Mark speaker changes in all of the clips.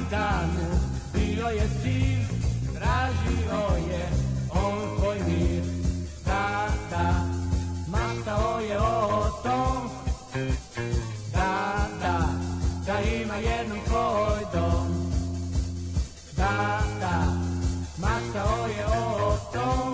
Speaker 1: danu bio je sin, tražio je on svoj mir. Da, maštao je o tom, da ima jednom svoj dom. Da, maštao je o tom,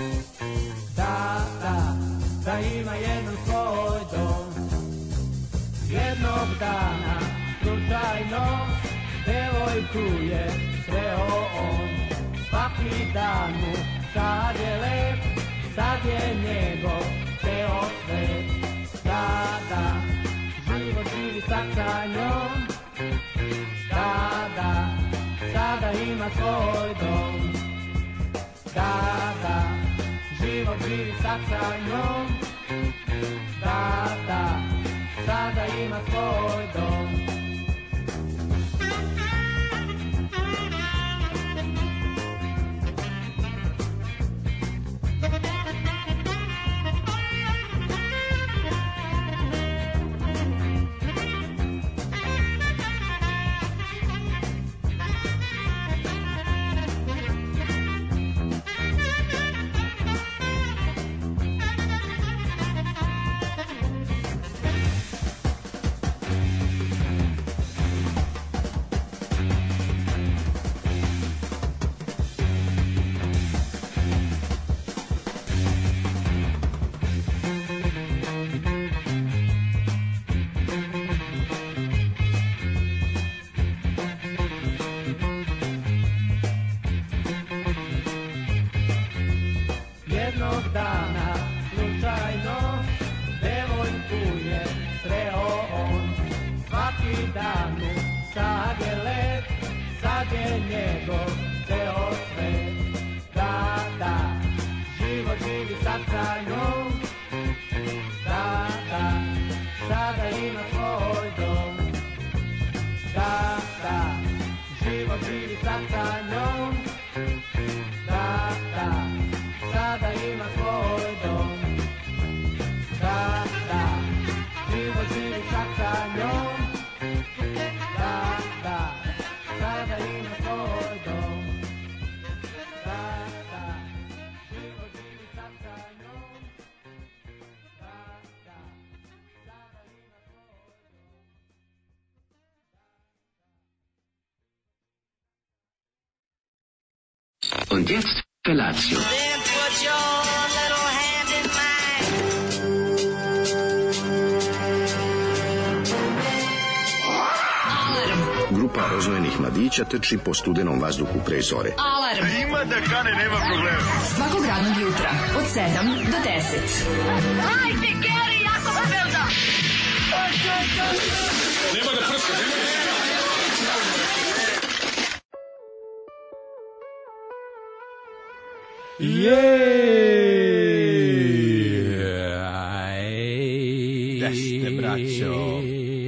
Speaker 1: da ima jednom svoj dom. Jednog dana, slučajno, devojku je sreo on. Svaki dan mu sad je lep, sad je njegov ceo svet. Da, život živi sad sa njom. Da, sada ima svoj dom. Da, život živi sad sa njom. Da, sada ima svoj dom. Jednog dana, slučajno, devojku je sreo on. Svaki dan mu sad je lep, sad je njegov ceo svet. Da, život živi sad sa njom. Da, sada ima svoj dom. Da, život živi sad sa njom. Da, sada ima svoj dom. Da, život živi sad sa njom. Da, sada ima svoj dom. Da, život živi sad sa njom. Da, sada ima svoj
Speaker 2: dom. Und jetzt Felatio.
Speaker 3: Grupa rozvojenih mladića trči po studenom vazduhu pre zore.
Speaker 4: Alarm! Ima da kane, nema problema. Svakog radnog jutra, od 7 do 10.
Speaker 5: Hajde, Geri, jako se velda!
Speaker 6: Nema da prska, nema da prska!
Speaker 7: Jeste, braćo.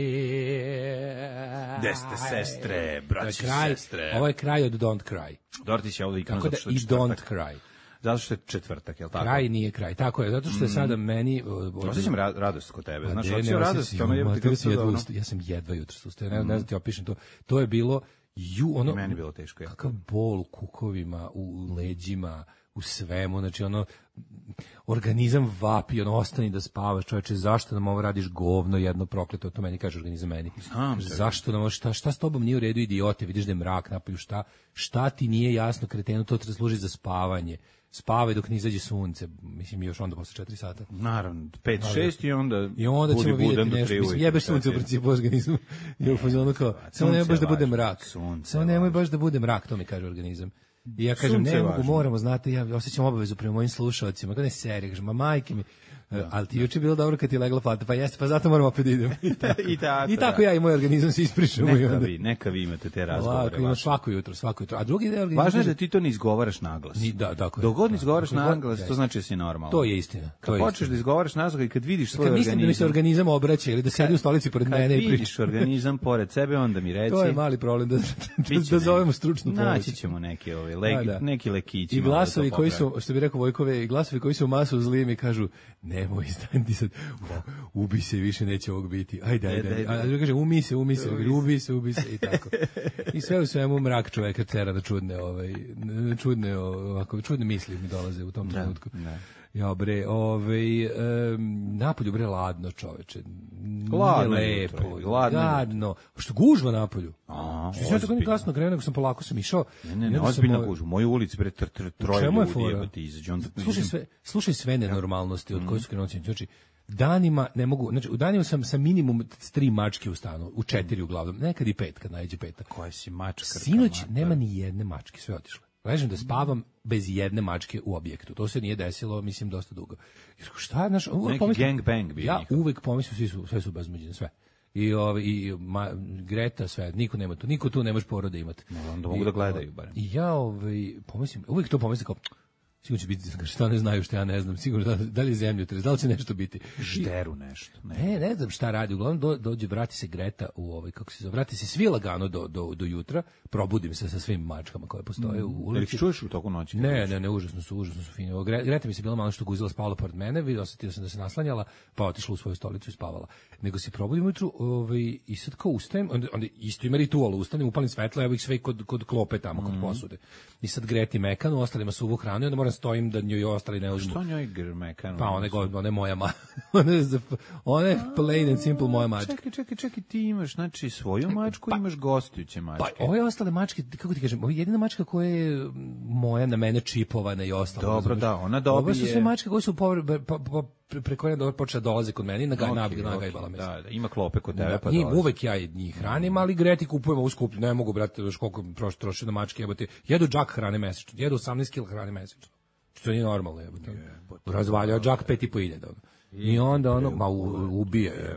Speaker 7: Jeste, sestre, braći i sestre.
Speaker 8: Ovo je kraj od Don't Cry.
Speaker 7: Dortić je ovdje ikon
Speaker 8: zato što je četvrtak. Don't Cry.
Speaker 7: Zato što je četvrtak, je li tako?
Speaker 8: Kraj nije kraj, tako je, zato što je sada meni...
Speaker 7: Osjećam radost kod tebe, znaš, osjećam radost,
Speaker 8: ja sam jedva jutro ustao, ne znam ti opišem to. To je bilo,
Speaker 7: meni je bilo teško.
Speaker 8: Kakav bol u kukovima, u leđima, u svemu, znači organizam vapi, ostani da spavaš, čoveče, zašto nam ovo radiš govno jedno prokleto, to meni kaže organizam meni. Zašto nam ovo, šta s tobom nije u redu, idiote, vidiš da je mrak napolju, šta ti nije jasno, kretenu, to treba služi za spavanje. Spavaj dok ne izađe sunce, mislim još onda posle 4 sata.
Speaker 7: Naravno, 5-6 i onda
Speaker 8: ćemo vidjeti nešto, mislim, jebeš sunce u principu organizmu. Samo nemoj baš da bude mrak. Samo nemoj baš da bude mrak, to mi kaže organizam. I ja kažem, ne mogu, moramo, znate, ja osjećam obavezu prema mojim slušalcima, kada ne serije, kažem, ma majke mi, ali ti juče bilo dobro kad ti legla plata, pa jeste, pa zato moram opet idem. I tako ja i moj organizam se ispričamo.
Speaker 7: Neka vi imate te razgovore.
Speaker 8: Ima svako jutro. A drugi deo organizam...
Speaker 7: Važno je da ti to ne izgovaraš naglas. Dok god ne izgovaraš naglas, to znači da si normalno.
Speaker 8: To je istina.
Speaker 7: Kad počneš da izgovaraš naglas i kad vidiš svoj organizam...
Speaker 8: Kad mislim da mi se organizam obraća ili da sedi u stolici pored mene i priča.
Speaker 7: Kad vidiš organizam pored sebe, onda mi reci...
Speaker 8: To je mali problem da zovemo stručnu pomoć.
Speaker 7: Naći ćemo neki lekići.
Speaker 8: I glasovi koji su, što bi rekao Vojkove, i glasovi koji su u masu zli mi kažu, nemoj, stani ti sad, ubi se, više neće ovog biti, ajde. A druga kaže, umi se, ubi se, i tako. I sve u svemu mrak čoveka tera da čudne misli mi dolaze u tom trenutku. Ja bre, napolju bre ladno, čoveče.
Speaker 7: Ladno,
Speaker 8: lepo, gadno. Što gužva napolju? Što sve tako ni kasno krenuo, nego sam polako sam išao.
Speaker 7: Ne, ozbiljna gužva. U mojoj ulici bre troje ljudi jebote izađe.
Speaker 8: Slušaj sve nenormalnosti od koje su krenuo. Znači, danima ne mogu, znači u danima sam sa minimum 3 mačke u stanu, u 4 uglavnom, nekad i 5 kad najde 5.
Speaker 7: Koja si mačka?
Speaker 8: Sinoć nema ni jedne mačke, sve otišle. Ležem da spavam bez jedne mačke u objektu. To se nije desilo, mislim, dosta dugo. Šta je naš...
Speaker 7: Neki gangbang bio.
Speaker 8: Ja uvek pomislim, sve su bezmuđene, sve. I Greta, sve, niko tu ne može porode imati.
Speaker 7: Onda mogu da gledaju, barem.
Speaker 8: I ja pomislim, uvek to pomislim kao... Sigurno će biti šta ne znaju, šta ja ne znam. Sigurno da li je zemljotres, da li će nešto biti.
Speaker 7: Žderu nešto.
Speaker 8: Ne znam šta radi. Uglavnom dođe, vrati se Greta kako se zove, vrati se svi lagano do jutra. Probudim se sa svim mačkama koje postoje u ulici.
Speaker 7: Jel čuješ u toku noći?
Speaker 8: Ne, užasno su fini. Greta mi se bila malo što guzila, spavala pored mene, osetio sam da se naslanjala, pa otišla u svoju stolicu i spavala. Nego se probudim ujutru i sad kao ustajem, onda isto ima ritual, ustanem, upalim svetlo, evo ih sve kod klope tamo, kod posude. I sad Greti mekanu, ostalima suvu hranu, onda moram stojim da njoj ostali ne uzmu.
Speaker 7: Što njoj mekanu?
Speaker 8: Pa ona je moja ona je plain and simple moja mačka.
Speaker 7: Čekaj, ti imaš znači svoju mačku, imaš gostujuće mačke.
Speaker 8: Pa ove ostale mačke, kako ti kažem, ovo je jedina mačka koja je moja na mene čipovana i ostalo.
Speaker 7: Dobro, da, ona dobije.
Speaker 8: Ovo su sve mačke koje su preko jedna počela dolaze kod mene, nagajbala me.
Speaker 7: Da, ima klope kod tebe, pa
Speaker 8: dolaze. Uvek ja njih hranim, ali Greti kupujemo u skuplju. Ne mogu, brate, još koliko troši na mačke, jebote. Jedu džak hrane mesečno, jedu 18 kg hrane mesečno. To nije normalno, jebote. Razvaljao džak 5.500. I onda ubije.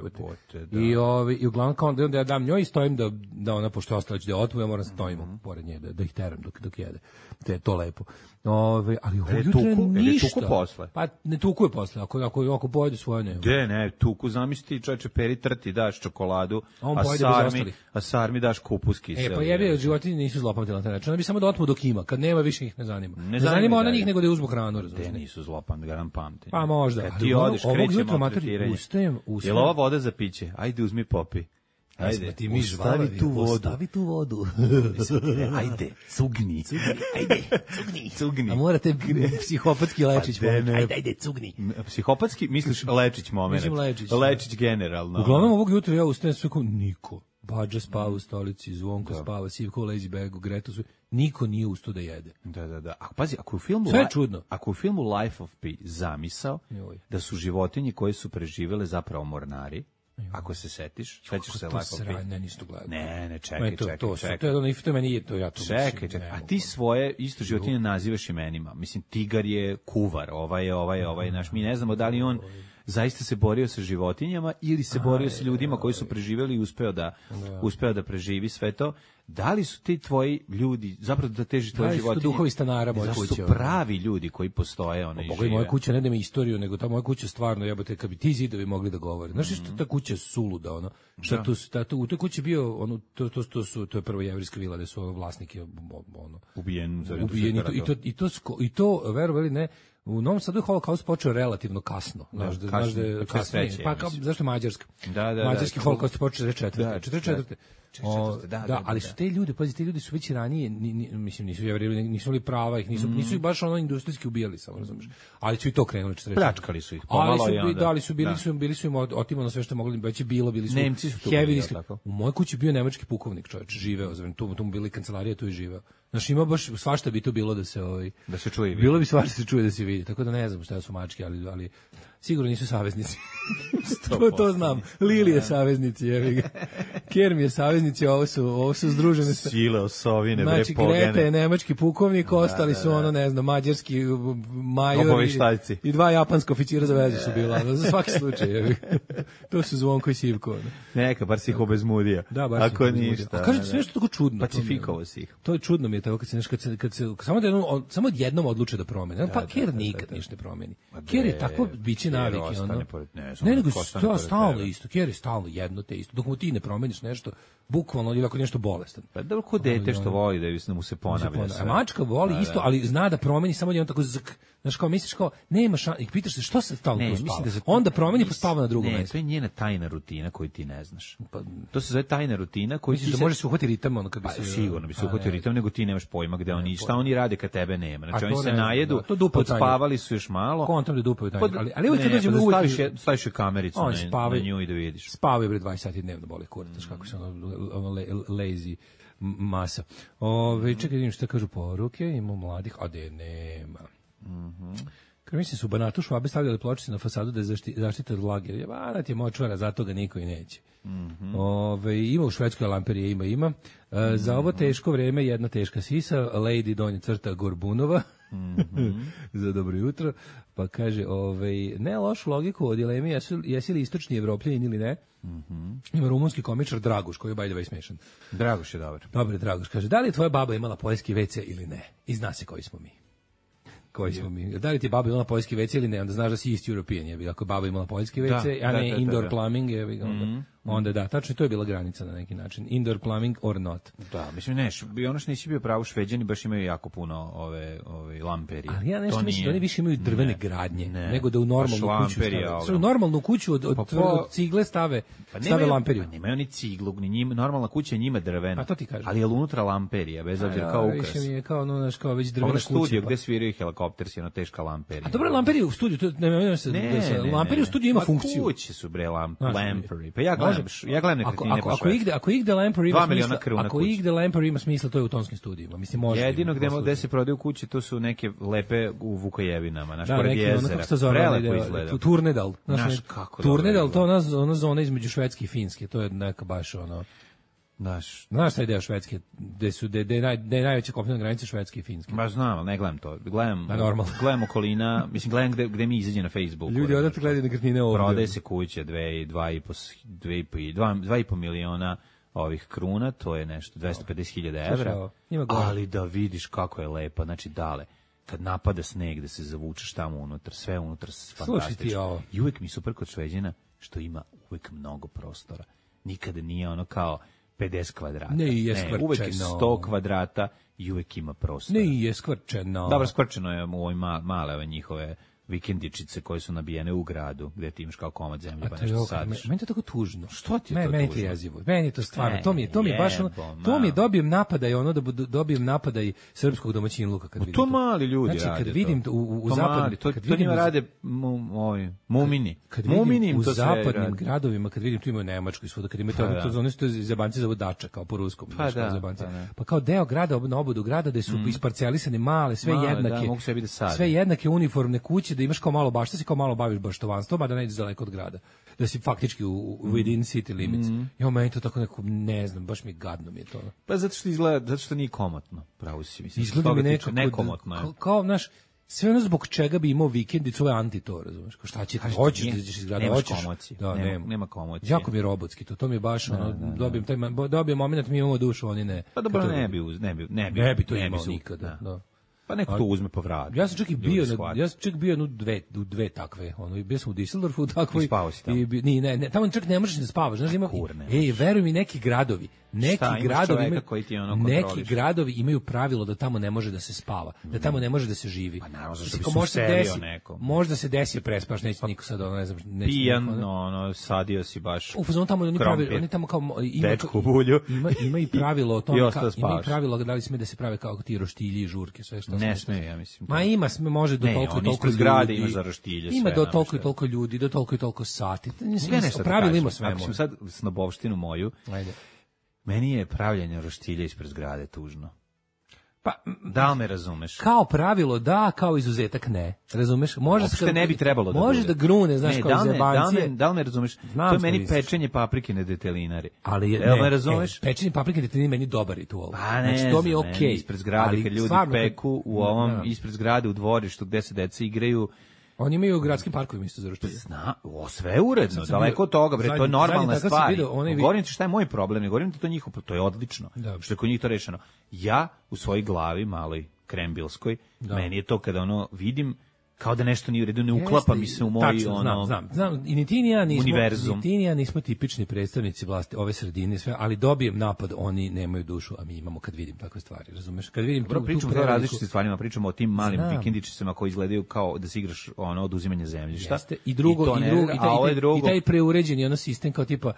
Speaker 8: I uglavnom kao onda ja dam njoj i stojim da ona, pošto ostala će da otmu, ja moram stojim pored nje, da ih teram dok jede. To je to lepo. Ali ovo jutro ništa.
Speaker 7: Tuku posle?
Speaker 8: Pa ne tuku je posle, ako pojedu svoje ne.
Speaker 7: Ne, tuku, zamisli ti čoveče, Peri trti, daš čokoladu, a Sarmi daš kupus kiseli.
Speaker 8: Pa jebi, životinje nisu zlopamtile na taj način. Ona bi samo da otmu dok ima, kad nema više ih ne zanima. Ne zanima ona njih nego da uzmu hranu, razumiješ.
Speaker 7: Te nisu zlopamtile, garan pamtim.
Speaker 8: Pa možda.
Speaker 7: Ti odeš, krećemo
Speaker 8: maltretiranje.
Speaker 7: Jel ova voda za piće? Ajde, uzmi popi.
Speaker 8: Ajde, ti mi žvalavi tu vodu. Ostavi tu vodu.
Speaker 7: Ajde, cugni. Cugni.
Speaker 8: A morate psihopatski lečić moment. Ajde, cugni.
Speaker 7: Psihopatski, misliš lečić moment. Lečić generalno.
Speaker 8: Uglavnom ovog jutra ja ustajem sve kao niko. Bađa spava u stolici, Zvonko spava, Sivko u lazy bagu, Gretu su... Niko nije ustao da jede.
Speaker 7: Da. A pazi, ako u filmu Life of Pi zamisao da su životinje koje su preživele zapravo mornari, ako se setiš, sećaš se Life of Pi.
Speaker 8: Ne, nisu to gledali.
Speaker 7: Ne, čekaj.
Speaker 8: To meni je to ja to.
Speaker 7: Čekaj. A ti svoje isto životinje nazivaš imenima. Mislim, tigar je kuvar, ovaj, naš, mi ne znamo da li on zaista se borio sa životinjama ili se borio sa ljudima koji su preživjeli i uspeo da preživi sve to. Da li su ti tvoji ljudi, zapravo da teži tvoje životinje? Da li su
Speaker 8: duhovi stanara moje kuće?
Speaker 7: Da su pravi ljudi koji postoje, one
Speaker 8: žive? Moja kuća ne da ima istoriju, nego ta moja kuća stvarno, jebote, kad bi ti zidovi mogli da govore. Znaš što ta kuća suluda, ono? U toj kući bio, to je prva jevrijska vila, gde su vlasniki,
Speaker 7: ubijeni.
Speaker 8: I to, verovali ne, u Novom Sadu je holokaust počeo relativno kasno. Kasnije. Pa zašto je Mađarska? Mađarski holokaust počeo 44. Da, ali su te ljudi, pazi, te ljudi su već ranije, mislim, nisu Jevreji, nisu imali prava, nisu ih baš ono industrijski ubijali, samo razumiješ. Ali su i to krenuli 44.
Speaker 7: Pljačkali su ih, pomalo i onda.
Speaker 8: Bili su im otimano sve što mogli, već je bili su
Speaker 7: Nemci su tu
Speaker 8: bili. U mojoj kući bio nemački pukovnik, čovječ, živeo, tu mu bili kancelarije, tu je živeo. Znači ima baš svašta bi to bilo da se
Speaker 7: čuje.
Speaker 8: Bilo bi svašta se čuje da se vidi. Tako da ne znam šta su mačke, ali sigurno nisu saveznici. to znam. Lili je saveznici, jevi ga. Kermi je saveznici, ovo su združene
Speaker 7: sile osovine, bre pogane.
Speaker 8: Znači Greta je nemački pukovnik, ostali su ono, ne znam, mađarski major i 2 japanska oficira za vezu su bila. Za svaki slučaj, jevi ga. To su Zvonko i Sivko.
Speaker 7: Neka, bar si ih obezmudio.
Speaker 8: Da, bar
Speaker 7: ako ništa.
Speaker 8: A kažete sve nešto tako čudno.
Speaker 7: Pacifikovo si ih.
Speaker 8: To je čudno mi je tako kad se samo jednom odluče da promene. Pa Ker nikad ništa ne promeni. Ker je tako biće navike, ono. Ne, nego stalno isto. Ker je stalno jedno te isto. Dok mu ti ne promeniš nešto, bukvalno ili ako nešto bolestan.
Speaker 7: Pa da ko dete što voli da mu se ponavlja sve.
Speaker 8: A mačka voli isto, ali zna da promeni samo jedan tako znaš kao misliš kao nema i pitaš se što se stalno tu spava. Onda promeni pa spava na drugom mestu.
Speaker 7: To je njena tajna rutina koju ti ne znaš. To se zove tajna rutina koju
Speaker 8: misliš da može se uhvatiti ritam ono kad bi se
Speaker 7: sigurno bi se uhvatio ritam, nego ti nemaš pojma gde oni šta oni rade kad tebe nema. Znači oni se najedu, odspavali su još malo.
Speaker 8: Kontam da dupaju tajni, ali uvijek dođemo
Speaker 7: staviš kamericu na nju i da vidiš.
Speaker 8: Spavaju bre 20 sati dnevno, boli kurac, kako se ono lazy masa. Čekaj, vidim šta kažu poruke, ima mladih, a de nema. Kad mislim su u Banatu Švabe stavljali pločice na fasadu da zaštite od vlage. Banat je močvara, zato ga niko i neće. Ima u Švedskoj lamperije, ima. Za ovo teško vreme jedna teška sisa, Lady donja crta Gorbunova. Za dobro jutro. Pa kaže, ne lošu logiku o dilemi jesi li istočni Evropljanin ili ne. Ima rumunski komičar Draguš, koji je by the way smešan.
Speaker 7: Draguš je dobar.
Speaker 8: Dobar Draguš, kaže, da li je tvoja baba imala poljski WC ili ne? I zna se koji smo mi. Da li ti baba imala poljski WC ili ne, onda znaš da si East European, je bi, ako baba imala poljski WC, a ne indoor plumbing, je bi, onda da, tačno to je bila granica na neki način, indoor plumbing or not.
Speaker 7: Da, mislim, ono što nisi bio pravo, Šveđani baš imaju jako puno ove lamperije.
Speaker 8: Ali ja nešto mislim da oni više imaju drvene gradnje, nego da u normalnu kuću stave. U normalnu kuću od cigle stave lamperiju.
Speaker 7: Pa nemaju oni ciglu, normalna kuća je njima drvena.
Speaker 8: Pa to ti kažem.
Speaker 7: Ali je unutra lamperija, bez obzira kao ukras.
Speaker 8: Više mi je kao, znaš, kao već drvena kuća.
Speaker 7: Ovo studio gde sviraju helikopter si, teška lamperija.
Speaker 8: A dobro, lamperija u studiju, lamperija u studiju ima funkciju.
Speaker 7: Kuće su bre lamperi. Pa ja gledam nekretnine po Švedskoj.
Speaker 8: Ako igde lamper ima smisla, ako igde lamper ima smisla, to je u tonskim studijima. Mislim, može.
Speaker 7: Jedino gde se prodaju kuće, to su neke lepe u Vukojevinama, naš pored jezera. Prelepo izgleda.
Speaker 8: Turnedal.
Speaker 7: Turnedal,
Speaker 8: to je ona zona između Švedske i Finske. To je neka baš ono... Znaš taj deo Švedske, gde je najveća kopnena granica Švedske i Finske?
Speaker 7: Ba znam, ali ne gledam to. Gledam okolina, mislim, gledam gde mi izađe na Facebooku.
Speaker 8: Ljudi odatle gledaju nekretnine ovdje.
Speaker 7: Prodaje se kuće 2,5 miliona ovih kruna, to je nešto, 250.000 evra. Ali da vidiš kako je lepa, znači dale. Kad napada sneg, da se zavučeš tamo unutra, sve unutra fantastično. I uvek mi super kod Šveđana, što ima uvek mnogo prostora. Nikada nije ono kao 50 kvadrata.
Speaker 8: Ne, uvek je
Speaker 7: 100 kvadrata i uvek ima prostora.
Speaker 8: Ne, je skvrčeno.
Speaker 7: Dobro, skvrčeno je u ovoj male njihove vikendičice koje su nabijene u gradu, gde ti imaš kao komad zemlje, pa nešto sadiš.
Speaker 8: Meni je to tako tužno.
Speaker 7: Što ti je to tužno?
Speaker 8: Meni je jezivo. Meni je to stvarno. To mi je baš ono, to mi je dobijem napadaj, ono da dobijem napadaj srpskog domaćinluka kad vidim.
Speaker 7: To mali ljudi rade.
Speaker 8: Znači kad vidim u zapadu,
Speaker 7: to njima rade mumini.
Speaker 8: Kad vidim u zapadnim gradovima, kad vidim tu imaju Nemačku i svuda, kad imaju to one su zebanci za vodača kao po ruskom, pa kao deo grada na obodu grada da su isparcelisane male, sve jednake uniformne kuće, da imaš kao malo bašta, si kao malo baviš baštovanstvom, a da ne ideš daleko od grada. Da si faktički within city limits. Ja meni to tako neko, ne znam, baš mi gadno mi je to.
Speaker 7: Pa zato što izgleda, zato što nije komotno, pravo si mislim.
Speaker 8: Izgleda mi nekako
Speaker 7: nekomotno.
Speaker 8: Kao, znaš, sve ono zbog čega bi imao vikendicu, ovo je anti to, razumeš? Kao šta će, hoćeš da izađeš iz grada, hoćeš.
Speaker 7: Nema komocije.
Speaker 8: Jako mi je robotski to mi je baš, dobijem moment, mi imamo dušu, oni ne.
Speaker 7: Pa dobro, ne bi
Speaker 8: to imao nikada, da.
Speaker 7: Pa neko to uzme po vratu.
Speaker 8: Ja sam čak bio u dve takve, bio sam u Düsseldorfu takvoj.
Speaker 7: I spavao si tamo.
Speaker 8: Ne, tamo čak ne možeš da spavaš, znaš, veruj mi, neki gradovi imaju pravilo da tamo ne može da se spava, da tamo ne može da se živi.
Speaker 7: Pa naravno, zašto bi se uselio neko.
Speaker 8: Možda se desi prespaš, neće niko sad, ne znam.
Speaker 7: Pijan, sadio si baš.
Speaker 8: U fazonu tamo oni tamo kao ima i pravilo o tome, ima i pravilo da li sme da se prave kao ti roštilji i žurke, sve što.
Speaker 7: Ne sme, ja mislim.
Speaker 8: Ma može do toliko i toliko
Speaker 7: zgrade ima za roštilje, sve.
Speaker 8: Ima do toliko i toliko ljudi, do toliko i toliko sati. Pravilo ima sve.
Speaker 7: Ako ćemo sad snobovštinu moju. Ajde. Meni je pravljenje roštilja ispred zgrade tužno.
Speaker 8: Pa,
Speaker 7: da li me razumeš?
Speaker 8: Kao pravilo da, kao izuzetak ne. Razumeš?
Speaker 7: Uopšte ne bi trebalo da bude.
Speaker 8: Može da grune, znaš, kao zebancije.
Speaker 7: Da li me razumeš? To je meni pečenje paprike na detelinari.
Speaker 8: Ali
Speaker 7: me razumeš?
Speaker 8: Pečenje paprike na detelinari meni dobar ritual.
Speaker 7: Pa ne,
Speaker 8: znači, to mi je okej.
Speaker 7: Ispred zgrade, kad ljudi peku u ovom, ispred zgrade u dvorištu gde se deca igraju.
Speaker 8: Oni imaju u gradskim parkovima isto za roštilje.
Speaker 7: Sve uredno, daleko od toga, bre, to je normalna stvar. Govorim ti šta je moj problem, ne govorim ti to njihovo, to je odlično, što je kod njih to rešeno. Ja u svojoj glavi, maloj krembilskoj, meni je to kada vidim kao da nešto nije u redu, ne uklapa mi se u moj
Speaker 8: tačno, znam. I ni ti ni ja nismo tipični predstavnici vlasti ove sredine, sve, ali dobijem napad, oni nemaju dušu, a mi imamo kad vidim takve stvari, razumeš? Kad vidim
Speaker 7: pričamo o različitim stvarima, pričamo o tim malim vikendičicama koji izgledaju kao da se igraš oduzimanje zemljišta.
Speaker 8: Jeste. I taj preuređeni sistem kao tipa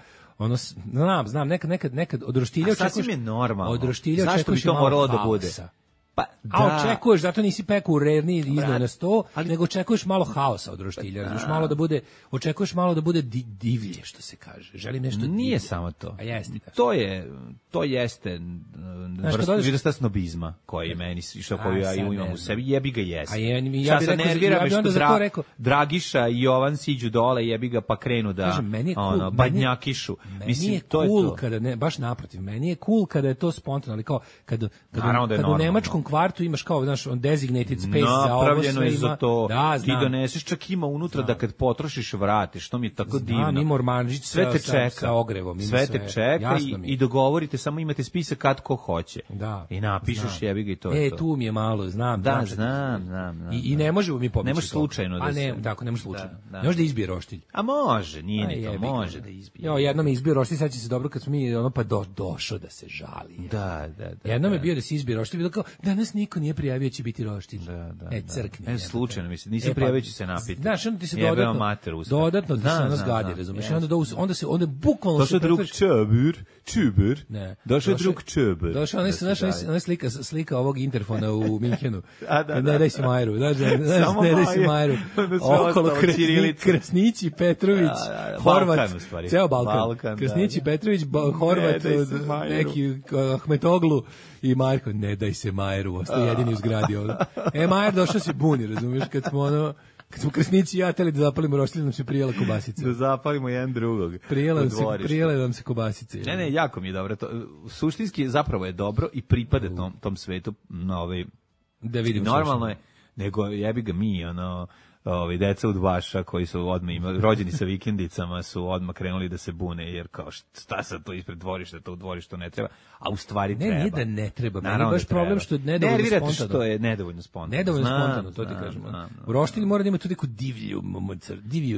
Speaker 8: znam, nekad od roštilja očekuješ.
Speaker 7: Sasvim je normalno.
Speaker 8: Od roštilja
Speaker 7: zašto bi to moralo da bude?
Speaker 8: Pa, a očekuješ, zato nisi peko u revni iznad na 100, nego očekuješ malo haosa od roštilja, očekuješ malo da bude divlje, što se kaže. Želim nešto divlje.
Speaker 7: Nije samo to.
Speaker 8: A jeste.
Speaker 7: To jeste vrsta snobizma koji meni, koju ja imam u sebi, jebi ga jeste. Ja sad nervira me što Dragiša i Jovan siđu dole, jebi ga pa krenu da badnjakišu.
Speaker 8: Meni je cool kada, ne, baš naprotiv, meni je cool kada je to spontano, ali kao kada u nemačkom kvartu imaš kao, znaš, designated space za ovo sve ima.
Speaker 7: Napravljeno je za to.
Speaker 8: Da,
Speaker 7: ti doneseš, čak ima unutra da kad potrošiš vratiš, što mi je tako divno.
Speaker 8: Znam, ima ormanžić sa ogrevom.
Speaker 7: Sve te čeka i dogovorite, samo imate spisak kad ko hoće.
Speaker 8: Da.
Speaker 7: I napišeš jebi ga i to je to.
Speaker 8: Tu mi je malo, znam.
Speaker 7: Znam.
Speaker 8: I ne možemo mi pobeći.
Speaker 7: Ne može slučajno da se.
Speaker 8: Tako, ne može slučajno. Ne može da izbije roštilj.
Speaker 7: A može, nije ni to, može da izbije.
Speaker 8: Jo, jednom je izbio roštilj, sad će se dobro kad smo mi pa došao da se žali.
Speaker 7: Da.
Speaker 8: Jednom je bio da se izbije roštilj, bilo kao danas niko nije prijavio će biti roštilj. Crkni.
Speaker 7: Slučajno mislim, nisam prijavio će se napiti.
Speaker 8: Znaš, onda ti se dodatno ti se ono zgadi, razumiješ? Onda bukvalno
Speaker 7: došao drug čuber. Došao drug čuber.
Speaker 8: Došao ona slika ovog interfona u Minhenu. Ne daj si Majeru, ne daj si Majeru. Okolo Krasnići, Petrović, Horvat, ceo Balkan. Krasnići, Petrović, Horvat, neki Ahmetoglu i Marko, ne daj se Majeru, ostaje jedini u zgradi ovdje. Majer došao se buni, razumiješ, kad smo Krasnići i ja teli da zapalimo roštilj, nam se prijela kobasica.
Speaker 7: Da zapalimo jedan drugog.
Speaker 8: Prijela nam se kobasice.
Speaker 7: Ne, jako mi je dobro. Suštinski zapravo je dobro i pripada tom svetu.
Speaker 8: Da vidim.
Speaker 7: Normalno je, nego jebi ga mi, deca udbaša koji su odmah rođeni sa vikendicama su odmah krenuli da se bune, jer kao šta sad to ispred dvorišta, to u dvorištu ne treba, a u stvari treba.
Speaker 8: Nije da ne treba, meni je baš problem što je nedovoljno spontano.
Speaker 7: Što je nedovoljno spontano.
Speaker 8: Nedovoljno spontano, to ti kažem. U roštilju mora da ima tu neku diviju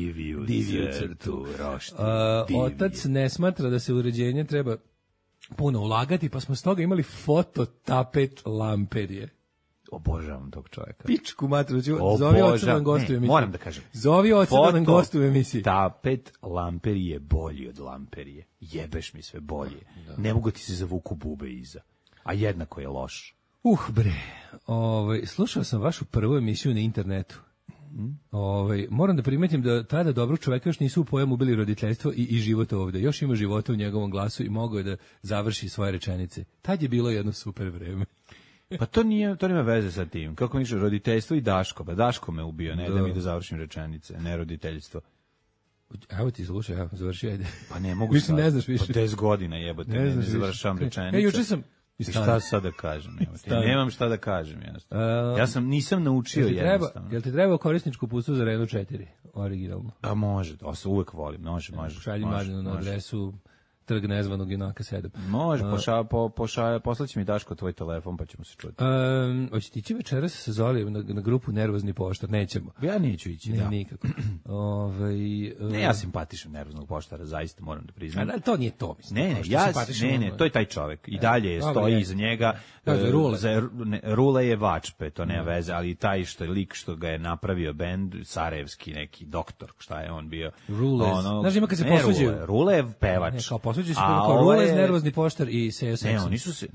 Speaker 8: crtu. Otac ne smatra da se uređenje treba puno ulagati, pa smo stoga imali fototapet lamperije.
Speaker 7: Obožavam tog čovjeka.
Speaker 8: Pičku matru, zovi oca da nam gostuje u emisiji.
Speaker 7: Moram da kažem.
Speaker 8: Zovi oca da nam gostuje u emisiji.
Speaker 7: Tapet lamperije je bolji od lamperije. Jebeš mi sve bolje. Da. Ne mogu ti se zavuku bube iza. A jednako je loš.
Speaker 8: Bre. Slušao sam vašu prvu emisiju na internetu. Moram da primetim da tada dobrog čoveka još nisu u pojam ubili roditeljstvo i život ovde. Još ima života u njegovom glasu i mogao je da završi svoje rečenice. Tad je bilo jedno super vreme.
Speaker 7: Pa to nema veze sa tim. Kako mi roditeljstvo i Daško. Pa Daško me ubio, ne da mi da završim rečenice, ne roditeljstvo.
Speaker 8: Evo ti slušaj, završi, ajde.
Speaker 7: Pa ne mogu
Speaker 8: sad. Ne znaš više.
Speaker 7: 10 godina jebote, ne završavam rečenice.
Speaker 8: Juče sam...
Speaker 7: I šta sad da kažem? Nemam šta da kažem, jednostavno. Nisam naučio jednostavno.
Speaker 8: Jel ti treba korisničku pustu za Renault 4, originalno?
Speaker 7: A može, uvek volim, može.
Speaker 8: Šalji Mladinu na adresu Trg nezvanog junaka 7.
Speaker 7: Može, poslaći mi Daško tvoj telefon pa ćemo se čuti.
Speaker 8: Hoće ti ići večeras sa Zolijem na grupu Nervozni poštar? Nećemo.
Speaker 7: Ja neću ići,
Speaker 8: ne, nikako.
Speaker 7: Ne, ja simpatišem Nervoznog poštara, zaista moram da priznam.
Speaker 8: Ali to nije to, mislim.
Speaker 7: Ne, to je taj čovjek. I dalje stoji iza njega. Rule je Vačpe, to nema veze, ali taj što je lik što ga je napravio bend, sarajevski neki doktor, šta je on bio?
Speaker 8: Rule. Znaš, ima kad se posuđuju.
Speaker 7: Rule je pevač.
Speaker 8: Posuđuju se kao Rule, Nervozni poštar i Sejo Seksom.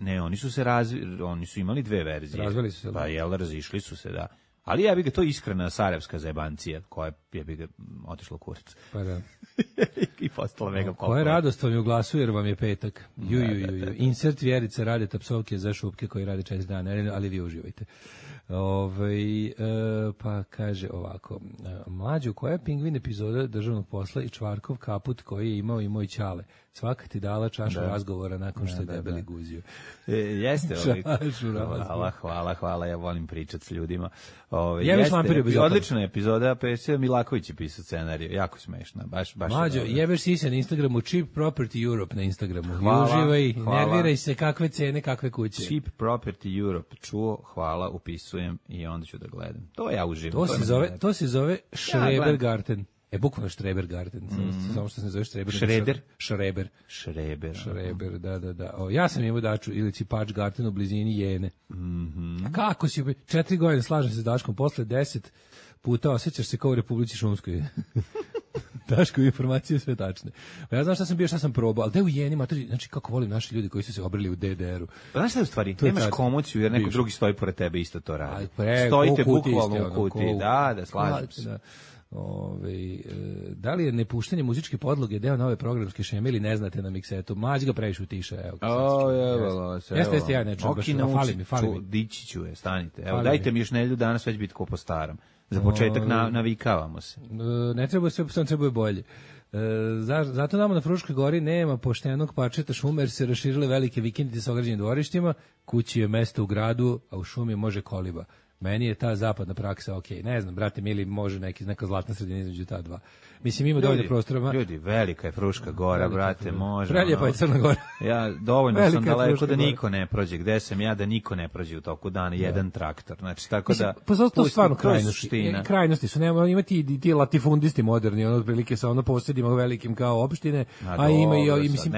Speaker 7: Oni su imali dve verzije.
Speaker 8: Razveli su se.
Speaker 7: Pa razišli su se, da. Ali ja bih ga to iskrena sarajevska zajebancija, koja je bi ga otišla u kurac.
Speaker 8: Pa da.
Speaker 7: I postala mega popularna.
Speaker 8: Koja radost vam je u glasu jer vam je petak. Insert Vjerica Radeta psovke za šupke koji rade 4 dana, ali vi uživajte. Pa kaže ovako, Mlađo, koja je Pingvin epizoda državnog posla i Čvarkov kaput koji je imao i moj ćale? Svaka ti dala čašu razgovora nakon što je debeli guzio.
Speaker 7: Jeste, hvala, ja volim pričati s ljudima.
Speaker 8: Jebeš vampire bez opala.
Speaker 7: Odlična epizoda, Milaković je pisao scenarij, jako smešna, baš.
Speaker 8: Mlađo, jebeš sise na Instagramu, Cheap Property Europe na Instagramu. Uživaj, nerviraj se kakve cene, kakve kuće.
Speaker 7: Cheap Property Europe, čuo, hvala, upisujem i onda ću da gledam. To ja uživam.
Speaker 8: To se zove Schrebergarten. Bukvalno Schrebergarten, samo što se ne zove Schreber. Schreber, da. Ja sam imao daču Ilici Pačgarten u blizini Jene. A kako si, 4 godine slažem se s Daškom, posle 10 puta osjećaš se kao u Republici Šumskoj. Daško, informacije sve tačne. Ja znam šta sam bio, šta sam probao, ali da je u Jeni, znači kako volim naši ljudi koji su se obrili u DDR-u.
Speaker 7: Pa znaš šta je u stvari, nemaš komociju jer neko drugi stoji pored tebe isto to radi. Stojite bukvalno u kutiji, da, slažem se.
Speaker 8: Da li je nepuštanje muzičke podloge deo nove programske šeme ili ne znate na miksetu? Mlađi ga previše utiša. Jeste, ja ne čujem, fali mi.
Speaker 7: Dići ću je, stanite. Evo, dajte mi još nedelju danas, već biti ko po starom. Za početak navikavamo se.
Speaker 8: Ne treba sve, sam treba bolje. Zato nama na Fruškoj gori nema poštenog parčeta šume, jer se raširile velike vikendice sa ograđenim dvorištima, kući je mesto u gradu, a u šumi može koliba. Meni je ta zapadna praksa okej. Ne znam, brate mili, može neka zlatna sredina između ta dva. Mislim, ima dovoljno prostora.
Speaker 7: Ljudi, velika je Fruška gora, brate, može.
Speaker 8: Preljepa je Crna Gora.
Speaker 7: Ja dovoljno sam daleko da niko ne prođe. Gde sam ja da niko ne prođe u toku dana, jedan traktor. Znači, tako da...
Speaker 8: Pa zato to stvarno krajnosti su. Nema imati ti latifundisti moderni, otprilike sa posjedima velikim kao opštine, a ima i mislim,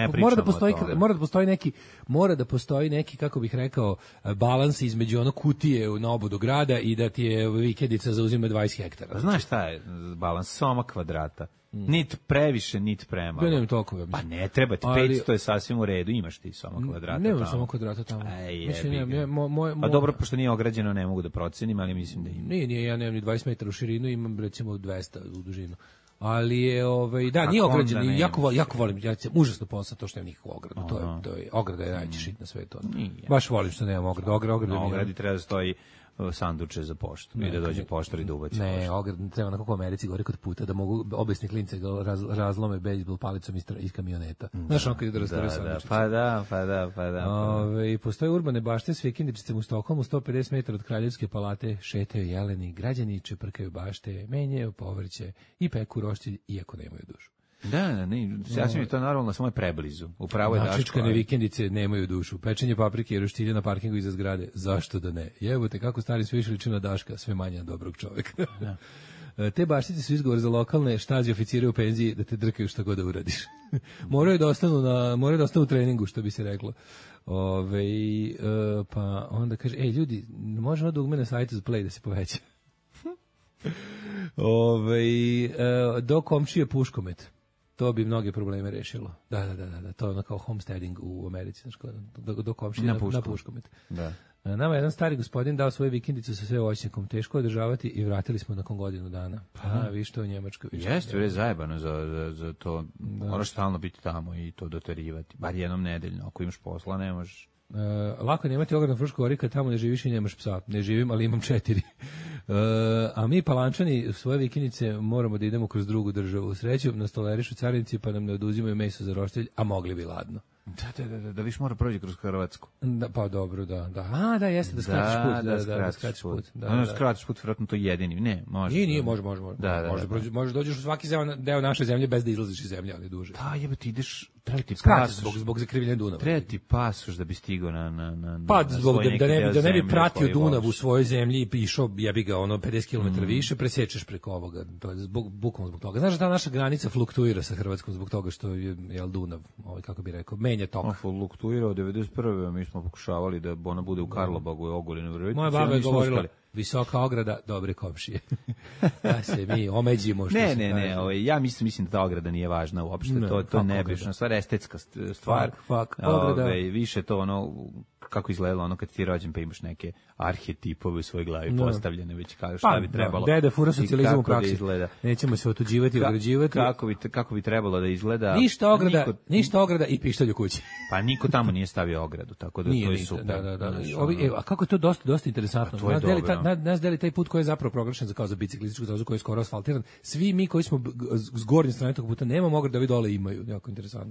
Speaker 8: mora da postoji neki, kako bih rekao, balans između ono kutije na obodu grada i da ti je vikendica zauzima 20 hektara.
Speaker 7: Znaš šta je balans? Soma kvadrata. Nit previše, nit premalo.
Speaker 8: Ja nemam toliko.
Speaker 7: Pa ne treba ti, 500 je sasvim u redu, imaš ti Soma kvadrata tamo.
Speaker 8: Nemam Soma kvadrata tamo.
Speaker 7: Pa dobro, pošto nije ograđeno, ne mogu da procenim, ali mislim da ima.
Speaker 8: Nije, ja nemam ni 20 metara u širinu, imam recimo 200 u dužinu. Ali je, da, nije ograđeno, jako volim, ja se užasno posam to što nemam nikakvu ogradu, to je, ograda je najveći šit na svetu. Baš volim što nemam ogradu.
Speaker 7: Na ogradi treba da stoji sanduče za poštu i da dođe poštar i da ubaci poštu.
Speaker 8: Ne, treba na kako u Americi gore kod puta da mogu obesni klince razlome bejsbol palicom iz kamioneta. Znaš ono kad ide da rastore sandučice.
Speaker 7: Pa da.
Speaker 8: Postoje urbane bašte s vikendičicama u Stokholmu, 150 metara od Kraljevske palate, šetaju jeleni, građani čeprkaju bašte, menjaju povrće i peku roštilj, iako nemaju dušu.
Speaker 7: Da, sasvim je to normalno, samo je preblizu. Upravo je Daško.
Speaker 8: Načičkane vikendice nemaju dušu. Pečenje paprike i roštilja na parkingu iza zgrade. Zašto da ne? Jebote, kako stari sve više liči na Daška, sve manje dobrog čoveka. Te baštice su izgovor za lokalne štazi oficire u penziji da te drkaju šta god da uradiš. Moraju da ostanu u treningu, što bi se reklo. Pa onda kaže, ljudi, možemo da ugme na sajtu za Play da se poveća. Do komšije puškomet. To bi mnoge probleme rešilo. Da, to je ono kao homesteading u Americi, znači do komšije na puškomet.
Speaker 7: Da.
Speaker 8: Nama je jedan stari gospodin dao svoju vikendicu sa sve voćnjakom, teško održavati i vratili smo nakon godinu dana. Vi što u Njemačkoj.
Speaker 7: Jeste, je zajebano za to. Moraš stalno biti tamo i to doterivati. Bar jednom nedeljno, ako imaš posla, ne možeš.
Speaker 8: Lako je nemati ograd na Fruškoj gori kad tamo ne živiš i nemaš psa. Ne živim, ali imam 4. A mi Palančani svoje vikendice moramo da idemo kroz drugu državu. U sreću nas tolerišu carinici pa nam ne oduzimaju meso za roštilj, a mogli bi ladno.
Speaker 7: Da viš mora prođi kroz Hrvatsku.
Speaker 8: Pa dobro, da. Da, jeste da skratiš put. Da skratiš put.
Speaker 7: Skratiš put, vjerojatno to jedini. Ne, može.
Speaker 8: Nije, može. Može dođeš u svaki deo naše zemlje bez da izlaziš iz zemlje, ali duže.
Speaker 7: Da, jebate, ideš, treba ti
Speaker 8: pasoš. Zbog zakrivljenja Dunava.
Speaker 7: Treba ti pasoš da bi stigao na
Speaker 8: pa, da ne bi pratio Dunav u svojoj zemlji i išao, jebi ga, 50 km više, presečeš preko ovoga. To je bukvalno zbog toga. Znaš da naša granica fluktuira sa Hrvatskom zbog toga što je Dunav, kako bi rekao, menja tok.
Speaker 7: Fluktuira od 91. Mi smo pokušavali da ona bude u Karlobagu i Ogulinu.
Speaker 8: Moja baba je govorila, visoka ograda, dobre komšije. Da se mi omeđimo.
Speaker 7: Ne, ja mislim da ta ograda nije važna uopšte. To je nebišna stvar, estetska stvar. Više to kako izgledalo kad ti je rođen pa imaš neke arhetipove u svojoj glavi postavljene, već kao šta bi trebalo.
Speaker 8: Dede fura socijalizam u praksi. Nećemo se otuđivati i ograđivati.
Speaker 7: Kako bi trebalo da izgleda.
Speaker 8: Ništa ograda i pištolj u kući.
Speaker 7: Pa niko tamo nije stavio ogradu, tako da to je super.
Speaker 8: Da. A kako je to dosta interesantno. Nas deli taj put koji je zapravo proglašen kao za biciklističku stazu koji je skoro asfaltiran. Svi mi koji smo s gornje strane tog puta nemamo ogradu, da vi dole imaju. Jako interesantno.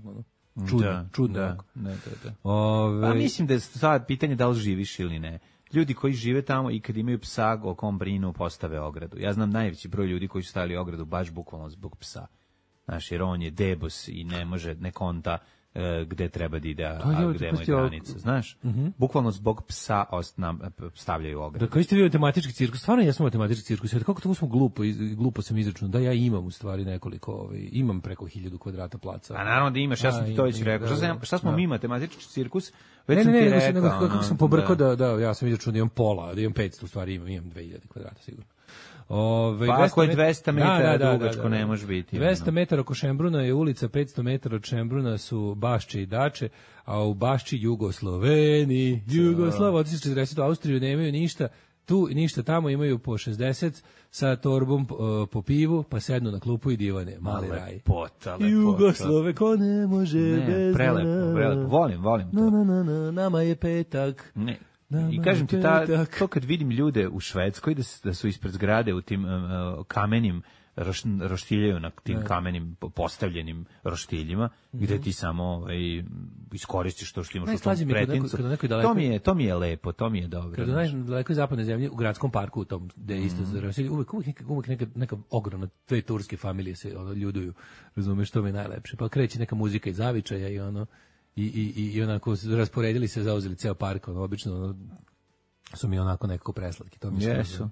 Speaker 8: Čudno.
Speaker 7: Da. Pa mislim da je sad pitanje da li živiš ili ne. Ljudi koji žive tamo i kad imaju psa o kom brinu postave ogradu. Ja znam najveći broj ljudi koji su stavili ogradu baš bukvalno zbog psa. Znaš, jer on je debos i ne konta gde treba da ide, a gde mu je granica, znaš? Bukvalno zbog psa stavljaju ogradu.
Speaker 8: Da, koji ste vi matematički cirkus? Stvarno jesmo matematički cirkus. Kako to smo glupo sam izračunao. Da, ja imam u stvari nekoliko, imam preko 1000 kvadrata placa.
Speaker 7: A naravno da imaš, ja sam ti to već rekao. Šta smo mi matematički cirkus?
Speaker 8: Ne, kako sam pobrkao da ja sam izračunao da imam pola, da imam 500, u stvari imam 2000 kvadrata sigurno.
Speaker 7: Pa ako je 200 metara dugačko ne može biti.
Speaker 8: 200 metara oko Šembruna je ulica, 500 metara od Šembruna su Bašče i Dače, a u Bašči Jugosloveni, otišli 40 u Austriju, nemaju ništa, tu i ništa tamo, imaju po 60 sa torbom po pivu, pa sednu na klupu i divane, mali raj.
Speaker 7: Lepota.
Speaker 8: Jugoslove, ko ne može bez
Speaker 7: prelepo, volim to.
Speaker 8: Nama je petak.
Speaker 7: Ne. I kažem ti, to kad vidim ljude u Švedskoj da su ispred zgrade u tim kamenim roštiljaju na tim kamenim postavljenim roštiljima, gde ti samo iskoristiš to što imaš u tom pretincu. To mi je lepo, to mi je dobro.
Speaker 8: Kada na dalekoj zapadnoj zemlji, u gradskom parku, u tom gde je isto za roštilje, uvek neka ogromna, dve turske familije se ljuduju, razumeš, to mi je najlepše. Pa kreće neka muzika iz zavičaja i ono, i onako rasporedili se, zauzeli ceo park, ono, obično su mi onako nekako preslatki, to mi
Speaker 7: jesu.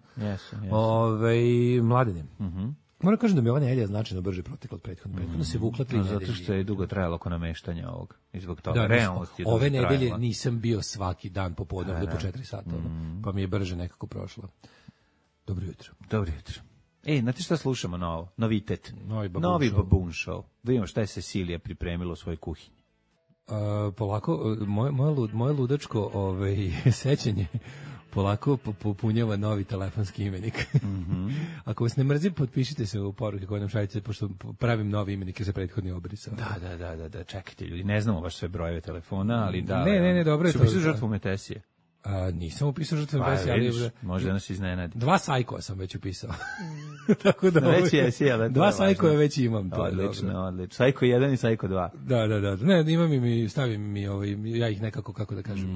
Speaker 8: Mladine. Moram kažem da mi ova nedelja značajno brže protekla od prethodne. Prethodno se vukla 3 nedelje.
Speaker 7: Zato što je dugo trajalo oko nameštanja ovog. I zbog toga.
Speaker 8: Da,
Speaker 7: realnost je
Speaker 8: ove nedelje nisam bio svaki dan popodne do po 4 sata. Pa mi je brže nekako prošlo. Dobro jutro.
Speaker 7: Dobro jutro. Znate šta slušamo novo? Novitet. Novi Baboon Show. Da vidimo šta je Cecilija pripremila u svojoj kuhinji.
Speaker 8: Polako, moje ludačko sećanje polako popunjava novi telefonski imenik. Ako vas ne mrzi, potpišite se u poruke koje nam šaljete, pošto pravim novi imenik za prethodni obris.
Speaker 7: Da, čekajte ljudi, ne znamo baš sve brojeve telefona, ali da.
Speaker 8: Ne, dobro je to.
Speaker 7: Su upisao žrtvu Metesije?
Speaker 8: Nisam upisao žrtvu Metesije, ali
Speaker 7: možda nas iznenadi.
Speaker 8: 2 sajkova sam već upisao. Tako da
Speaker 7: već jesi,
Speaker 8: 2 sajkova već imam.
Speaker 7: Odlično. Sajko 1 i sajko 2.
Speaker 8: Da. Ne, imam i stavim mi ja ih nekako, kako da kažem,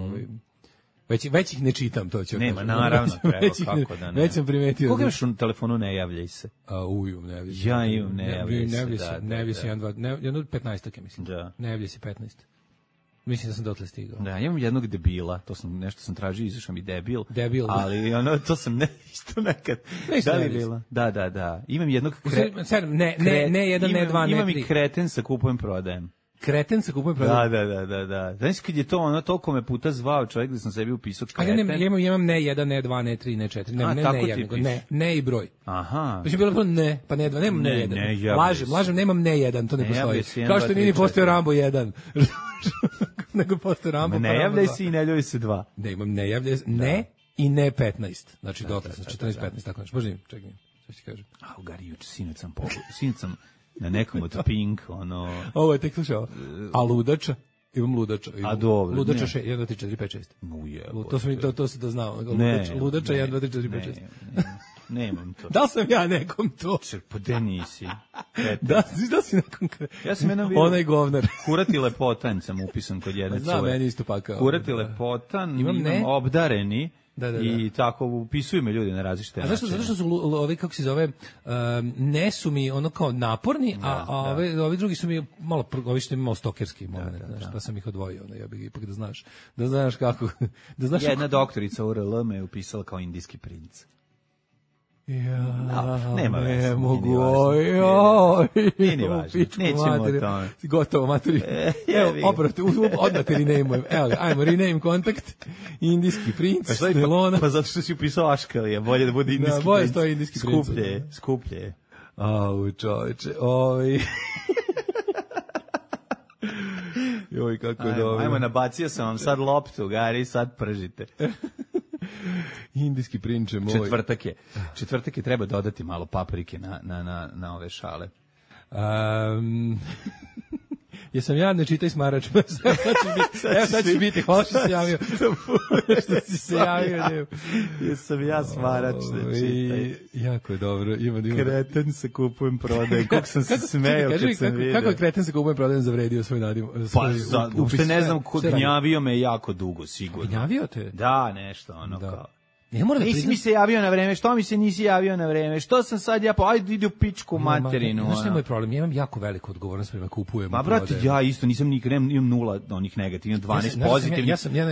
Speaker 8: Već ih ne čitam, to ću.
Speaker 7: Nema, naravno, kako da ne.
Speaker 8: Već sam primetio.
Speaker 7: Koga imaš u telefonu ne javljaj se?
Speaker 8: Imam, ne javljaj se.
Speaker 7: Ja imam, ne javljaj se.
Speaker 8: Ne javljaj se, jedno 15-ke, mislim. Ne javljaj se 15. Mislim da sam dotle stigao.
Speaker 7: Da, imam jednog debila, nešto sam tražio, izašao mi debil.
Speaker 8: Debil, da.
Speaker 7: Ali to sam isto nekad. Da li bila? Da. Imam jednog
Speaker 8: ne jedan, ne dva, ne tri.
Speaker 7: Imam i kreten sa kupujem prodajem.
Speaker 8: Kreten sa kupujem prodajem?
Speaker 7: Da. Znaš kad je to toliko me puta zvao čovjek da sam sebi upisao kreten.
Speaker 8: Imam ne jedan, ne dva, ne tri, ne četiri. Ne i broj.
Speaker 7: Aha.
Speaker 8: Mislim, bilo ne, pa ne dva, nemam ne jedan. Lažem, nemam ne jedan, to ne postoji. Kao što nije postao Rambo 1. Nego postao Rambo.
Speaker 7: Ne javljaj se i ne ljubi se 2.
Speaker 8: Ne, imam ne javljaj se, ne i ne 15. Znači dotle, 14-15, tako nešto. Možda čekaj, što ti kažem.
Speaker 7: U Gari, juče, sinoć sam na nekom od Pink,
Speaker 8: Ovo je tek slušao. A ludača? Imam ludača.
Speaker 7: A dobro.
Speaker 8: Ludača 1, 2, 3, 4, 5, 6. To se da znao. Ludača 1, 2, 3, 4, 5, 6.
Speaker 7: Nemam to.
Speaker 8: Da sam ja nekom to?
Speaker 7: Pa de nisi.
Speaker 8: Da si nekom
Speaker 7: ja sam jednom vidio.
Speaker 8: Onaj govnar.
Speaker 7: Kurati lepotan sam upisan kod jedne cure.
Speaker 8: Zna, meni isto pakao.
Speaker 7: Kurati lepotan, imam obdareni. I tako upisuju me ljudi na različite načine.
Speaker 8: Zato što su ovi, kako se zove, ne su mi ono kao naporni, a ovi drugi su mi malo, ovi što mi malo stokerski moment, pa sam ih odvojio, ja bih ipak da znaš kako.
Speaker 7: Jedna doktorica URL me je upisala kao indijski princ. Nema veze.
Speaker 8: Ne mogu,
Speaker 7: nije važno, nećemo o tome.
Speaker 8: Gotovo, materi. Evo, opravo, odmah te rename-ujem. Evo ga, ajmo, rename kontakt, indijski princ, Stelona.
Speaker 7: Pa zato što si upisao Aškalija, bolje da bude indijski princ.
Speaker 8: Bolje stoji indijski princ.
Speaker 7: Skuplje je.
Speaker 8: Čoveče, Joj, kako je dobro.
Speaker 7: Ajmo, nabacio sam vam sad loptu, Gari, sad pržite.
Speaker 8: Indijski prinče moj.
Speaker 7: Četvrtak je treba dodati malo paprike na ove šale.
Speaker 8: Jesam ja, ne čitaj smarač. Sad će biti, hvala što si se javio. Što si se javio.
Speaker 7: Jesam ja smarač, ne čitaj.
Speaker 8: Jako je dobro. Ima.
Speaker 7: Kreten se kupujem, prodajem. Kako sam se smejao kad sam vidio.
Speaker 8: Kako je kreten se kupujem, prodajem zavredio svoj nadim?
Speaker 7: Uopšte ne znam, gnjavio me jako dugo, sigurno.
Speaker 8: Gnjavio te?
Speaker 7: Da, nešto, ono kao.
Speaker 8: Nisi
Speaker 7: mi se javio na vreme, što mi se nisi javio na vreme, što sam sad ja, ajde idi u pičku materinu.
Speaker 8: Znaš šta je moj problem, ja imam jako veliku odgovornost prema kupujem.
Speaker 7: Ma brate, ja isto nisam nikad, imam 0 onih negativnih, 12 pozitivnih.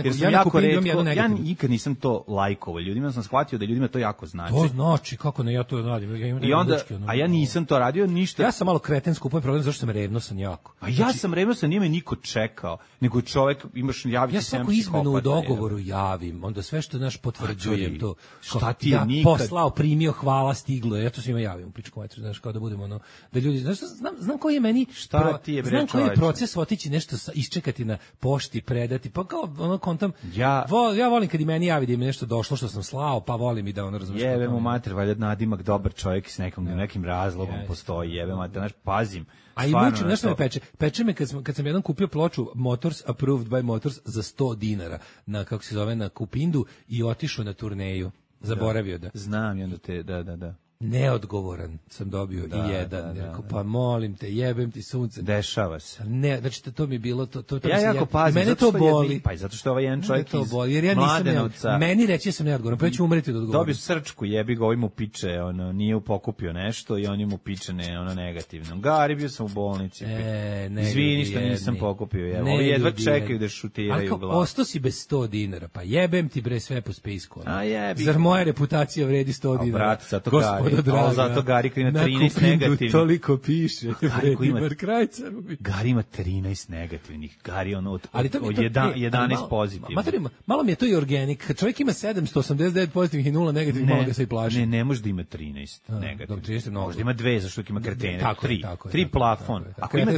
Speaker 7: Ja nikad nisam to lajkovao ljudima, sam shvatio da ljudima to jako znači.
Speaker 8: To znači, kako ne, ja to radim.
Speaker 7: I onda, a ja nisam to radio ništa.
Speaker 8: Ja sam malo kreten s kupujem problem, zašto sam revnosan jako.
Speaker 7: A ja sam revnosan, nije me niko čekao, nego čovjek, imaš javiti
Speaker 8: ja svaku izmenu u dogovoru javim, onda sve što naš potvrđujem to.
Speaker 7: Šta ti je
Speaker 8: ja
Speaker 7: nikad
Speaker 8: poslao, primio, hvala, stiglo. Ja to svima javim u pičku materiju, znaš, kao da budemo ono, da ljudi, znaš, znam koji je meni, znam koji je proces otići nešto isčekati na pošti, predati, pa kao ono kontam, ja volim kad i meni javi da im je nešto došlo što sam slao, pa volim i da ono razumiješ.
Speaker 7: Jebem u mater, valjda nadimak dobar čovjek s nekim razlogom postoji, jebem mater, znaš, pazim.
Speaker 8: A i mučim, znaš što me peče? Peče me kad sam jedan kupio ploču Motors, approved by Motors, za $100 na, kako se zove, na Kupindu i otišao na turneju. Zaboravio da.
Speaker 7: Znam i onda te, da.
Speaker 8: Neodgovoran sam dobio i jedan. Pa molim te, jebem ti sunce.
Speaker 7: Dešava se.
Speaker 8: Ne, znači to mi je bilo to
Speaker 7: ja jako pazim.
Speaker 8: Mene to boli.
Speaker 7: Pa i zato što ovaj jedan čovjek iz
Speaker 8: jer ja nisam meni reći sam neodgovoran, pa ću umreti od odgovornosti.
Speaker 7: Dobio srčku, jebi ga, ovaj mu piče, nije pokupio nešto i on mu piče negativno. Gari, bio sam u bolnici. Izvini što nisam pokupio, jevo. Ovi jedva čekaju da šutiraju glavu.
Speaker 8: Ostao si bez $100, pa jebem ti bre sve po spisku.
Speaker 7: A jebi.
Speaker 8: Zar moja reputacija vredi $100?
Speaker 7: Brate, zato ali zato Gari koji ima 13 negativnih.
Speaker 8: Toliko piše.
Speaker 7: Gari ima 13 negativnih. Gari ono od 11 pozitivnih.
Speaker 8: Malo mi je to i organik. Čovjek ima 789 pozitivnih i 0 negativnih, malo ga se i plaši.
Speaker 7: Ne može da ima 13 negativnih. Možda ima 2, zašto ima kretene. 3 plafon. Ako ima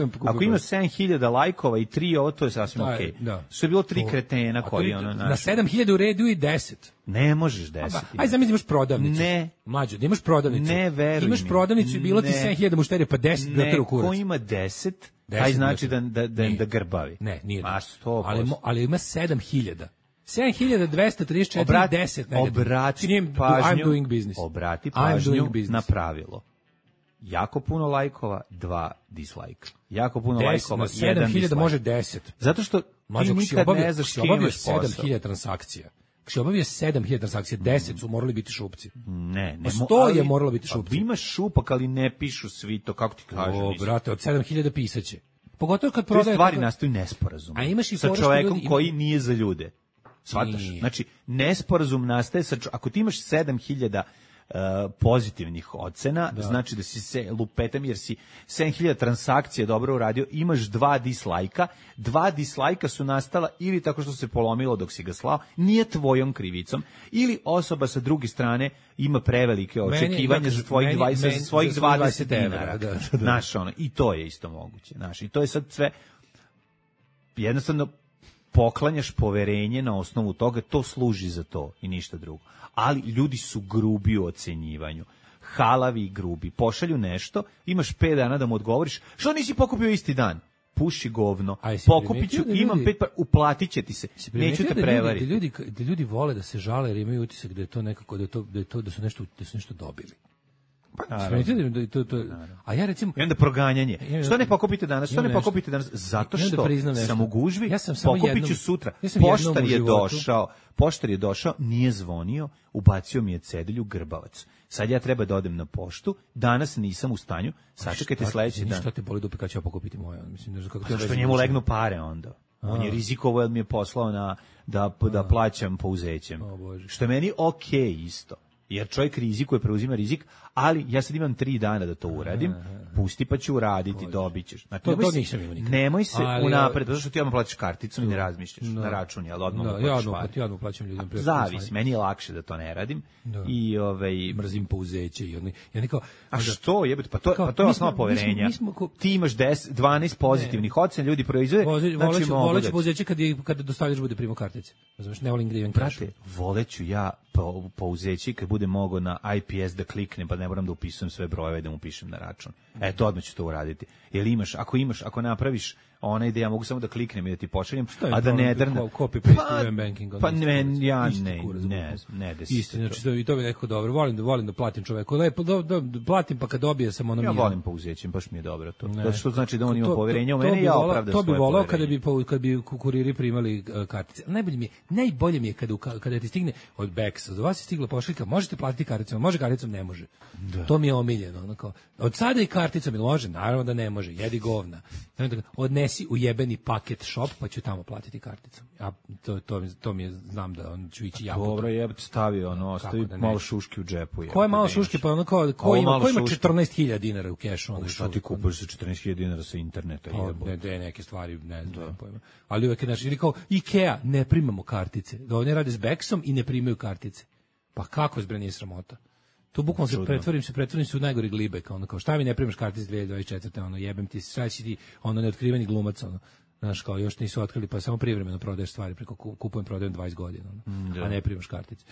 Speaker 7: 7000 lajkova i 3, ovo to je sasvim okej. Što je bilo 3 kretena koji ono
Speaker 8: na 7000 u redu i 10.
Speaker 7: Ne možeš 10.
Speaker 8: Aj zamisli imaš prodavnicu.
Speaker 7: Ne.
Speaker 8: Mlađo, da imaš prodavnicu.
Speaker 7: Ne, veruj.
Speaker 8: Imaš prodavnicu i bilo ti 7000 mušterija, pa 10 da teru kurac.
Speaker 7: Ko ima 10, taj znači da grbavi.
Speaker 8: Ne, nije.
Speaker 7: Ma 100%.
Speaker 8: Ali ima 7000. 7234, 10.
Speaker 7: Obrati pažnju na pravilo. Jako puno lajkova, 2 dislajka. Jako puno lajkova, 1 dislajk.
Speaker 8: 7000 može 10.
Speaker 7: Zato što ti nikad ne znaš kim imaš posao.
Speaker 8: 7000 transakcija. Ako obavio 7000 transakcija, 10 su morali biti šupci.
Speaker 7: Ne.
Speaker 8: 100 je moralo biti šupci.
Speaker 7: Imaš šupak, ali ne pišu svi to, kako ti kažem.
Speaker 8: Brate, od 7000 pisaće. Pogotovo kad prodaje...
Speaker 7: Te stvari nastaju nesporazum.
Speaker 8: A imaš i
Speaker 7: sa čovekom koji nije za ljude. Shvataš? Znači, nesporazum nastaje ako ti imaš 7000 pozitivnih ocena, znači da si se lupetam jer si 7000 transakcija dobro uradio, imaš 2 dislajka. 2 dislajka su nastala ili tako što se polomilo dok si ga slao, nije tvojom krivicom, ili osoba sa druge strane ima prevelike očekivanja za tvojih 20 dinara. Znaš, ono, i to je isto moguće. Znaš, i to je sad sve jednostavno poklanjaš poverenje na osnovu toga, to služi za to i ništa drugo. Ali ljudi su grubi u ocenjivanju. Halavi i grubi. Pošalju nešto, imaš 5 dana da mu odgovoriš, što nisi pokupio isti dan? Puši govno. Pokupit ću, imam 5 pa uplatit će ti se. Neću te prevariti.
Speaker 8: Da ljudi vole da se žale jer imaju utisak da je to nekako, da su nešto dobili. A ja recimo...
Speaker 7: I onda proganjanje. Što ne pokupite danas? Zato što sam u gužvi, pokupit ću sutra. Poštar je došao, nije zvonio, ubacio mi je cedelju grbavac. Sad ja treba da odem na poštu, danas nisam u stanju, sačekajte sledeći dan.
Speaker 8: Šta te boli dupe kad ću ja pokupiti moje?
Speaker 7: Što njemu legnu pare onda. On je rizikovao jer mi je poslao da plaćam pouzećem. Što je meni okej isto. Jer čovjek rizikuje, preuzima rizik, ali ja sad imam 3 dana da to uradim, pusti pa ću uraditi, dobit ćeš. Znači, nemoj se unapred, zato što ti odmah plaćaš karticom i ne razmišljaš na račun, jel odmah plaćaš pare.
Speaker 8: Ja odmah plaćam ljudima.
Speaker 7: Zavisi, meni je lakše da to ne radim. I
Speaker 8: mrzim pouzeće i oni.
Speaker 7: A što jebote, pa to je osnova poverenja. Ti imaš 12 pozitivnih ocena, ljudi proizvode,
Speaker 8: voleću pouzeće kad dostavljač bude primo kartice. Razumeš, ne volim gde imam cash.
Speaker 7: Voleću ja pouzeći kad bude mogao na IPS da kliknem, pa ne moram da upisujem sve brojeve da mu pišem na račun. Eto, odmah ću to uraditi. Jer ako napraviš onaj da ja mogu samo da kliknem i da ti pošaljem, a da ne drna.
Speaker 8: Copy paste banking.
Speaker 7: Pa ne, ja ne.
Speaker 8: Istina, znači i to bi nekako dobro. Volim da platim čoveku. Lepo, platim pa kad dobije sam ono.
Speaker 7: Ja volim pouzećem, baš mi je dobro to. Zato što znači da on ima poverenja u mene i ja opravdam svoje poverenje.
Speaker 8: To bi voleo kad bi kuriri primali kartice. Najbolje mi je kada ti stigne od Bexa, do vas je stigla pošiljka, možete platiti karticama, može karticom, ne može. Da. To mi je omiljeno. Onako. Od sada i karticom može, naravno da ne može, jedi govna. Odnesi u jebeni paket shop, pa ću tamo platiti karticom. Ja, to mi je, znam da on ću ići jako.
Speaker 7: Dobro, jebate stavio, ostavi malo šuške u džepu.
Speaker 8: Ko je malo šuške, pa ono kao, ko ima 14.000 dinara u kešu?
Speaker 7: Šta ti kupuješ za 14.000 dinara sa interneta?
Speaker 8: Ne, neke stvari, ne znam pojma. Ali uvek je naš, ili kao IKEA, ne primamo kartice. Da oni rade s Bexom i ne primaju kartice. Pa kako je zbranje sramota? To bukvalno se pretvorim se u najgori glibek, kao šta mi ne primaš kartice 2024, jebem ti, sad si ti neotkriveni glumac, znaš, kao još nisu otkrili, pa samo privremeno prodaješ stvari, preko prodajem 20 godina, a ne primaš kartice.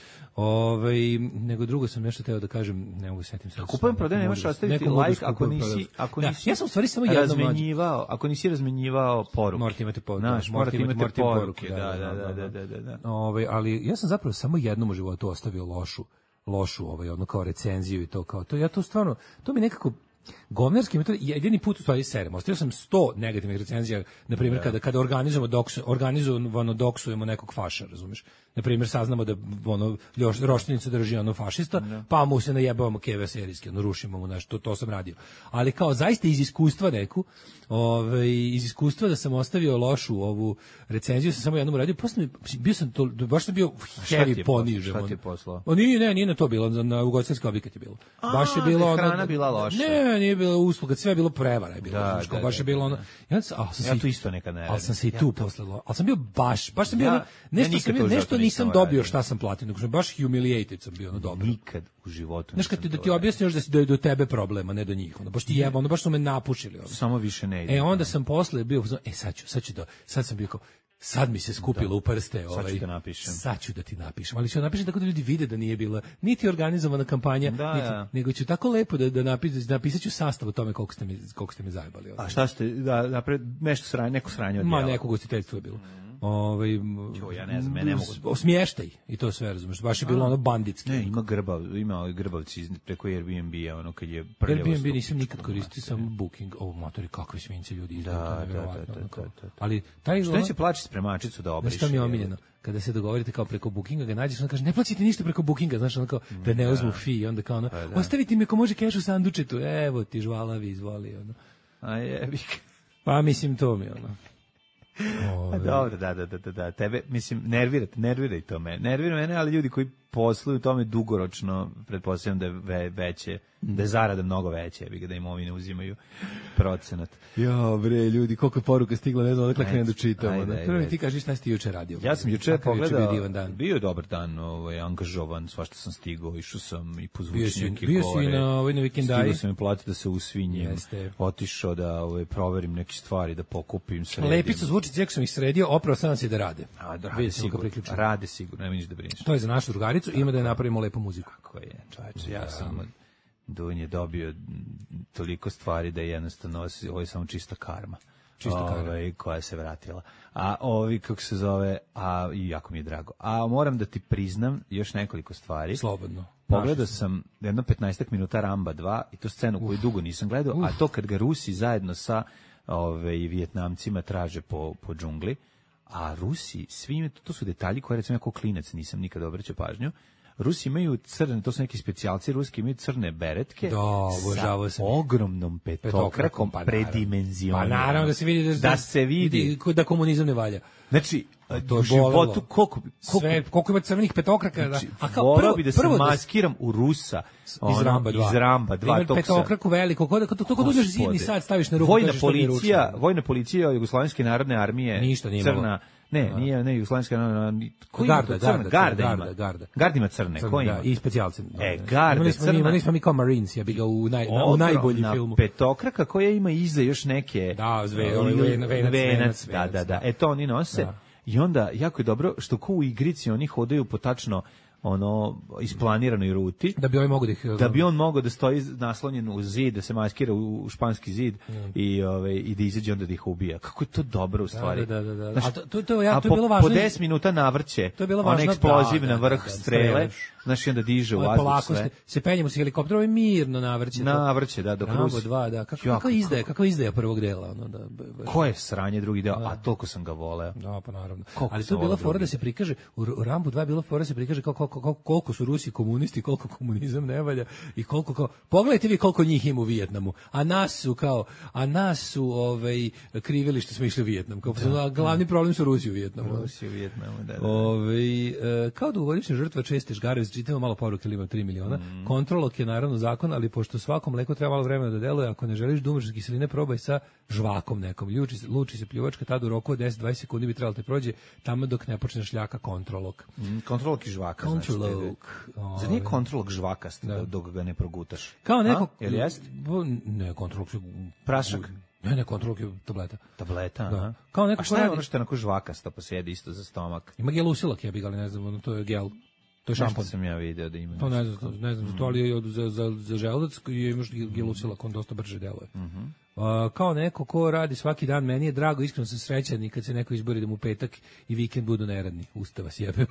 Speaker 8: Nego drugo sam nešto teo da kažem, ne mogu setim sad.
Speaker 7: Kupujem prodajem, nemaš ostaviti like ako nisi
Speaker 8: ja sam u stvari samo jednom
Speaker 7: ako nisi razmenjivao poruke.
Speaker 8: Morate imati poruke.
Speaker 7: Morate imati poruke,
Speaker 8: da. Ali ja sam zapravo samo jednom u životu ostavio lošu kao recenziju i to kao to. Ja to stvarno, to mi nekako govnarski metod, jedini put u stvari serem. Ostavio sam 100 negativnih recenzija, na primjer kada organizovano doksujemo nekog faša, razumeš? Na primjer saznamo da Roštenicu drži fašista, pa mu se najebavamo keve serijski, rušimo mu nešto, to sam radio. Ali kao zaista iz iskustva neku, iz iskustva da sam ostavio lošu ovu recenziju, sam samo jednom radio, posle baš sam bio heavy ponižen.
Speaker 7: Šta ti je poslao?
Speaker 8: Nije na to bilo, na ugostiteljski objekat je bilo. Baš je bilo
Speaker 7: hrana bila loša.
Speaker 8: Ne, nije bilo usluga, sve je bilo prevara, je bilo. Baš je bilo ono.
Speaker 7: Ja to isto nekad ne radim.
Speaker 8: Ali sam se i tu posle, ali sam bio baš sam bio nešto nisam dobio šta sam platio, nego sam baš humiliated sam bio, dobro.
Speaker 7: Nikad u životu.
Speaker 8: Znaš, kad da ti objasnim još da je do tebe problema, ne do njih. Baš ti jeba, baš su me napušili.
Speaker 7: Samo više ne ide.
Speaker 8: Onda sam posle bio, sad sam bio kao, sad mi se skupilo u prste. Sad ću da ti napišem. Ali ću da napišem tako da ljudi vide da nije bila niti organizovana kampanja, nego ću tako lepo da napisat ću sastav o tome koliko ste me zajebali.
Speaker 7: A šta ste, nešto sranje, neko sranje od
Speaker 8: djela? Neko gostiteljstvo je bilo.
Speaker 7: Ja ne znam, ne mogu.
Speaker 8: Smještaj i to sve, razumiješ, baš je bilo ono banditski.
Speaker 7: Ne, ima grbavci preko Airbnb-a, kad je prljavo.
Speaker 8: Airbnb nisam nikad koristio, samo Booking. Matori, kakve svinjce ljudi izdaju, to je nevjerovatno. Ali taj
Speaker 7: što neće plaći spremačicu da obriši?
Speaker 8: Šta mi je omiljeno? Kada se dogovorite kao preko Bookinga, ga nađeš, on kaže, ne plaćite ništa preko Bookinga, znaš, ono kao, da ne uzmu fee, onda kao ono, ostaviti mi ako može keš u sandučetu, evo ti žvalavi, izvoli, ono.
Speaker 7: A jebik.
Speaker 8: Pa mislim, to mi, ono.
Speaker 7: Dobro, da, tebe, mislim, nerviraj to mene. Nervira mene, ali ljudi koji posluju tome dugoročno, pretpostavljam da je veće, da je zarada mnogo veća, da imovine uzimaju procenat.
Speaker 8: Jo, bre, ljudi, koliko je poruka stigla, ne znam, odakle krenem da čitamo. Prvo mi ti kaži šta si ti juče radio.
Speaker 7: Ja sam juče pogledao, bio je dobar dan, angažovan, svašta sam stigao, išao sam i po zvučnjake.
Speaker 8: Bio si na vikendari.
Speaker 7: Stigao sam i platiti da se usvinjem, otišao da proverim neke stvari, da pokupim, sredim.
Speaker 8: Lepi su zvučici, jako sam ih sredio, opravo sam se da rade.
Speaker 7: Rade sigurno, ne vidiš da brineš.
Speaker 8: To je za našu drugaricu, ima da napravimo lepu muziku.
Speaker 7: Kako je, čoveče, ja sam Dunj je dobio toliko stvari da je jednostavno ovo je samo čista karma. Koja se vratila. A kako se zove, i jako mi je drago. A moram da ti priznam još nekoliko stvari.
Speaker 8: Slobodno.
Speaker 7: Pogledao sam jedno 15 minuta Ramba 2 i to scenu koju dugo nisam gledao, a to kad ga Rusi zajedno sa Vijetnamcima traže po džungli, a Rusi, svi to su detalji koje recimo jako klinac nisam nikad obraćao pažnju. Rusi imaju crne, to su neki specijalci, ruski imaju crne beretke sa ogromnom petokrakom predimenzionirano.
Speaker 8: Pa naravno da se vidi da komunizam ne valja.
Speaker 7: Znači, u životu
Speaker 8: koliko ima crvenih petokraka.
Speaker 7: Znači, volao bi da se maskiram u Rusa iz Ramba 2.
Speaker 8: Ima petokraku veliko, to kod uzmeš zidni sad staviš na ruku.
Speaker 7: Vojna policija Jugoslovenske narodne armije.
Speaker 8: Ništa nije imala.
Speaker 7: Ne, Jugoslovenska Garda ima crne, ko ima?
Speaker 8: I specijalci.
Speaker 7: Garda crna.
Speaker 8: Imali smo mi kao Marines, ja bi ga u najbolji filmu.
Speaker 7: Petokraka koja ima iza još neke...
Speaker 8: Da,
Speaker 7: venac. Da. To oni nose. I onda, jako je dobro, što ko u igrici oni hodaju po tačno isplaniranoj ruti.
Speaker 8: Da bi ovaj mogo
Speaker 7: da bi on mogao da stoji naslonjen u zid, da se maskira u španski zid i da izađe onda da ih ubija. Kako je to dobro u stvari.
Speaker 8: Da.
Speaker 7: Znaš,
Speaker 8: a to je bilo važno.
Speaker 7: Po 10 minuta navrće.
Speaker 8: To je bilo važno.
Speaker 7: Onaj eksploziv na vrh strele. Znaš, i onda diže u vazduh sve.
Speaker 8: Se penjemo sa helikopterom i mirno navrće.
Speaker 7: Navrće, da, dok
Speaker 8: Rambo 2, da. Kako izdaja prvog dela?
Speaker 7: Ko je sranje drugi deo? A toliko sam ga voleo.
Speaker 8: Da, pa naravno. Ali to je bila fora da se prikaže, u Rambo 2 je bila fora da se prikaže koliko su Rusi komunisti, koliko komunizam ne valja i koliko pogledajte vi koliko njih ima u Vijetnamu, a nas su krivili što smo išli u Vijetnam. Glavni problem su Rusi u Vijetnamu.
Speaker 7: Da.
Speaker 8: Kao dugogodišnja žrtva česte žgare, čitamo malo poruke, ili ima 3 miliona. Kontrolok je naravno zakon, ali pošto svako mleko treba malo vremena da deluje, ako ne želiš da umreš od kiseline, probaj sa žvakom nekom. Luči se pljuvačka, tad u roku od 10-20 sekundi bi trebalo te prođe, tamo dok ne počne šljaka kontrolok.
Speaker 7: Kontrolok i žvaka.
Speaker 8: Kontrolok.
Speaker 7: Zar nije kontrolok žvakast dok ga ne progutaš?
Speaker 8: Kao neko...
Speaker 7: Jel jest?
Speaker 8: Ne, kontrolok je...
Speaker 7: Prašak?
Speaker 8: Ne, kontrolok je tableta.
Speaker 7: Tableta,
Speaker 8: da. Kao neko
Speaker 7: a šta je ono što je onako žvakasto, pa se jede isto za stomak?
Speaker 8: Ima gelusilak, ja bih, ali ne znam, to je gel. To je šampon.
Speaker 7: Sam ja video da ima.
Speaker 8: To ne znam, to ali je za želudac i imaš gelusilak, on dosta brže deluje. Kao neko ko radi svaki dan, meni je drago, iskreno sam srećan i kad se neko izbori da mu petak i vikend budu neradni. Ustava sjebem.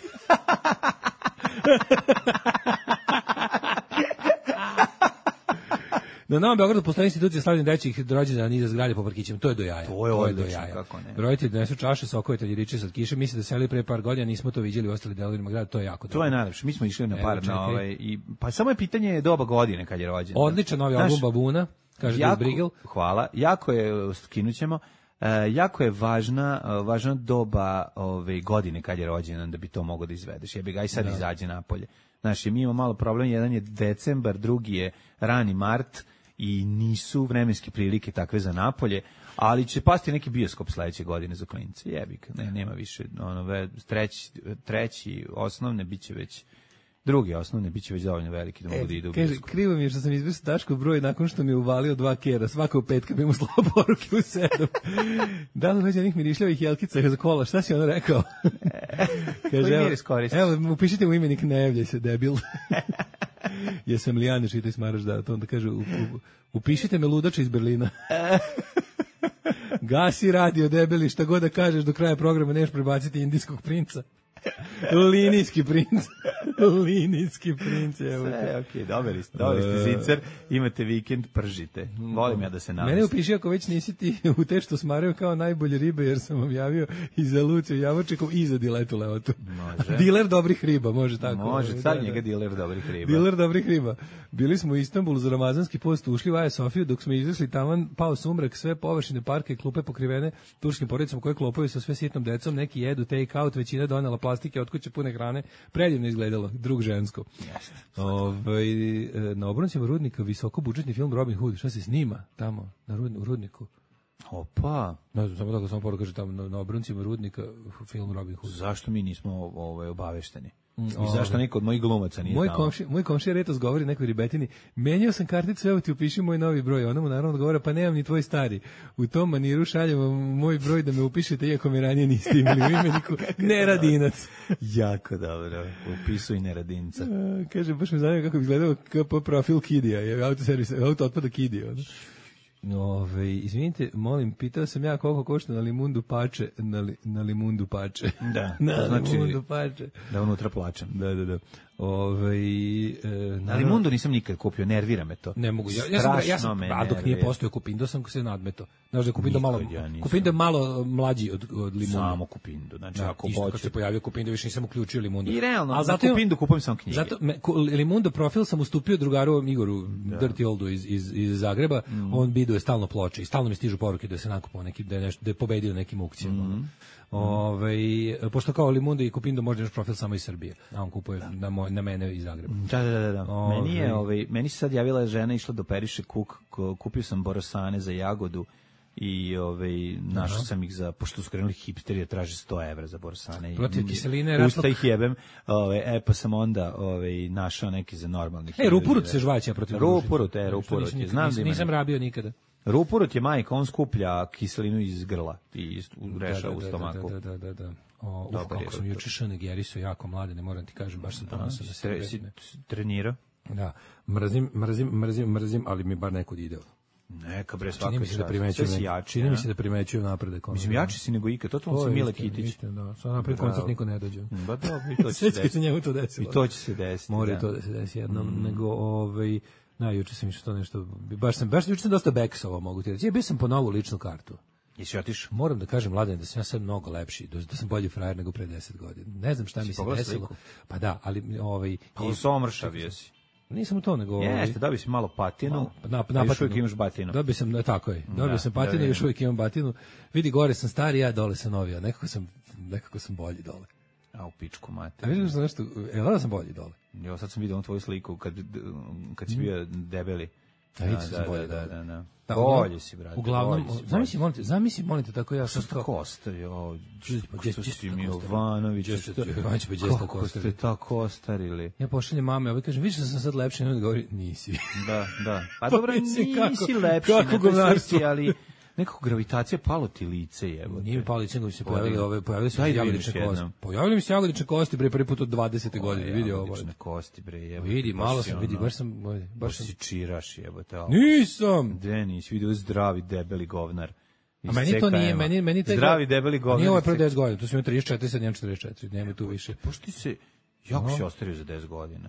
Speaker 8: Na Novom Beogradu postoji institucija slavljenja dečjih rođendana niza zgrade po parkićima. To je do jaja.
Speaker 7: To je odlično, kako ne.
Speaker 8: Roditelji donesu čaše, sokove, tanjiriće sad kiše. Misle da seli pre par godina, nismo to viđeli u ostali delovima grada, to je jako dobro.
Speaker 7: To je najlepše. Mi smo išli na par pa samo je pitanje doba godine kad je rođen.
Speaker 8: Odličan novi album Babuna, kaže Dave Brigel.
Speaker 7: Hvala. Jako je, skinućemo. Jako je važna doba godine kad je rođendan da bi to mogao da izvedeš. Jebi ga aj sad izađe napolje. Znaš, mi imamo malo problem, jedan je decembar, drugi je rani mart i nisu vremenske prilike takve za napolje, ali će pasti neki bioskop sledeće godine za klince. Jebik, nema više, treći osnovne biće već, drugi osnovne biće već dovoljno veliki da mogu da idu u bioskop.
Speaker 8: Kaže, krivo mi je što sam izbrisao Daškov broj nakon što mi je uvalio 2 kera, svakog petka bi mu slao poruke u 7. Da li već onih mirišljavih jelkica za kola, šta si ono rekao?
Speaker 7: Kaže,
Speaker 8: evo, upišite mu imenik, ne javljaj se, debil. Jesam Lijane, čitaj smaraš da, to onda kaže, upišite me ludača iz Berlina. Gasi radio, debeli, šta god da kažeš do kraja programa, neš prebaciti indijskog princa. Linijski princ. Linijski princ, evo.
Speaker 7: Sve, okej, dobili ste zicer, imate vikend, pržite. Volim ja da se navesti.
Speaker 8: Mene upiši ako već nisi ti u te što smaraju kao najbolje ribe, jer sam vam javio i za Luciju Javorčikom i za Diletu Leotu.
Speaker 7: Može.
Speaker 8: Diler dobrih riba, može tako.
Speaker 7: Može, sad njega diler dobrih riba.
Speaker 8: Diler dobrih riba. Bili smo u Istanbulu za ramazanski post, ušli u Aja Sofiju, dok smo izašli taman, pao sumrak, sve površine parka i klupe pokrivene turskim porodicama koje klopaju sa sve sitnom decom, neki jedu take out, većina donela plastike od kuće pune hrane, predivno izgledalo, drug žensko. Na obroncima Rudnika visoko budžetni film Robin Hood, šta se snima tamo u Rudniku?
Speaker 7: Opa.
Speaker 8: Ne znam, samo da ga samo porukaže tamo na obroncima Rudnika film Robin Hood.
Speaker 7: Zašto mi nismo obavešteni? I zašto neko od mojih glumaca nije tamo?
Speaker 8: Moj komšija Retos govori nekoj ribetini, menjao sam karticu, evo ti upiši moj novi broj. Ona mu naravno odgovara, pa nemam ni tvoj stari. U tom maniru šaljem vam moj broj da me upišete, iako me ranije niste imali u imeniku. Neradinac.
Speaker 7: Jako dobro. Upisuj Neradinca.
Speaker 8: Kaže, baš me zanima kako bi izgledao KP profil Kidija. Je auto otpada Kidija. Izvinite, molim, pitao sam ja koliko košta na limundu pače, na limundu pače.
Speaker 7: Da,
Speaker 8: na
Speaker 7: znači
Speaker 8: limundu pače.
Speaker 7: Da unutra plačem.
Speaker 8: Da.
Speaker 7: Na limundu nisam nikad kupio, nervira me to.
Speaker 8: Ne mogu, ja sam a dok nije postojao Kupindo sam se nadmeto. Znaš da je Kupindo malo mlađi od limundu.
Speaker 7: Samo Kupindo, znači ako hoće.
Speaker 8: Kad se pojavio Kupindo više nisam uključio limundu.
Speaker 7: I realno, ali za Kupindo kupujem sam knjige.
Speaker 8: Zato limundu profil sam ustupio drugaru Igoru Dirty Oldu iz Zagreba. On biduje stalno ploče i stalno mi stižu poruke da se nakupovao neki, da je pobedio nekim aukcijama. Pošto kao Limundo i Kupindo možda naš profil samo iz Srbije, a on kupuje na mene iz Zagreba.
Speaker 7: Da. Meni se sad javila žena, išla do periše kuk, kupio sam borosane za jagodu i našao sam ih pošto su krenuli hipsteri, traže 100 evra za borosane.
Speaker 8: Protiv kiseline.
Speaker 7: Usta ih jebem, pa sam onda našao neki za normalnih.
Speaker 8: Rupurut se žvaća protiv
Speaker 7: Rupurut.
Speaker 8: Nisam rabio nikada.
Speaker 7: Rupurut je majka, on skuplja kiselinu iz grla i reša u stomaku.
Speaker 8: Da. Kako sam juče šanegerisao jako mlade, ne moram ti kažem, baš sam ponosan na sebe.
Speaker 7: Trenirao?
Speaker 8: Da, mrzim, ali mi bar nekud ide.
Speaker 7: Neka bre, svaka
Speaker 8: čini mi se da primećuju napredak.
Speaker 7: Mislim, jači si nego ikad, totalno si Mile Kitić.
Speaker 8: Da, sad napred koncert niko ne dođe.
Speaker 7: Ba dobro, i to će se desiti.
Speaker 8: Njemu to desilo.
Speaker 7: I to će se desiti.
Speaker 8: Mora to da se desi jednom, nego juče sam išao nešto, baš juče sam dosta beksovao, mogu ti reći. Ja bio sam po novu ličnu kartu.
Speaker 7: Jesi otišao?
Speaker 8: Moram da kažem, Mladen, da sam ja sad mnogo lepši, da sam bolji frajer nego pre 10 godina. Ne znam šta mi se desilo. Pa da, ali
Speaker 7: Pa somršavio si.
Speaker 8: Nisam to nego
Speaker 7: jeste, dobio si malo patinu. A još uvijek imaš batinu.
Speaker 8: Dobio sam, tako je. Dobio sam patinu i još uvijek imam batinu. Vidi, gore sam stari, ja dole sam novi, a nekako sam bolji dole.
Speaker 7: A u pičku mater.
Speaker 8: A vidiš da nešto, da sam bolji dole.
Speaker 7: Jo, sad sam vidio tvoju sliku kad si bio debeli.
Speaker 8: A vidiš da sam bolji dole.
Speaker 7: Da. Bolje si, brate.
Speaker 8: Uglavnom, zamisli, molite, tako ja sam
Speaker 7: tako ostario. Što si mi Jovanović, kako ste tako ostarili.
Speaker 8: Ja pošaljem mame, a kažem, više sam sad lepši, ne govori, nisi.
Speaker 7: Da. Pa dobro, nisi lepši, ne to ali nekako gravitacija palo ti lice, jebote.
Speaker 8: Nije palo lice, nego se pojavili su jagodične kosti. Pojavili mi se jagodične kosti, bre, prvi put od 20. godine, vidi ovo.
Speaker 7: Jagodične kosti, bre, jebote.
Speaker 8: Vidi, malo sam, vidi,
Speaker 7: baš si čiraš, jebote.
Speaker 8: Nisam!
Speaker 7: De, nisi vidio zdravi, debeli govnar.
Speaker 8: A meni to nije, meni taj
Speaker 7: zdravi, debeli govnar.
Speaker 8: Nije ovo pre 10 godina, tu sam imao 34, sad imam 44, nema tu više.
Speaker 7: Pošto ti se, jako si ostario za 10 godina.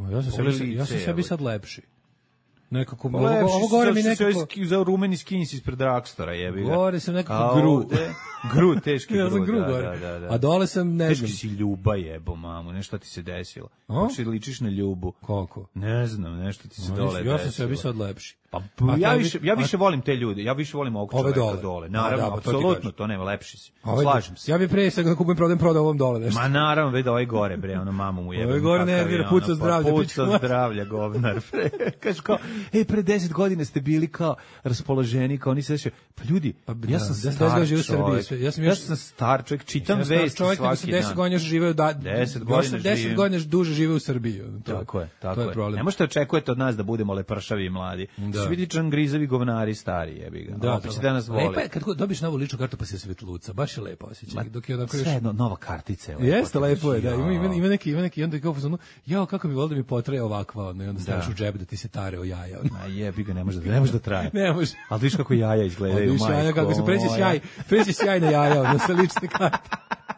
Speaker 8: Ja sam sebi sad lepši. Nekako, ovo gore mi nekako...
Speaker 7: Za rumeni skins ispred Dragstora, jebi ga.
Speaker 8: Gore sam nekako
Speaker 7: Gru, teški gru.
Speaker 8: Ja sam gru gore. Da. A dole sam, ne znam.
Speaker 7: Teški si Ljuba, jebo, mamu, nešto ti se desilo. Hoće ličiš na Ljubu.
Speaker 8: Kako?
Speaker 7: Ne znam, nešto ti se dole desilo.
Speaker 8: Ja sam sebi sad lepši.
Speaker 7: Pa ja više volim te ljude, ja više volim ovog čoveka dole. Naravno, apsolutno, to nema, lepši si. Slažem se.
Speaker 8: Ja bih pre sad kupujem prodao ovom dole nešto.
Speaker 7: Ma naravno, vidi ovaj gore, bre, ono mamu mu jebe.
Speaker 8: Ovaj gore nervira, puca zdravlja.
Speaker 7: Puca zdravlja, govnar. Kaže kao, pre 10 godina ste bili kao raspoloženi, kao nisi reći, pa ljudi, ja sam star čovjek. Ja sam star čovjek, čitam vesti svaki dan.
Speaker 8: 10 godina živeo 10 godina duže žive u Srbiji.
Speaker 7: Tako je. Ne možete očekujete od nas da budemo lepršavi i mladi. Vidi čangrizavi govnari stari, jebi ga.
Speaker 8: Da,
Speaker 7: opet da nas vole.
Speaker 8: Lepo je kad dobiš novu ličnu kartu pa se svetluca, baš je lepo osjećaj. Dok je onako
Speaker 7: još jedno nova kartica je.
Speaker 8: Jeste lepo je, da. Ima neki onda kao fazonu, jao kako bi volio da mi potraje ovakva, i onda staviš u džep da ti se tare o jaja.
Speaker 7: A jebi ga, ne može da traje.
Speaker 8: Ne može.
Speaker 7: Al vidiš kako jaja izgledaju, majko.
Speaker 8: Jaja kako se preći sjaj na jaja, na sa lične karte.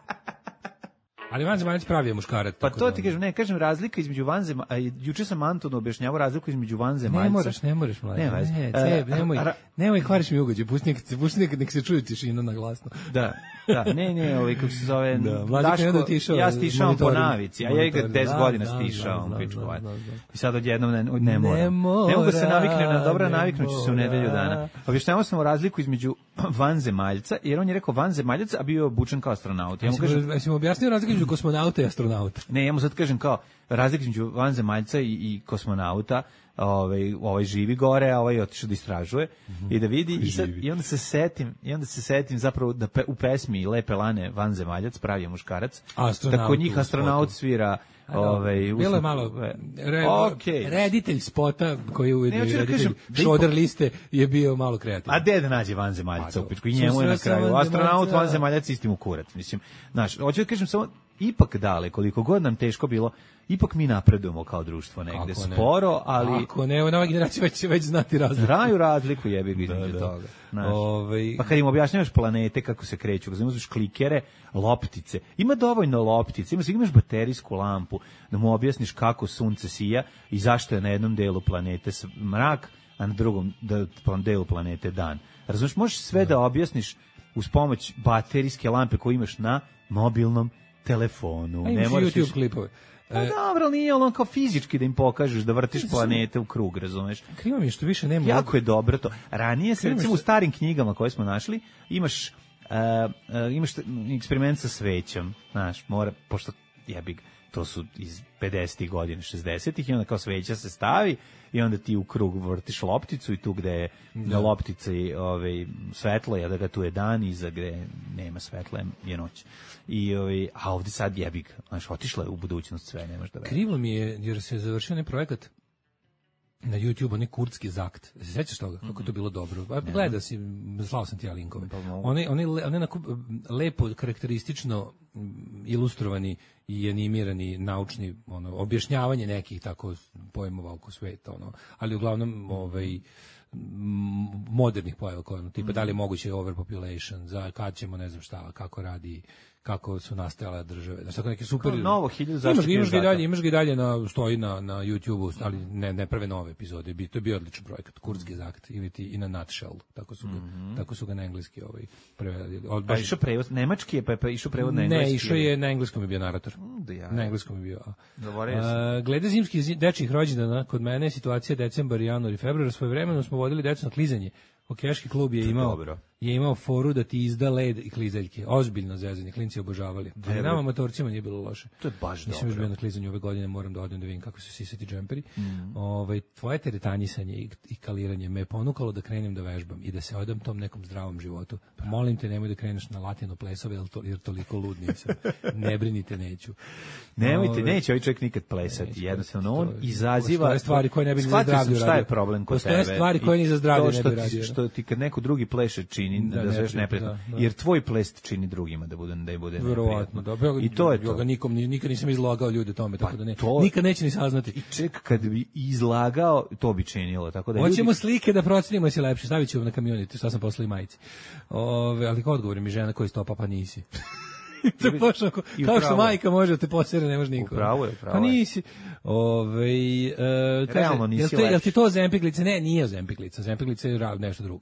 Speaker 8: Ali vanzemaljac pravi je muškarac.
Speaker 7: Pa to ti kažem, kažem razlika između vanzemaljaca, juče sam Antonu objašnjavao razliku između vanzemaljca.
Speaker 8: Ne moraš, mlađe. Nemoj, hvariš mi ugođe, pusti nek se čuje tišina na glasno.
Speaker 7: Da, ne, kako se zove, Daško, ja stišavam po navici, a ja ga 10 godina stišavam, i sad odjednom ne moram. Ne mogu da se naviknem, dobro naviknuću se u nedelju dana. Objašnjavao sam razliku između vanzemaljca, jer on je rekao vanzemaljac, a bio obučen kao astronaut.
Speaker 8: Jesi mu objasnio razliku između kosmonauta i astronauta?
Speaker 7: Ne, ja mu sad kažem kao razlika između vanzemaljca i kosmonauta, ovaj živi gore, a ovaj je otišao da istražuje i da vidi i onda se setim zapravo da u pesmi Lepe lane vanzemaljac pravi je muškarac, da kod njih astronaut svira
Speaker 8: bilo je malo reditelj spota koji je ujedno i reditelj šoder liste je bio malo kreativan.
Speaker 7: A gde da nađe vanzemaljca u pičku? I njemu je na kraju astronaut vanzemaljac istim u kurac. Mislim, hoću da kažem samo, ipak dale, koliko god nam teško bilo, ipak mi napredujemo kao društvo negde. Sporo, ali...
Speaker 8: Ako ne, nova generacija već znati razliku.
Speaker 7: Znaju razliku, jebi ga između toga. Pa kad im objašnjavaš planete kako se kreću, kad uzmeš klikere, loptice, ima dovoljno loptice, imaš baterijsku lampu, da mu objasniš kako sunce sija i zašto je na jednom delu planete mrak, a na drugom delu planete dan. Razumiješ, možeš sve da objasniš uz pomoć baterijske lampe koju imaš na mobilnom telefonu.
Speaker 8: A imaš YouTube klipove.
Speaker 7: Pa dobro, ali nije ono kao fizički da im pokažeš da vrtiš planete u krug, razumeš?
Speaker 8: Krivo mi je što više nema...
Speaker 7: Jako je dobro to. Ranije se, recimo u starim knjigama koje smo našli, imaš eksperiment sa svećom, znaš, pošto jebig, to su iz 50. godina, 60. i onda kao sveća se stavi i onda ti u krug vrtiš lopticu i tu gde je na loptici svetlo je, da ga tu je dan, iza gde nema svetla je noć. A ovdje sad jebik, znaš, otišla je u budućnost sve, nemaš da veruješ.
Speaker 8: Krivo mi je, jer se završio onaj projekat na YouTube, onaj kurdski zakt. Se sećaš toga? Kako je to bilo dobro? Gledao si, slao sam ti ja linkove. Oni lepo, karakteristično ilustrovani i animirani naučni objašnjavanje nekih tako pojmova oko sveta, ali uglavnom modernih pojava koje tipa da li je moguće overpopulation, za kad ćemo ne znam šta, kako radi, kako su nastajale države. Znači tako neki super.
Speaker 7: Novo 1000 zaštitnih
Speaker 8: imaš ga i dalje stoji na YouTubeu, ali ne prve nove epizode. To je bio odličan projekat, kurdski zakt iliti in a nutshell, tako su ga na engleski prevedali.
Speaker 7: Pa išao prevod nemački je, pa išao prevod na engleski.
Speaker 8: Ne, išao je na engleskom je bio narator. Na engleskom je bio. Glede zimskih dečjih rođendana, kod mene je situacija decembar, januar i februar, svojevremeno smo vodili decu na klizanje. Hokejaški klub je imao foru da ti izda led i klizaljke. Ozbiljno zezanje, klinci obožavali. Ali nama motorcima nije bilo loše.
Speaker 7: To je baš dobro.
Speaker 8: Nisam još bio na klizanju ove godine, moram da odem da vidim kako su sisati džemperi. Tvoje teretanjisanje i kaliranje me je ponukalo da krenem da vežbam i da se odam tom nekom zdravom životu. Molim te, nemoj da kreneš na latino plesove, jer toliko lud nisam. Ne brinite, neću.
Speaker 7: Nemojte, neće ovaj čovjek nikad plesati. Jednostavno, on izaziva...
Speaker 8: Postoje stvari koje ne bi ni za zdravlje uradio.
Speaker 7: Šta je problem kod tebe?
Speaker 8: Postoje stvari koje ni za zdravlje ne bi uradio.
Speaker 7: Što ti kad neko drugi pleše čini da zveš neprijatno. Jer tvoj ples čini drugima da bude
Speaker 8: verovatno,
Speaker 7: neprijatno. I to je to.
Speaker 8: Ja nikad nisam izlagao ljude tome, tako da nikad neće ni saznati.
Speaker 7: I ček, kad bi izlagao, to bi činilo. Tako da
Speaker 8: hoćemo slike da procenimo jesi lepši, stavit ću vam na community, šta sam poslao i majici. Ali kao odgovori mi žena koji stopa, pa nisi. To je pošlo, kao što majka može da te posere, ne može niko.
Speaker 7: Upravo je.
Speaker 8: Pa nisi.
Speaker 7: Realno nisi lepši.
Speaker 8: Jel ti to zempiglica? Ne, nije zempiglica. Zempiglica je nešto drugo.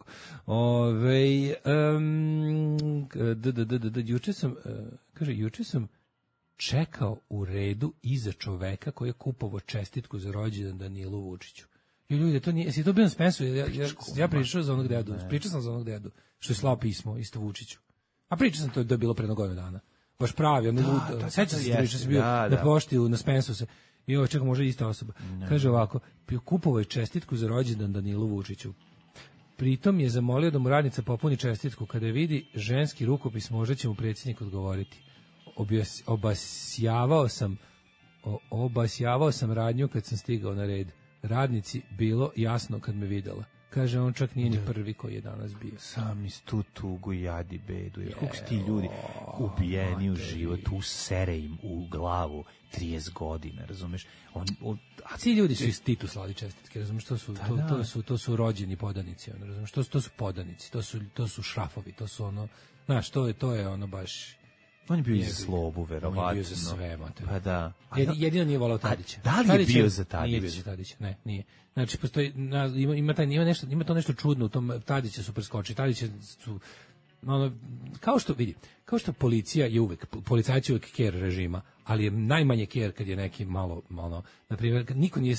Speaker 8: Juče sam čekao u redu iza čoveka koji je kupovao čestitku za rođendan Danilu Vučiću. Ljudi, to nije, jesi to bio na Spensu? Ja pričao za onog dedu. Pričao sam za onog dedu što je slao pismo isto Vučiću. A pričao sam to da je bilo pre godinu dana. Baš pravi, sećam se pričao sam bio na pošti na Spensu se. I ovo čeka možda ista osoba. Kaže ovako, kupovao je čestitku za rođendan Danilu Vučiću. Pritom je zamolio da mu radnica popuni čestitku. Kada je vidi ženski rukopis, možda će mu predsjednik odgovoriti. Obasjavao sam radnju kad sam stigao na red. Radnici bilo jasno kad me videla. Kaže, on čak nije ni prvi koji je danas bio.
Speaker 7: Sam iz tu tugu jadi bedu. Koliko su ti ljudi ubijeni u životu, usere im u glavu 30 godina, razumeš?
Speaker 8: A ti ljudi su iz Titu slali čestitke, razumeš? To su rođeni podanici, razumeš? To su podanici, to su šrafovi, to su znaš, to je ono baš...
Speaker 7: On je bio za Slobu, verovatno.
Speaker 8: On je bio za sve, mate.
Speaker 7: Pa da.
Speaker 8: Jedino nije volao Tadića.
Speaker 7: Da li je bio za Tadića?
Speaker 8: Nije bio za Tadića, ne, nije. Znači, postoji, ima to nešto čudno u tom, Tadića su preskoči, Tadića su, kao što policija je uvek, policajac je uvek care režima, ali je najmanje care kad je neki malo, na primjer,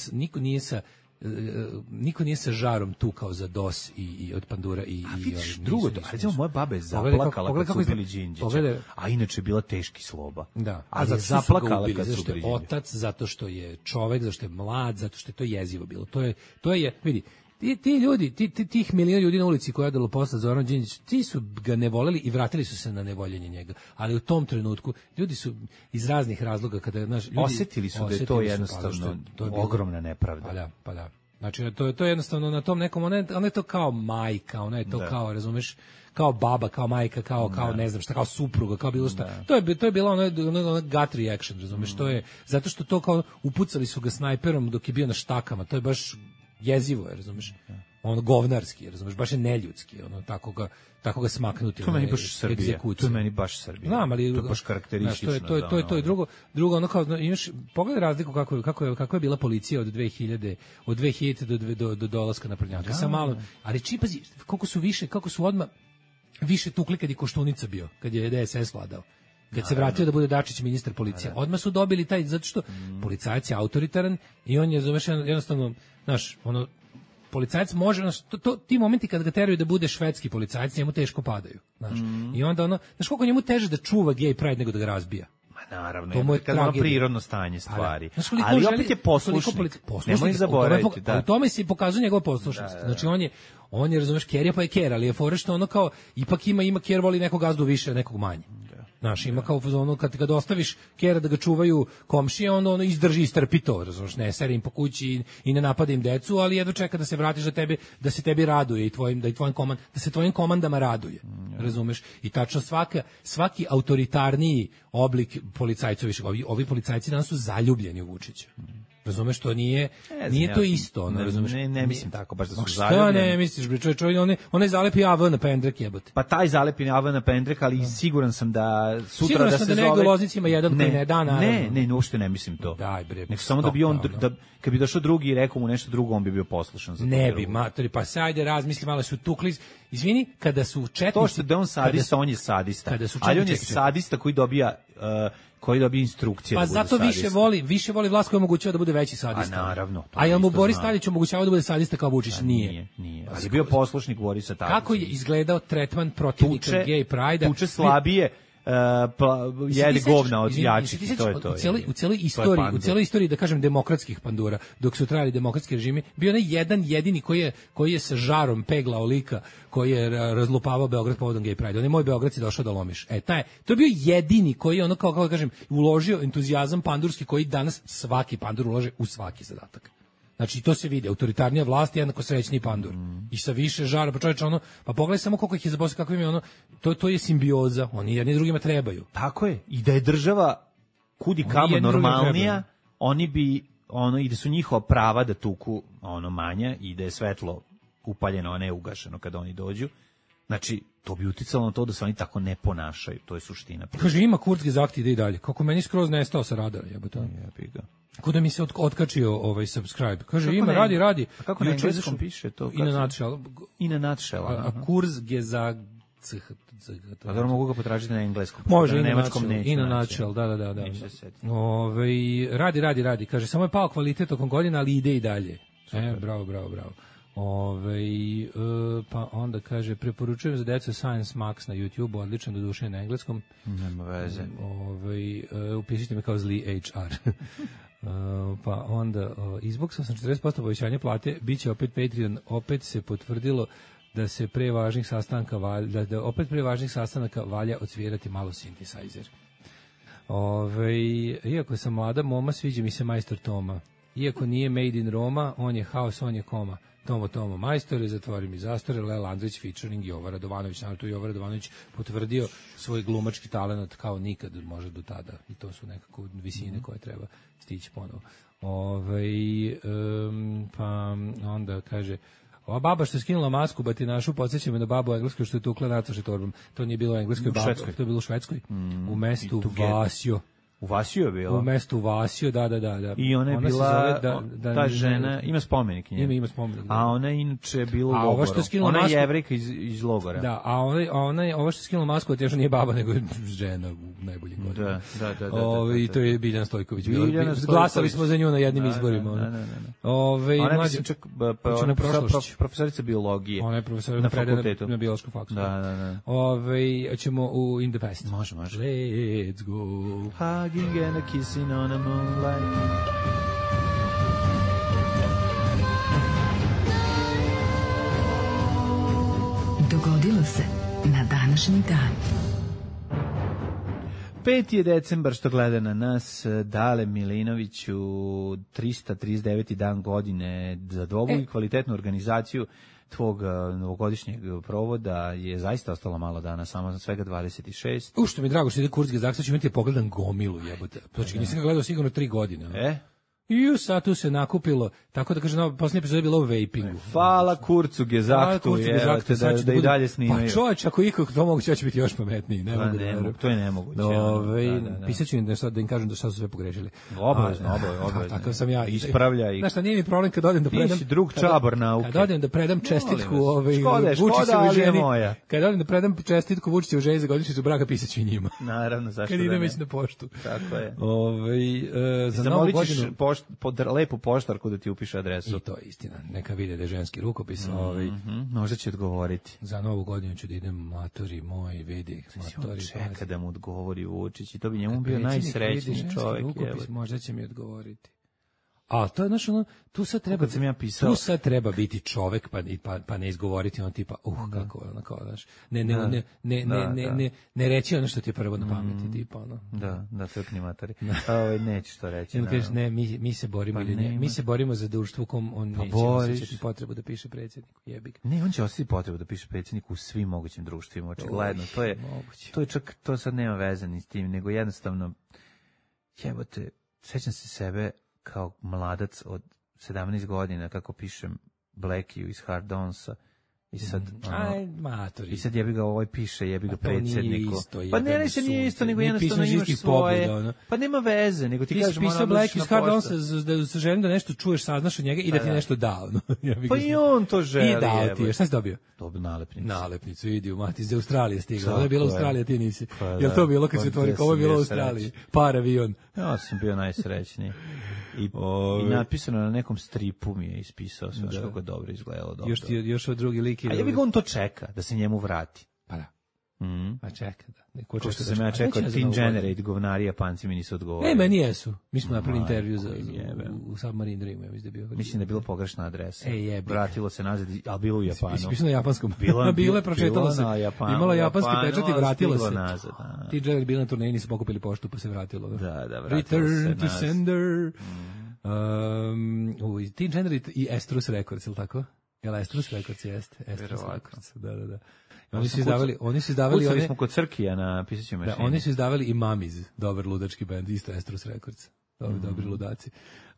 Speaker 8: niko nije sa žarom tu kao za DOS i od Pandura i
Speaker 7: vidiš, drugo to, recimo moja baba je zaplakala kad su ubili Đinđića, a inače je bila teški Sloba.
Speaker 8: Da,
Speaker 7: ali je zaplakala kad su ubili
Speaker 8: Đinđića. Otac, zato što je čovek, zato što je mlad, zato što je to jezivo bilo. To je, vidi, ti ljudi, tih milion ljudi na ulici koji je odalo posla Zoran Đinđić, ti su ga ne voleli i vratili su se na nevoljenje njega. Ali u tom trenutku ljudi su iz raznih razloga kada ljudi
Speaker 7: osetili su da je to jednostavno ogromna nepravda.
Speaker 8: Pa da. Znači to je jednostavno na tom nekom, ona je to kao majka, ona je to kao, razumeš, kao baba, kao majka, kao ne znam šta, kao supruga, kao bilo šta. To je bila ona gut reaction, razumeš, to je zato što to kao upucali su ga snajperom dok je bio na štakama, to je baš jezivo, razumeš. Ono govnarski, razumeš, baš je neljudski, ono tako ga smaknuti.
Speaker 7: To meni baš Srbija. To meni baš Srbija.
Speaker 8: Znam, ali
Speaker 7: to je baš karakteristično.
Speaker 8: To je drugo ono kao imaš pogledaj razliku kako je bila policija od 2000 do dolaska naprednjaka. Sa malo, ali pazi, kako su odmah više tukli kad je Koštunica bio, kad je DSS vladao. Kad se vratio da bude Dačić ministar policije, odmah su dobili taj, zato što policajac je autoritaran i on je jednostavno, znaš, ono, policajac može, ti momenti kad ga teraju da bude švedski policajac, njemu teško padaju, znaš. I onda znaš koliko njemu teže da čuva gay pride nego da ga razbija.
Speaker 7: Ma naravno, je kad ono prirodno stanje stvari. Ali opet je poslušnik. Nemoj zaboraviti, da.
Speaker 8: U tome se pokazuje njegova poslušnost. Znači on je, razumeš, kerija pa je ker, ali je fore što ono kao, ipak ima ker, voli nekog gazdu više, nekog manje. Znaš, ima kao ono kad ostaviš kera da ga čuvaju komšije, ono izdrži i strpi to, razumiješ, ne sere im po kući i ne napada im decu, ali jedva čeka da se vratiš da se tebi raduje i da se tvojim komandama raduje, razumeš? I tačno svaki autoritarniji oblik policajca, ovi policajci danas su zaljubljeni u Vučića. Razumeš, to nije to isto, ono, razumeš?
Speaker 7: Ne mislim tako, baš da su
Speaker 8: zaljubljeni.
Speaker 7: zaljubljeni.
Speaker 8: Šta ne misliš, bre, čovjek, onaj zalepi AV na pendrek, jebote.
Speaker 7: Pa taj zalepi AV na pendrek, ali siguran sam da sutra
Speaker 8: Siguran
Speaker 7: da
Speaker 8: sam
Speaker 7: se
Speaker 8: da
Speaker 7: zove...
Speaker 8: negde u Loznici ima jedan koji ne da, naravno.
Speaker 7: Ne, uopšte ne mislim to.
Speaker 8: Daj, bre.
Speaker 7: Nek samo da bi on, kad bi došao drugi i rekao mu nešto drugo, on bi bio poslušan za to.
Speaker 8: Ne bi, matori, pa sajde razmisli, malo su tukli. Izvini, kada su četnici...
Speaker 7: To što da on sadista, on je sadista. Ali on je sadista koji dobija instrukcije.
Speaker 8: Pa
Speaker 7: da bude
Speaker 8: zato
Speaker 7: sadista.
Speaker 8: više voli vlast koja omogućava da bude veći sadista.
Speaker 7: A naravno.
Speaker 8: A jel mu Boris Tadić omogućavao da bude sadista kao Vučić? Nije.
Speaker 7: Ali je bio poslušnik Borisa Tadića.
Speaker 8: Kako je izgledao tretman protivnika Gay Pride-a?
Speaker 7: Tuče slabije, jede govna od jačih, to je to.
Speaker 8: U cijeloj istoriji, da kažem, demokratskih pandura, dok su trajali demokratski režimi, bio onaj jedan jedini koji je sa žarom peglao lika, koji je razlupavao Beograd povodom Gay Pride. On je moj Beograd si došao da lomiš. To je bio jedini koji je ono, kako da kažem, uložio entuzijazam pandurski koji danas svaki pandur ulože u svaki zadatak. Znači, to se vidi, autoritarnija vlast je jednako srećniji pandur. I sa više žara, pa čovječe, pa pogledaj samo koliko ih je zaposlio, kako im je to je simbioza, oni jedni drugima trebaju.
Speaker 7: Tako je, i da je država kudi kamo normalnija, oni bi, i da su njihova prava da tuku manja i da je svetlo upaljeno, a ne ugašeno kada oni dođu. Znači, to bi uticalo na to da se oni tako ne ponašaju, to je suština.
Speaker 8: Kaže, ima Kurtski zakti, ide i dalje. Kako meni skroz nestao sa radara, jebote. Kuda mi se otkačio subscribe. Kaže, ima, radi.
Speaker 7: A kako na engleskom piše to? In a nutshell.
Speaker 8: A Kurzgesagt.
Speaker 7: A dobro, mogu ga potražiti na engleskom.
Speaker 8: Može,
Speaker 7: in
Speaker 8: a nutshell, da. Radi. Kaže, samo je pao kvalitet tokom godina, ali ide i dalje. Bravo. Pa onda kaže, preporučujem za decu Science Max na YouTube, odličan, do duše na engleskom.
Speaker 7: Nema veze.
Speaker 8: Upišite me kao zli HR. Pa onda, izboksom sam 40% povećanja plate, bit će opet Patreon, opet se potvrdilo da se pre važnih sastanaka valja odsvirati malo synthesizer. Iako sam mlada moma, sviđa mi se majstor Toma. Iako nije made in Roma, on je haos, on je koma. Tomo majstore, zatvori mi zastore, Lela Andrić featuring Jovan Radovanović. Naravno, tu Jovan Radovanović potvrdio svoj glumački talent kao nikad može do tada. I to su nekako visine koje treba stići ponovo. Pa onda kaže, ova baba što je skinula masku, batinašu, podsjeća me na babu u Engleskoj što je tukla nacoše torbom. To nije bilo u Engleskoj, to je bilo u Švedskoj. U mestu Vasio.
Speaker 7: U Vasiju je bila?
Speaker 8: U mestu Vasiju, da.
Speaker 7: I ona je bila, ta žena, ima spomenik nje.
Speaker 8: Ima spomenik.
Speaker 7: A ona je inače bila u logoru. Ona je Jevrejka iz logora.
Speaker 8: Da, a ova što je skinula masku, to još nije baba, nego je žena u najboljim godinama.
Speaker 7: Da.
Speaker 8: I to je Biljana Stojković. Glasali smo za nju na jednim izborima.
Speaker 7: Ona je čak profesorica biologije.
Speaker 8: Ona je profesorica na biološkom faksu.
Speaker 7: Da.
Speaker 8: Ćemo u In the Past.
Speaker 7: Može.
Speaker 8: Let's go.
Speaker 7: Hugging and a kissing on a moonlight.
Speaker 4: Dogodilo se na današnji dan.
Speaker 7: 5. decembar, što gleda na nas, Dale Milinoviću, 339. dan godine, za ovu i kvalitetnu organizaciju tvog novogodišnjeg provoda je zaista ostalo malo dana, samo svega 26.
Speaker 8: Što mi je drago što ide Kurzge zaksa, ću imati pogledan gomilu, jebote. Znači, nisam ga gledao sigurno 3 godine. I sad tu se nakupilo, tako da kažem, posljednji epizod je bilo o vapingu.
Speaker 7: Hvala Kurcu Gezaktu, da i dalje snimaju.
Speaker 8: Pa čovječ, ako ikog to moguće, ja ću biti još pametniji.
Speaker 7: To je nemoguće.
Speaker 8: Pisat ću im da im kažem da šta su sve pogrešili.
Speaker 7: Obavezno.
Speaker 8: Takav sam ja.
Speaker 7: Ispravlja ih.
Speaker 8: Znaš šta, nije mi problem kad odem da predam...
Speaker 7: Ti si drug čabor nauke.
Speaker 8: Kad odem da predam čestitku
Speaker 7: Vučićevoj ženi.
Speaker 8: Kad odem da predam čestitku Vučićevoj ženi za godišnjicu braka, pisat ću i njima.
Speaker 7: Naravno, zašto
Speaker 8: da ne. Kad idem već na poštu.
Speaker 7: Tako je.
Speaker 8: Za novu godinu...
Speaker 7: lepu poštarku da ti upiše adresu.
Speaker 8: I to je istina. Neka vide da je ženski rukopis.
Speaker 7: Možda će odgovoriti.
Speaker 8: Za novu godinu ću da idem, matori moj, vidi.
Speaker 7: On čeka da mu odgovori Vučić i to bi njemu bio najsrećniji čovjek.
Speaker 8: Rukopis, možda će mi odgovoriti. A to je znaš ono, tu sad treba
Speaker 7: Kad sam ja pisao,
Speaker 8: tu sad treba biti čovek pa ne izgovoriti on tipa kako ono kao znaš. Ne reći ono što ti je prvo na pameti tipa ono.
Speaker 7: Da, crkni materi. Nećeš to reći.
Speaker 8: Ne, mi se borimo mi se borimo za društvo u kom on neće osjećati potrebu da piše predsjedniku, jebi ga.
Speaker 7: Ne, on će osjetiti potrebu da piše predsjedniku u svim mogućim društvima, očigledno. To je čak, to sad nema veze ni s tim, nego jednostavno, jebote, sećam se sebe kao mladac od 17 godina, kako pišem Blackiju iz Hard Onsa, i sad i sad jebi ga piše, jebi ga predsjedniku. Pa ne, se nije isto, nego jednostavno imaš svoje. Pa nema veze, nego ti kažem,
Speaker 8: ti pisao Black iz Hard Onsa da želim da nešto čuješ, saznaš od njega i da ti nešto da.
Speaker 7: Pa i on to želi.
Speaker 8: I dao ti je, šta si dobio?
Speaker 7: Dobio nalepnicu.
Speaker 8: Nalepnicu, idi u mati, iz Australije stigla. Ovo je bila Australija, ti nisi. Jel to bilo kad se otvori? Ovo je bilo u Australiji. Par avion.
Speaker 7: Ja sam bio najsrećniji. I napisano na nekom stripu mi je ispisao sve kako dobro izgledalo.
Speaker 8: Još od drugi lik.
Speaker 7: A ja bih on to čeka, da se njemu vrati.
Speaker 8: Pa da.
Speaker 7: Pa
Speaker 8: čeka da.
Speaker 7: Ko što sam ja čekao, Teen Generate, govnari Japanci mi nisu odgovorili.
Speaker 8: Meni jesu. Mi smo napravili intervju u Submarine Dreamu, ja mislim da je bio.
Speaker 7: Mislim da je bilo pogrešna adresa. Vratilo se nazad, ali bilo u Japanu.
Speaker 8: Ispisano na japanskom. Bilo je, pročetalo se. Imalo japanski pečat i vratilo se. Teen Generate bili na turneji, nisu pokupili poštu, pa se vratilo.
Speaker 7: Da, vratilo se.
Speaker 8: Return to sender. Teen Generate i Estrus Records, ili tako? Jel Estrus Records jeste? Estrus Records, da. Oni su izdavali
Speaker 7: Kucali smo kod Crkija na pisaćoj mašini.
Speaker 8: Da, oni su izdavali i Mamiz, dobar ludački bend, isto Estrus Records. Dobri ludaci.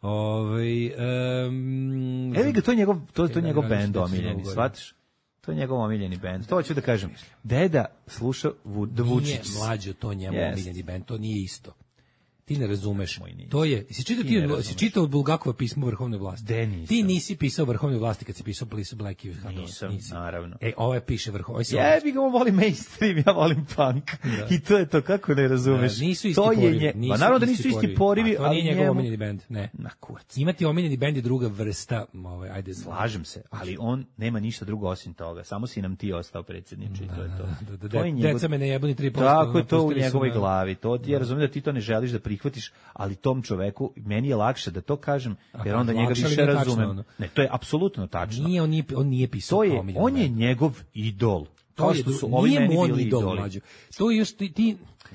Speaker 7: Evo ga, to je njegov bend omiljeni, shvatiš? To je njegov omiljeni bend. To hoću da kažem. Deda sluša The Vučić.
Speaker 8: Nije mlađo to njemu omiljeni bend, to nije isto. Ti ne razumeš. To je, si čitao od Bulgakova pismo vrhovne vlasti. Ti nisi pisao vrhovne vlasti kad si pisao Black i
Speaker 7: Nisam, naravno.
Speaker 8: Ovo je piše vrhovne.
Speaker 7: Jebi ga, on voli mainstream, ja volim punk. I to je to, kako ne razumeš.
Speaker 8: Nisu isti porivi.
Speaker 7: Naravno da nisu isti porivi,
Speaker 8: ali nije njegov omiljeni bend. Ne.
Speaker 7: Na kurac.
Speaker 8: Imati omiljeni bend je druga vrsta. Ajde,
Speaker 7: slažem se, ali on nema ništa drugo osim toga. Samo si nam ti ostao predsjedniče i to je to.
Speaker 8: Deca me ne jebuni 3%.
Speaker 7: Tako je to u njegovoj glavi. To ti ja razumijem da ti to ne želiš da prihvatiš, ali tom čoveku, meni je lakše da to kažem, jer onda njega više razumem. Ne, to je apsolutno tačno.
Speaker 8: On nije pisao omiljeni.
Speaker 7: On je njegov idol. To što su ovi meni bili idoli.
Speaker 8: To je još ti...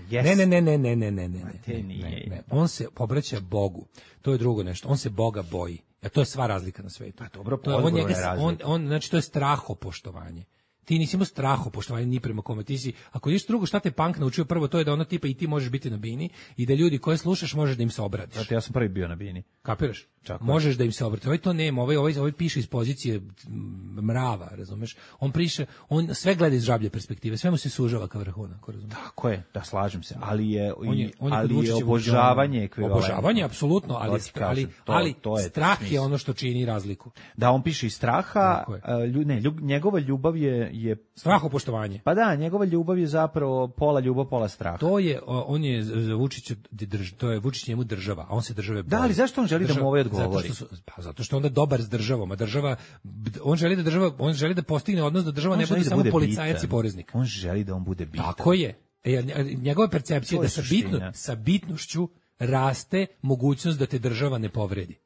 Speaker 8: Ne. On se obraća Bogu. To je drugo nešto. On se Boga boji. A to je sva razlika na svetu.
Speaker 7: Dobro,
Speaker 8: znači to je strahopoštovanje. Ti nisi imao strahopoštovanje ni prema kome. Ti si, ako ideš drugo, šta te punk naučio, prvo to je da ono tipa i ti možeš biti na bini i da ljudi koje slušaš možeš da im se obratiš.
Speaker 7: Zato ja sam prvi bio na bini.
Speaker 8: Kapiraš? Možeš da im se obratiš. Ovaj to nema, ovaj piše iz pozicije mrava, razumeš? On sve gleda iz žablje perspektive, sve mu se sužava kao vrhunak, razumeš?
Speaker 7: Tako je, da slažem se, ali je obožavanje ekvivalentno.
Speaker 8: Obožavanje apsolutno, ali strah je ono što čini razliku.
Speaker 7: Da, on piše iz straha, njegova ljubav je
Speaker 8: strahopoštovanje.
Speaker 7: Pa da, njegova ljubav je zapravo pola ljubav, pola strah.
Speaker 8: To je, on je za Vučića, to je Vučić njemu država, a on se države boji.
Speaker 7: Da, ali zašto on želi da mu ovaj odgovori?
Speaker 8: Zato što onda dobar s državom, a država, on želi da postigne odnos da država ne bude samo policajac i poreznik.
Speaker 7: On želi da on bude bitan.
Speaker 8: Tako je. Njegova percepcija je da sa bitnošću raste mogućnost da te država ne povredi.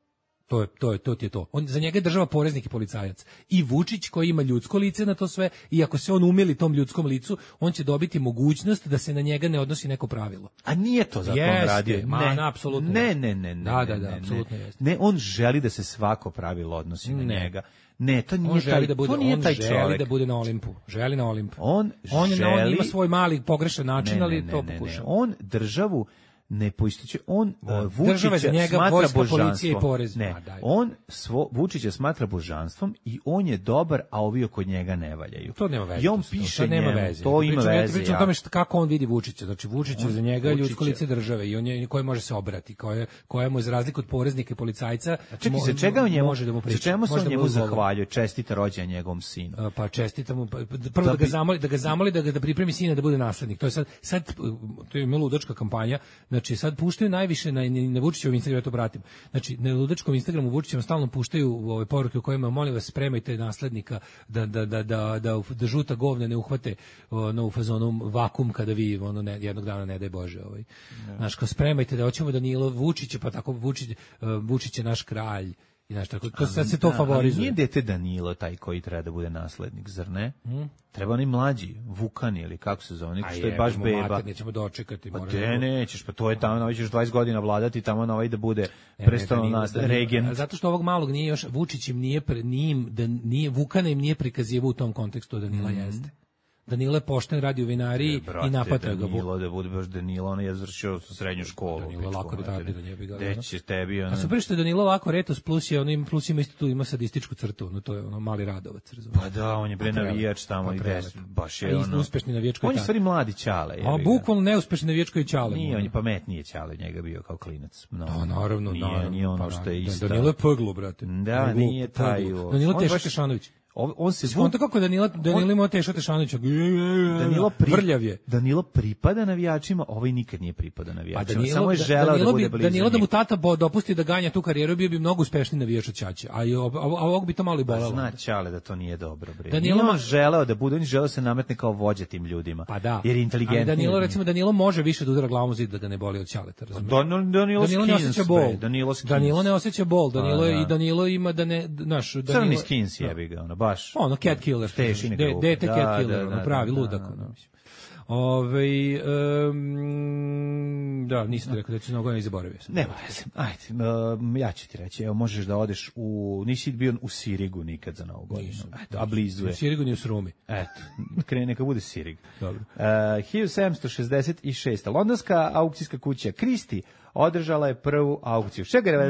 Speaker 8: To ti je to. Za njega je država poreznik i policajac. I Vučić koji ima ljudsko lice na to sve, i ako se on umili tom ljudskom licu, on će dobiti mogućnost da se na njega ne odnosi neko pravilo.
Speaker 7: A nije to zato on radio.
Speaker 8: Apsolutno.
Speaker 7: Ne.
Speaker 8: Da, apsolutno jeste.
Speaker 7: Ne, on želi da se svako pravilo odnosi na njega. Ne, to nije taj čovjek.
Speaker 8: On želi da bude na Olimpu. Želi na Olimpu. On ima svoj mali pogrešan način, ali to pokuša.
Speaker 7: On državu ne poističe, on Vučića smatra božanstvom. Vučića smatra božanstvom i on je dobar, a ovi oko njega ne valjaju.
Speaker 8: To nema veze.
Speaker 7: I on piše njemu, to ima veze.
Speaker 8: Pričam o tome kako on vidi Vučića. Znači Vučić je za njega ljudsko lice države i on je koji može se obrati, koja mu je za razliku od poreznika i policajca.
Speaker 7: Čekaj, za čega on njemu, za čemu se on njemu zahvaljuje? Čestita rođendan njegovom sinu.
Speaker 8: Pa čestita mu, prvo da ga zamoli da pripremi sina da bude naslednik. To je sad to je ludačka kampanja. Znači sad puštaju najviše na Vučićevom Instagramu, ja to pratim. Znači na ludačkom Instagramu Vučićevom stalno puštaju ove poruke u kojima molim vas spremajte naslednika da žuta govna ne uhvate u fazonu vakum kada vi jednog dana ne daj Bože Znaš, kao spremajte da hoćemo Danilo Vučića, pa tako Vučić je naš kralj. I znaš, tako, to se to favorizuje.
Speaker 7: Nije dete Danilo taj koji treba da bude naslednik, zar ne? Treba onaj mlađi, Vukan ili kako se zove, što je baš beba.
Speaker 8: Mater, nećemo dočekati.
Speaker 7: Pa nećeš, pa to je tamo, hoćeš 20 godina vladati, tamo na ovaj da bude prestano regent.
Speaker 8: Zato što ovog malog nije još, Vučić im nije, Vukana im nije prikazivao u tom kontekstu Danila jeste. Danilo je pošten, radi u vinariji i napatao ga.
Speaker 7: Danilo, da bude baš Danilo, on je završio srednju školu.
Speaker 8: Danilo lako retardiran je.
Speaker 7: Gde će tebi?
Speaker 8: A super što je Danilo lako retos, plus ima isto tu, ima sadističku crtu, no to je mali Radovac, razumiješ.
Speaker 7: Pa da, on je bre navijač tamo i baš je
Speaker 8: uspešni navijač koji
Speaker 7: on je stvari mladi Ćale.
Speaker 8: A bukvalno neuspešni navijač koji Ćale.
Speaker 7: Nije, on je pametniji Ćale, njega bio kao klinac.
Speaker 8: Da, naravno.
Speaker 7: Nije ono što je isto.
Speaker 8: Danilo je peglo, brate.
Speaker 7: Da, nije taj.
Speaker 8: Danilo Tešo Tešanović.
Speaker 7: On se
Speaker 8: zvon kako Danilo ima Tešo Tešanovića. Vrljav je.
Speaker 7: Danilo pripada navijačima, ovaj nikad nije pripada navijačima. Samo je želeo da bude blizu.
Speaker 8: Danilo da mu tata dopusti da ganja tu karijeru, bio bi mnogo uspešniji navijač od Ćaće. A ovog bi to malo i bolelo.
Speaker 7: Zna Ćale da to nije dobro, bre. Danilo želeo da bude, on želeo se nametne kao vođa tim ljudima.
Speaker 8: Pa da.
Speaker 7: Jer je inteligentni.
Speaker 8: Danilo, recimo, Danilo može više da udara glavom u zid da ga ne boli od Ćaleta, razumiješ?
Speaker 7: Danilo
Speaker 8: ne osjeća bol.
Speaker 7: Danilo
Speaker 8: ne osjeća bol. Danilo ima da ne, naš,
Speaker 7: crni skins jebi ga, baš.
Speaker 8: Cat killer, dete cat killer, pravi ludak. Da, nisam rekao da ću mnogo ne zaboravio sam.
Speaker 7: Nema veze, ajde, ja ću ti reći, evo možeš da odeš nisi bio u Sirigu nikad za Novu godinu, a blizu je.
Speaker 8: U Sirigu ni u Srumi.
Speaker 7: Eto, neka bude Sirig.
Speaker 8: Dobro.
Speaker 7: 1766. Londonska aukcijska kuća Christie održala je prvu aukciju.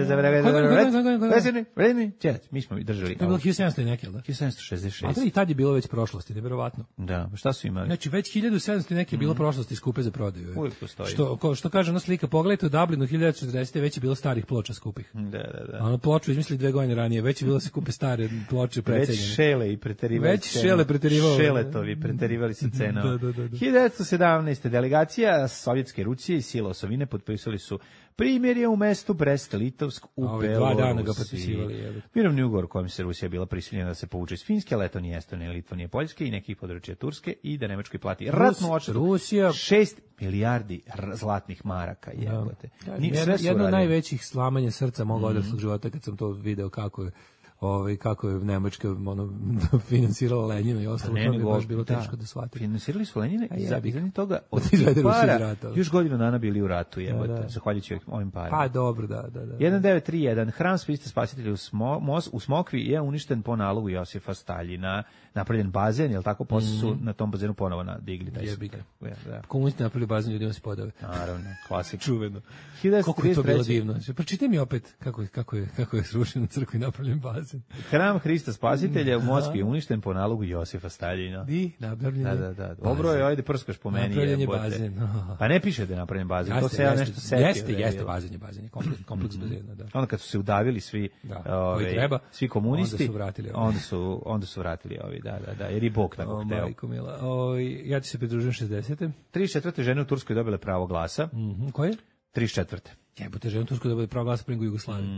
Speaker 7: Mi smo držali.
Speaker 8: To je bilo 1700 i neke, da?
Speaker 7: 1766.
Speaker 8: A to i tad je bilo već prošlosti, nevjerovatno.
Speaker 7: Da, šta su imali?
Speaker 8: Znači, već 1700 i neke je bilo prošlosti skupe za prodaju.
Speaker 7: Uvijek postoji.
Speaker 8: Što kaže ona slika, pogledajte u Dublinu 1940. već je bilo starih ploča skupih.
Speaker 7: Da.
Speaker 8: A ono ploču izmislili 2 godine ranije, već je bilo se kupe stare ploče precenjene.
Speaker 7: Već šele i preterivali.
Speaker 8: Već šele preterivali.
Speaker 7: Šeletovi preterivali se cenom. 1917. delegacija Sovjetske Rusije i sila osovine potpisali su primirje u mestu Brest-Litovsk u Belorusiji.
Speaker 8: 2 dana ga potpisivali.
Speaker 7: Mirovni ugovor kojim se Rusija bila prisiljena da se povuče iz Finske, Letonije, Estonije, Litvanije, Poljske i nekih područja Turske i da Nemačkoj plati ratnu odštetu 6 milijardi zlatnih maraka.
Speaker 8: Jedno od najvećih slamanja srca mog odraslog života kad sam to video kako je Nemačka finansirala Lenjina i ostalo, to je baš bilo teško da shvatim.
Speaker 7: Finansirali su Lenjina i za toga od para još godinu dana bili u ratu, zahvaljujući ovim parama.
Speaker 8: Pa dobro, da.
Speaker 7: 1931. Hram Sviste Spasitelja u Smokvi je uništen po nalogu Josifa Staljina. Napravljen bazen, jel tako? Posle su na tom bazenu ponovo digli taj
Speaker 8: sud. Komunisti napravili bazen, ljudima se podave.
Speaker 7: Naravno, klasik.
Speaker 8: Čuveno. Koliko je to bilo divno. Pročitaj mi opet kako je srušena crkva i napravljen bazen.
Speaker 7: Hram Hrista Spasitelja u Moskvi je uništen po nalogu Josifa Staljina. Da. Dobro je, ajde prskaš po meni.
Speaker 8: Napravljen je bazen.
Speaker 7: Pa ne piše da je napravljen bazen, to se ja nešto setio.
Speaker 8: Jeste, bazen je, kompleks bazena, da.
Speaker 7: Onda kad su se udavili svi komunisti, onda su vratili ovi, da, jer i Bog tako hteo.
Speaker 8: Ja ti se pridružujem 60.
Speaker 7: 34. žene u Turskoj dobile pravo glasa.
Speaker 8: Koje?
Speaker 7: 34.
Speaker 8: Jebote, žene u Turskoj dobile pravo glasa pre nego Jugoslavije.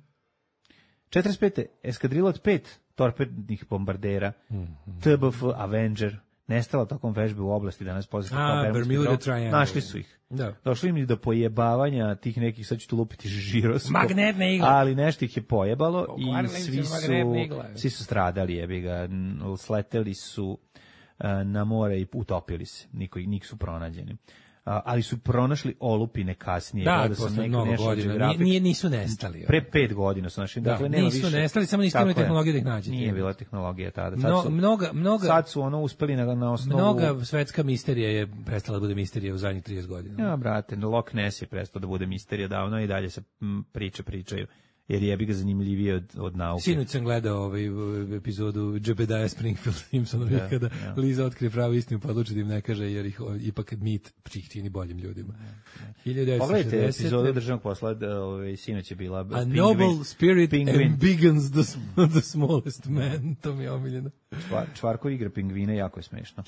Speaker 7: 45. eskadrila od 5 torpednih bombardera TBF Avenger nestala tokom vežbe u oblasti danas poznatog
Speaker 8: Bermuda Triangle.
Speaker 7: Našli su ih.
Speaker 8: Da.
Speaker 7: Došli im do pojebavanja tih nekih, sad ću tu lupiti žiroskop.
Speaker 8: Magnetne igle.
Speaker 7: Ali nešto ih je pojebalo i svi su stradali, jebi ga, sleteli su na more i utopili se. Niko su pronađeni. Ali su pronašli olupine kasnije.
Speaker 8: Da, posle mnogo godina. Nisu nestali.
Speaker 7: Pre 5 godina su našli.
Speaker 8: Dakle, nisu nestali, samo nisu imali tehnologiju da ih nađete.
Speaker 7: Nije bila tehnologija tada. Sad su uspeli na osnovu...
Speaker 8: Mnoga svetska misterija je prestala da bude misterija u zadnjih 30 godina.
Speaker 7: Ja, brate, Loch Ness je prestao da bude misterija davno i dalje se pričaju. jer jebi ga zanimljivije od nauke.
Speaker 8: Sinoć sam gledao epizodu Jebediah Springfield Simpsonovi kada Liza otkrije pravu istinu pa odluči da im ne kaže jer ih ipak mit ih čini boljim ljudima. 1960.
Speaker 7: Pogledajte epizodu državnog posla, sinoć je bila
Speaker 8: A noble spirit embiggens the smallest man, to mi je omiljeno.
Speaker 7: Čvarko igra pingvine, jako je smešno.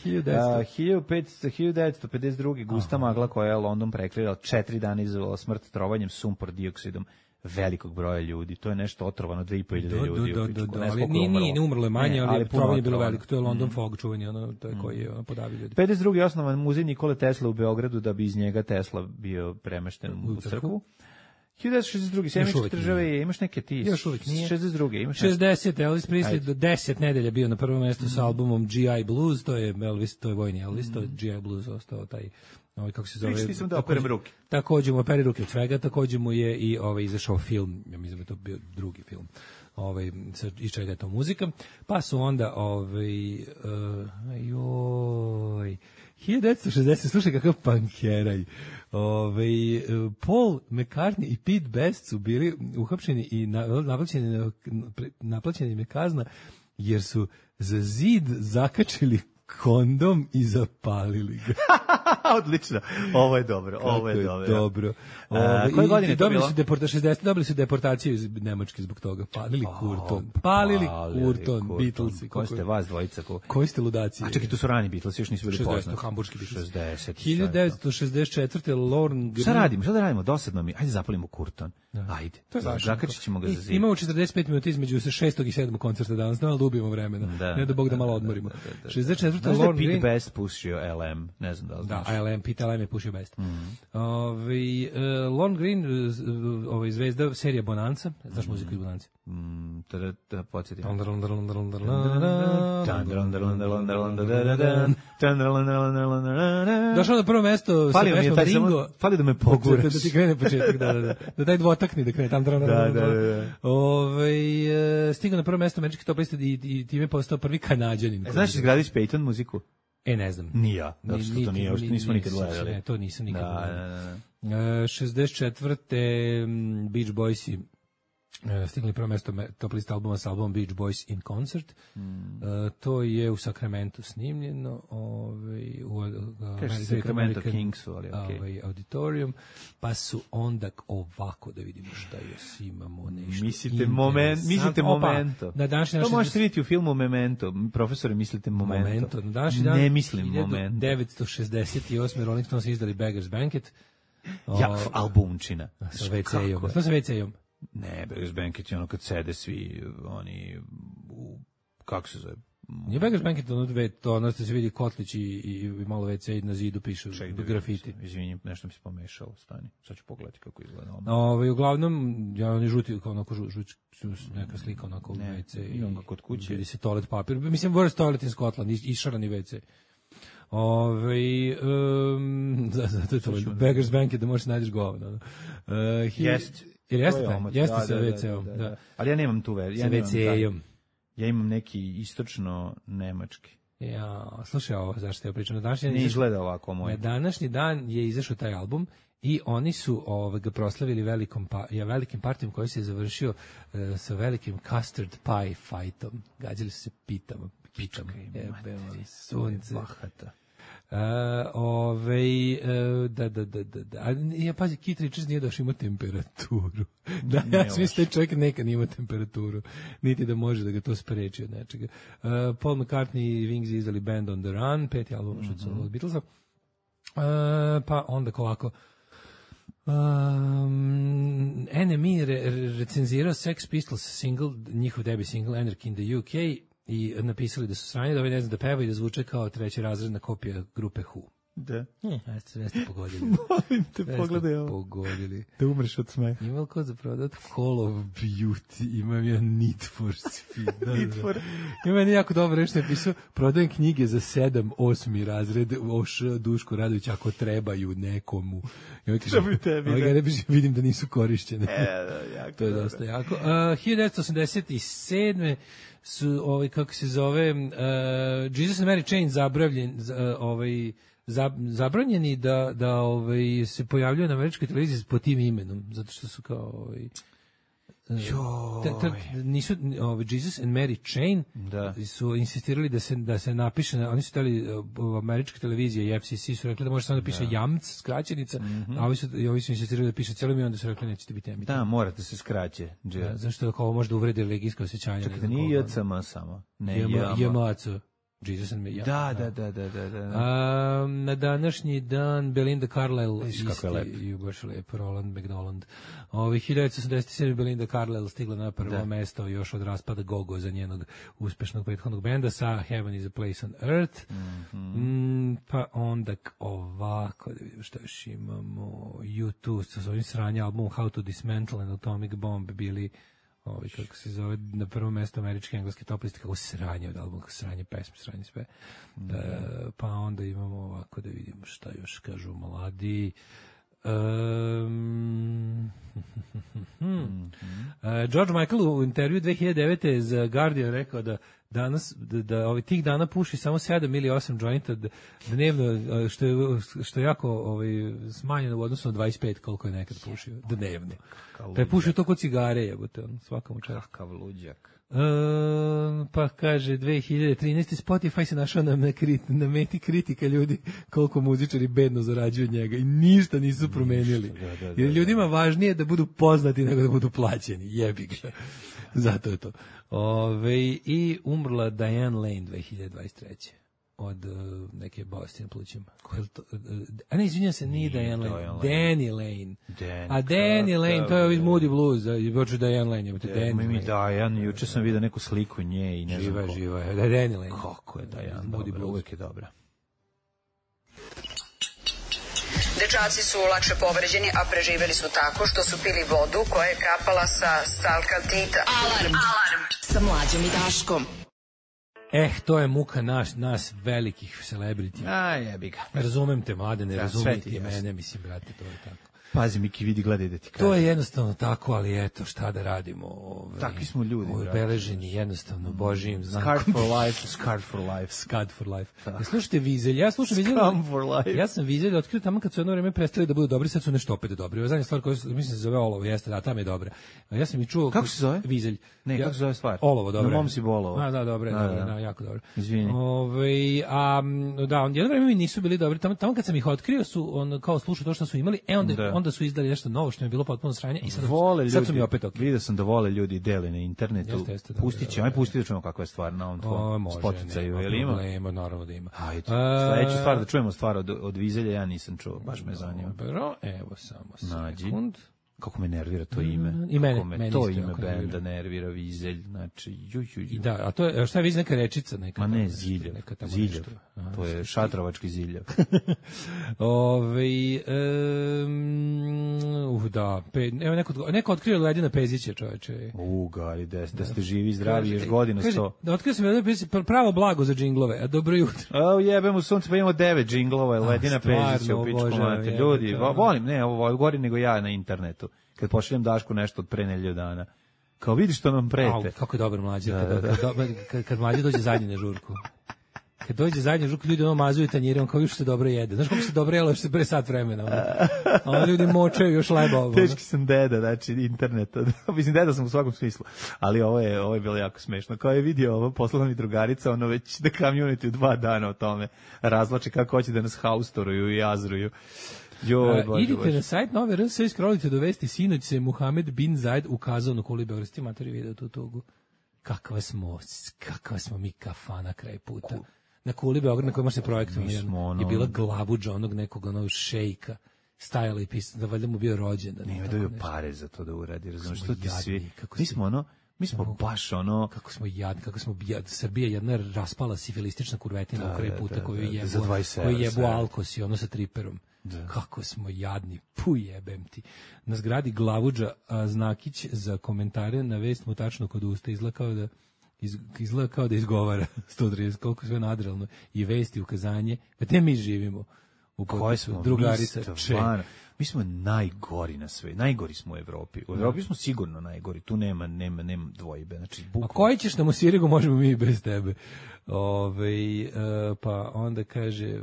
Speaker 7: 1952. gusta magla koja je London prekrila 4 dana izazvala smrt trovanjem sumpor dioksidom velikog broja ljudi. To je nešto otrovano 2.500 ljudi.
Speaker 8: Ali nije umrlo je manje, ali trovanje je bilo veliko. To je London Fog čuveni, to je koji je podavio ljudi.
Speaker 7: 52. osnovan muzej Nikole Tesla u Beogradu da bi iz njega Tesla bio premešten u crkvu. 1962. Sjemeničke države, imaš neke ti?
Speaker 8: Još uvijek nije.
Speaker 7: 62. imaš
Speaker 8: 60. Elvis Presley do 10 nedelja bio na prvom mjestu sa albumom G.I. Blues, to je Elvis, to je vojni Elvis, to je G.I. Blues ostao taj, kako se zove.
Speaker 7: Pričali sam da operem ruke.
Speaker 8: Također mu operi ruke od svega, također mu je i izašao film, ja mislim da je to bio drugi film. Iz čega je to muzika. Pa su onda 1960, slušaj kakav pankeraj. Paul McCartney i Pete Best su bili uhapšeni i naplaćena im je kazna jer su za zid zakačili kondom i zapalili ga.
Speaker 7: Odlično. Ovo je dobro.
Speaker 8: Dobro.
Speaker 7: Koje godine je to bilo?
Speaker 8: 60. Dobili su deportaciju iz Nemačke zbog toga. Palili Kurton, Beatlesi.
Speaker 7: Ko ste vas dvojica?
Speaker 8: Koji ste ludaci?
Speaker 7: A čekaj, tu su rani Beatlesi, još nisu bili poznati.
Speaker 8: 60. Hamburški Beatlesi.
Speaker 7: 60.
Speaker 8: 1964. Lorne Green.
Speaker 7: Šta da radimo? Dosadno mi. Ajde zapalimo Kurton. Ajde. Zakačit ćemo ga za zid.
Speaker 8: Imamo 45 minuta između 6. i 7. koncerta danas. Ne da ubijemo vremena. Ne da Bog da malo odmorimo. 64.
Speaker 7: Znaš da je Pete Best pušio LM? Ne znam da li znaš.
Speaker 8: Da, LM, Pete LM je pušio Best. Lorne Green, zvezda serija Bonanza. Znaš muziku iz Bonanza?
Speaker 7: Da podsjetim.
Speaker 8: Došao na prvo mesto sa pesmom Ringo.
Speaker 7: Fali da me poguraš.
Speaker 8: Da ti krene početak, da taj dvotakni da krene. Stigao na prvo mesto američki top liste i time postao prvi Kanađanin.
Speaker 7: Znaš izgradiš Peyton muziku?
Speaker 8: Ne znam.
Speaker 7: Ni ja. Zato što to nije, nismo nikad gledali.
Speaker 8: Ne, to nisam nikad gledali. 64. Beach Boysi stigli prvo mesto top lista albuma sa albumom Beach Boys in Concert. To je u Sacramento snimljeno,
Speaker 7: Sacramento Kingsu, ali
Speaker 8: Auditorium, pa su onda ovako da vidimo šta još imamo nešto.
Speaker 7: Mislite Momento. To možete vidjeti u filmu Memento. Profesore, mislite Momento.
Speaker 8: Na današnji dan,
Speaker 7: ne mislim Momento.
Speaker 8: 1968. Rolling Stones izdali Beggar's Banquet.
Speaker 7: Albumčina.
Speaker 8: Sa WC-om. Što sa WC-om?
Speaker 7: Ne, Beggar's Banquet je ono kad sede svi oni kako se zove?
Speaker 8: Nije Beggar's Banquet ono što se vidi kotlić i malo WC i na zidu pišu grafiti.
Speaker 7: Izvini, nešto mi se pomešalo, stani. Sad ću pogledati kako izgleda.
Speaker 8: Uglavnom, oni žuti, onako neka slika onako u WC.
Speaker 7: I on ga kod kuće.
Speaker 8: Vidi se toalet papir. Mislim, Worst Toilet in Scotland, išarani WC. Zato je to Beggar's Banquet da možeš nađeš govno.
Speaker 7: Jest.
Speaker 8: Ili jeste sa WC-om. Da.
Speaker 7: Ali ja nemam tu verziju.
Speaker 8: Sa WC-om.
Speaker 7: Ja imam neki istočno-nemački.
Speaker 8: Slušaj ovo, zašto ja pričam.
Speaker 7: Ne izgleda ovako moj.
Speaker 8: Na današnji dan je izašao taj album i oni su ga proslavili velikim partijom koji se je završio sa velikim custard pie fightom. Gađali su se pitama. Sunce.
Speaker 7: Bahata.
Speaker 8: Ja pazi, Keith Richards nije došao ima temperaturu. Ja svi ste čovjek nekad nije imao temperaturu. Niti da može da ga to spreči od nečega. Paul McCartney i Wings izdali Band on the Run, 5. album od Beatlesa. Pa onda ovako NME recenzirao Sex Pistols single, njihov debut single Anarchy in the UK i napisali da su sranje, da ovaj ne zna da peva i da zvuče kao trećerazredna kopija grupe Who.
Speaker 7: Da.
Speaker 8: Sve ste pogodili.
Speaker 7: Molim te, pogledaj ovo.
Speaker 8: Pogodili.
Speaker 7: Da umreš od smeha.
Speaker 8: Imam ko za prodat Call of Beauty, imam ja Need for Speed. Imam jako dobro nešto napisao, prodajem knjige za 7, 8 razred, Duško Radović, ako trebaju nekomu. Ja vidim da nisu korišćene. To je dosta jako. 1987. su, kako se zove, Jesus and Mary Chain zabranjeni da se pojavljaju na američkoj televiziji pod tim imenom, zato što su kao Nisu Jesus and Mary Chain su insistirali da se napiše, oni su hteli američke televizije i FCC su rekli da može samo da piše JAMC, skraćenica, a ovi su insistirali da piše cijelo ime, onda su rekli nećete biti emitovani.
Speaker 7: Da, morate se skraće.
Speaker 8: Zašto kao možda uvrede religijsko osjećanje?
Speaker 7: Čekaj, da nije JCM samo. Ne,
Speaker 8: JMAC. Jesus and me.
Speaker 7: Da.
Speaker 8: Na današnji dan Belinda Carlisle i baš lep Roland McDonald. 1987. Belinda Carlisle stigla na prvo mesto još od raspada Gogo za njenog uspešnog prethodnog benda sa Heaven is a Place on Earth. Pa onda ovako, da vidimo što još imamo. U2 sa svojim sranja albumom How to Dismantle an Atomic Bomb bili kako se zove, na prvo mesto američki engleski top listi, kako sranje od albuma, kako sranje pesme, sranje sve. Pa onda imamo ovako da vidimo šta još kažu mladi. George Michael u intervju 2009. za Guardian rekao da danas, da tih dana puši samo 7 ili 8 jointa dnevno, što je jako smanjeno u odnosu na 25 koliko je nekad pušio dnevno. Da je pušio to kod cigare, jebote, svakom čast.
Speaker 7: Kakav luđak.
Speaker 8: Pa kaže 2013. Spotify se našao na meti kritika ljudi koliko muzičari bedno zarađuju od njega i ništa nisu promenili. Jer ljudima važnije da budu poznati nego da budu plaćeni. Jebi ga. Zato je to. I umrla Diane Lane 2023. od neke bolesti na plućima. A ne, izvinjam se, nije Diane Lane. Danny Lane. A Danny Lane, to je ovih Moody Blues. Poču Diane Lane.
Speaker 7: Mi Diane, juče sam vidio neku sliku nje i ne znam
Speaker 8: živa je. Danny Lane.
Speaker 7: Kako je Diane, Moody Blues. Uvijek je dobra.
Speaker 9: Dečaci su lakše povređeni, a preživeli su tako što su pili vodu koja je kapala sa stalkaltita.
Speaker 4: Alarm sa Mlađom i Daškom.
Speaker 8: To je muka nas velikih celebrity.
Speaker 7: Jebi ga.
Speaker 8: Razumem te, Mladene, razumem ti mene, mislim, brate, to je tako.
Speaker 7: Pazi, Miki, vidi, gledaj da ti kažem.
Speaker 8: To je jednostavno tako, ali eto, šta da radimo.
Speaker 7: Takvi smo ljudi.
Speaker 8: Obeleženi jednostavno Božijim znakom.
Speaker 7: Scarred for life.
Speaker 8: Slušajte Vizelj, ja slušam Vizelj. Ja sam Vizelj otkrio tamo kad su jedno vreme prestali da budu dobri, sad su nešto opet dobri. Zadnja stvar koju mislim se zove Olovo, jeste, da, tamo je dobra. Ja sam i čuo...
Speaker 7: Kako se zove?
Speaker 8: Vizelj.
Speaker 7: Ne, kako se zove stvar?
Speaker 8: Olovo, dobro.
Speaker 7: Na mom si bolovo.
Speaker 8: Da, dobro, jako dobro.
Speaker 7: Izvini.
Speaker 8: Jedno vreme mi nisu bili dobri. Tamo kad sam ih otkrio su kao slušao to što su imali, onda su izdali nešto novo što mi je bilo potpuno sranje i sad su mi opet ok.
Speaker 7: Vidio sam da vole ljudi dele na internetu. Pustit će, pusti da čujemo kakva je stvar na ovom tvojom Spotify-u.
Speaker 8: Nema, naravno da ima.
Speaker 7: Sledeću stvar da čujemo stvar od Vizelja, ja nisam čuo, baš me zanima.
Speaker 8: Evo samo sekund.
Speaker 7: Kako me nervira to ime.
Speaker 8: I mene
Speaker 7: to ime benda nervira, Vizelj, znači
Speaker 8: I da, a to je, šta je Vizelj, neka rečica?
Speaker 7: Ma ne, Ziljev. To je šatrovački Ziljev.
Speaker 8: Evo neko otkrio Ledina Pezića, čoveče.
Speaker 7: Gari, da ste živi, zdravi, još godinu 100.
Speaker 8: Da otkrio sam Ledina Pezića, pravo blago za džinglove, a dobro jutro.
Speaker 7: Jebemo sunce, pa imamo 9 džinglova, Ledina Pezića u pičku mate. Ljudi, volim, ne, ovo gori nego ja na internetu. Kad pošaljem Dašku nešto od pre nedelju dana. Kao vidiš što nam prete.
Speaker 8: Kako je dobar Mlađe. Kad Mlađe dođe zadnji na žurku. Kad dođe zadnji na žurku, ljudi mazuju tanjire, on kao još se dobro jede. Znaš kako se dobro jelo što se pre sat vremena. A ljudi močaju još leba.
Speaker 7: Teški sam deda, znači interneta. Mislim, deda sam u svakom smislu. Ali ovo je bilo jako smešno. Kao je vidio ovo, poslala mi drugarica, ono već da community u 2 dana o tome razlače kako hoće da nas haustoruju i azruju.
Speaker 8: Idite na sajt Nove RS i scrollite do vesti, sinoć se Muhamed bin Zaid ukazao na kuli Beograd, matori video tu tugu. Kakva smo mi kafana kraj puta. Na kuli Beograd na kojima se projektovali je bila glavuđa onog nekog šejka. Stajala i pisala da valjda mu bio rođendan.
Speaker 7: Nije dobio pare za to da uradi, razumiješ, što ti svi... Mi smo baš
Speaker 8: kako smo Srbija jedna raspala sifilistična kurvetina u kraju puta koju jebu alkosi, sa triperom. Kako smo jadni, jebem ti. Na zgradi glavuđa znakić za komentare na vest mu tačno kod usta izgleda kao da izgovara 130, koliko sve nadrealno. I vesti, ukazanje, gde mi živimo? U
Speaker 7: koje smo
Speaker 8: drugarica
Speaker 7: Mi smo najgori na sve, najgori smo u Evropi. U Evropi smo sigurno najgori, tu nema dvojbe. Znači,
Speaker 8: a koji ćeš nam u Sirigu, možemo mi bez tebe. Pa onda kaže,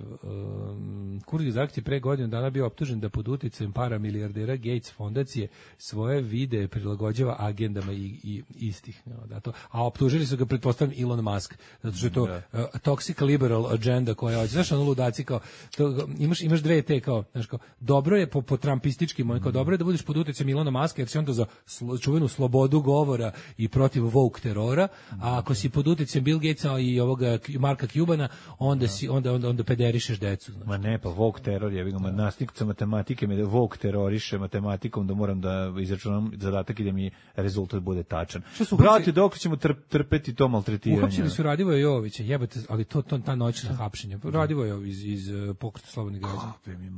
Speaker 8: Kurdi iz akcije pre godinu dana bio optužen da pod uticajem paramilijardera Gates fondacije svoje videe prilagođava agendama i istih. A optužili su ga, pretpostavljam, Elon Musk, zato što je to toxic liberal agenda koja hoće. Znaš, ono ludaci kao, imaš dve te kao, znaš, kao, dobro je po trampističkim, kao dobro je da budeš pod uticajem Elona Muska, jer si onda za čuvenu slobodu govora i protiv woke terora, a ako si pod uticajem Bill Gatesa i ovoga Marka Cubana, onda pederišeš decu. Znači.
Speaker 7: Ma ne, pa woke teror je, nastavnica matematike me woke teroriše matematikom, da moram da izračunam zadatak i da mi rezultat bude tačan. Brate, dok ćemo trpeti to maltretiranje.
Speaker 8: Uhapsili su Radivoja Jovovića, jebate, ali to ta noćna hapšenja. Radivoja iz Pokreta slobodnih građana.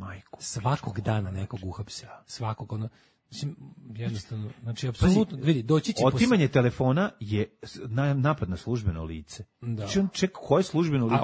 Speaker 8: Svakog dana nekog uhapse. Svakog, ono, jednostavno, znači, apsolutno, vidi, doći će...
Speaker 7: Otimanje telefona je napad na službeno lice. Da. Znači, on čeka koje službeno lice?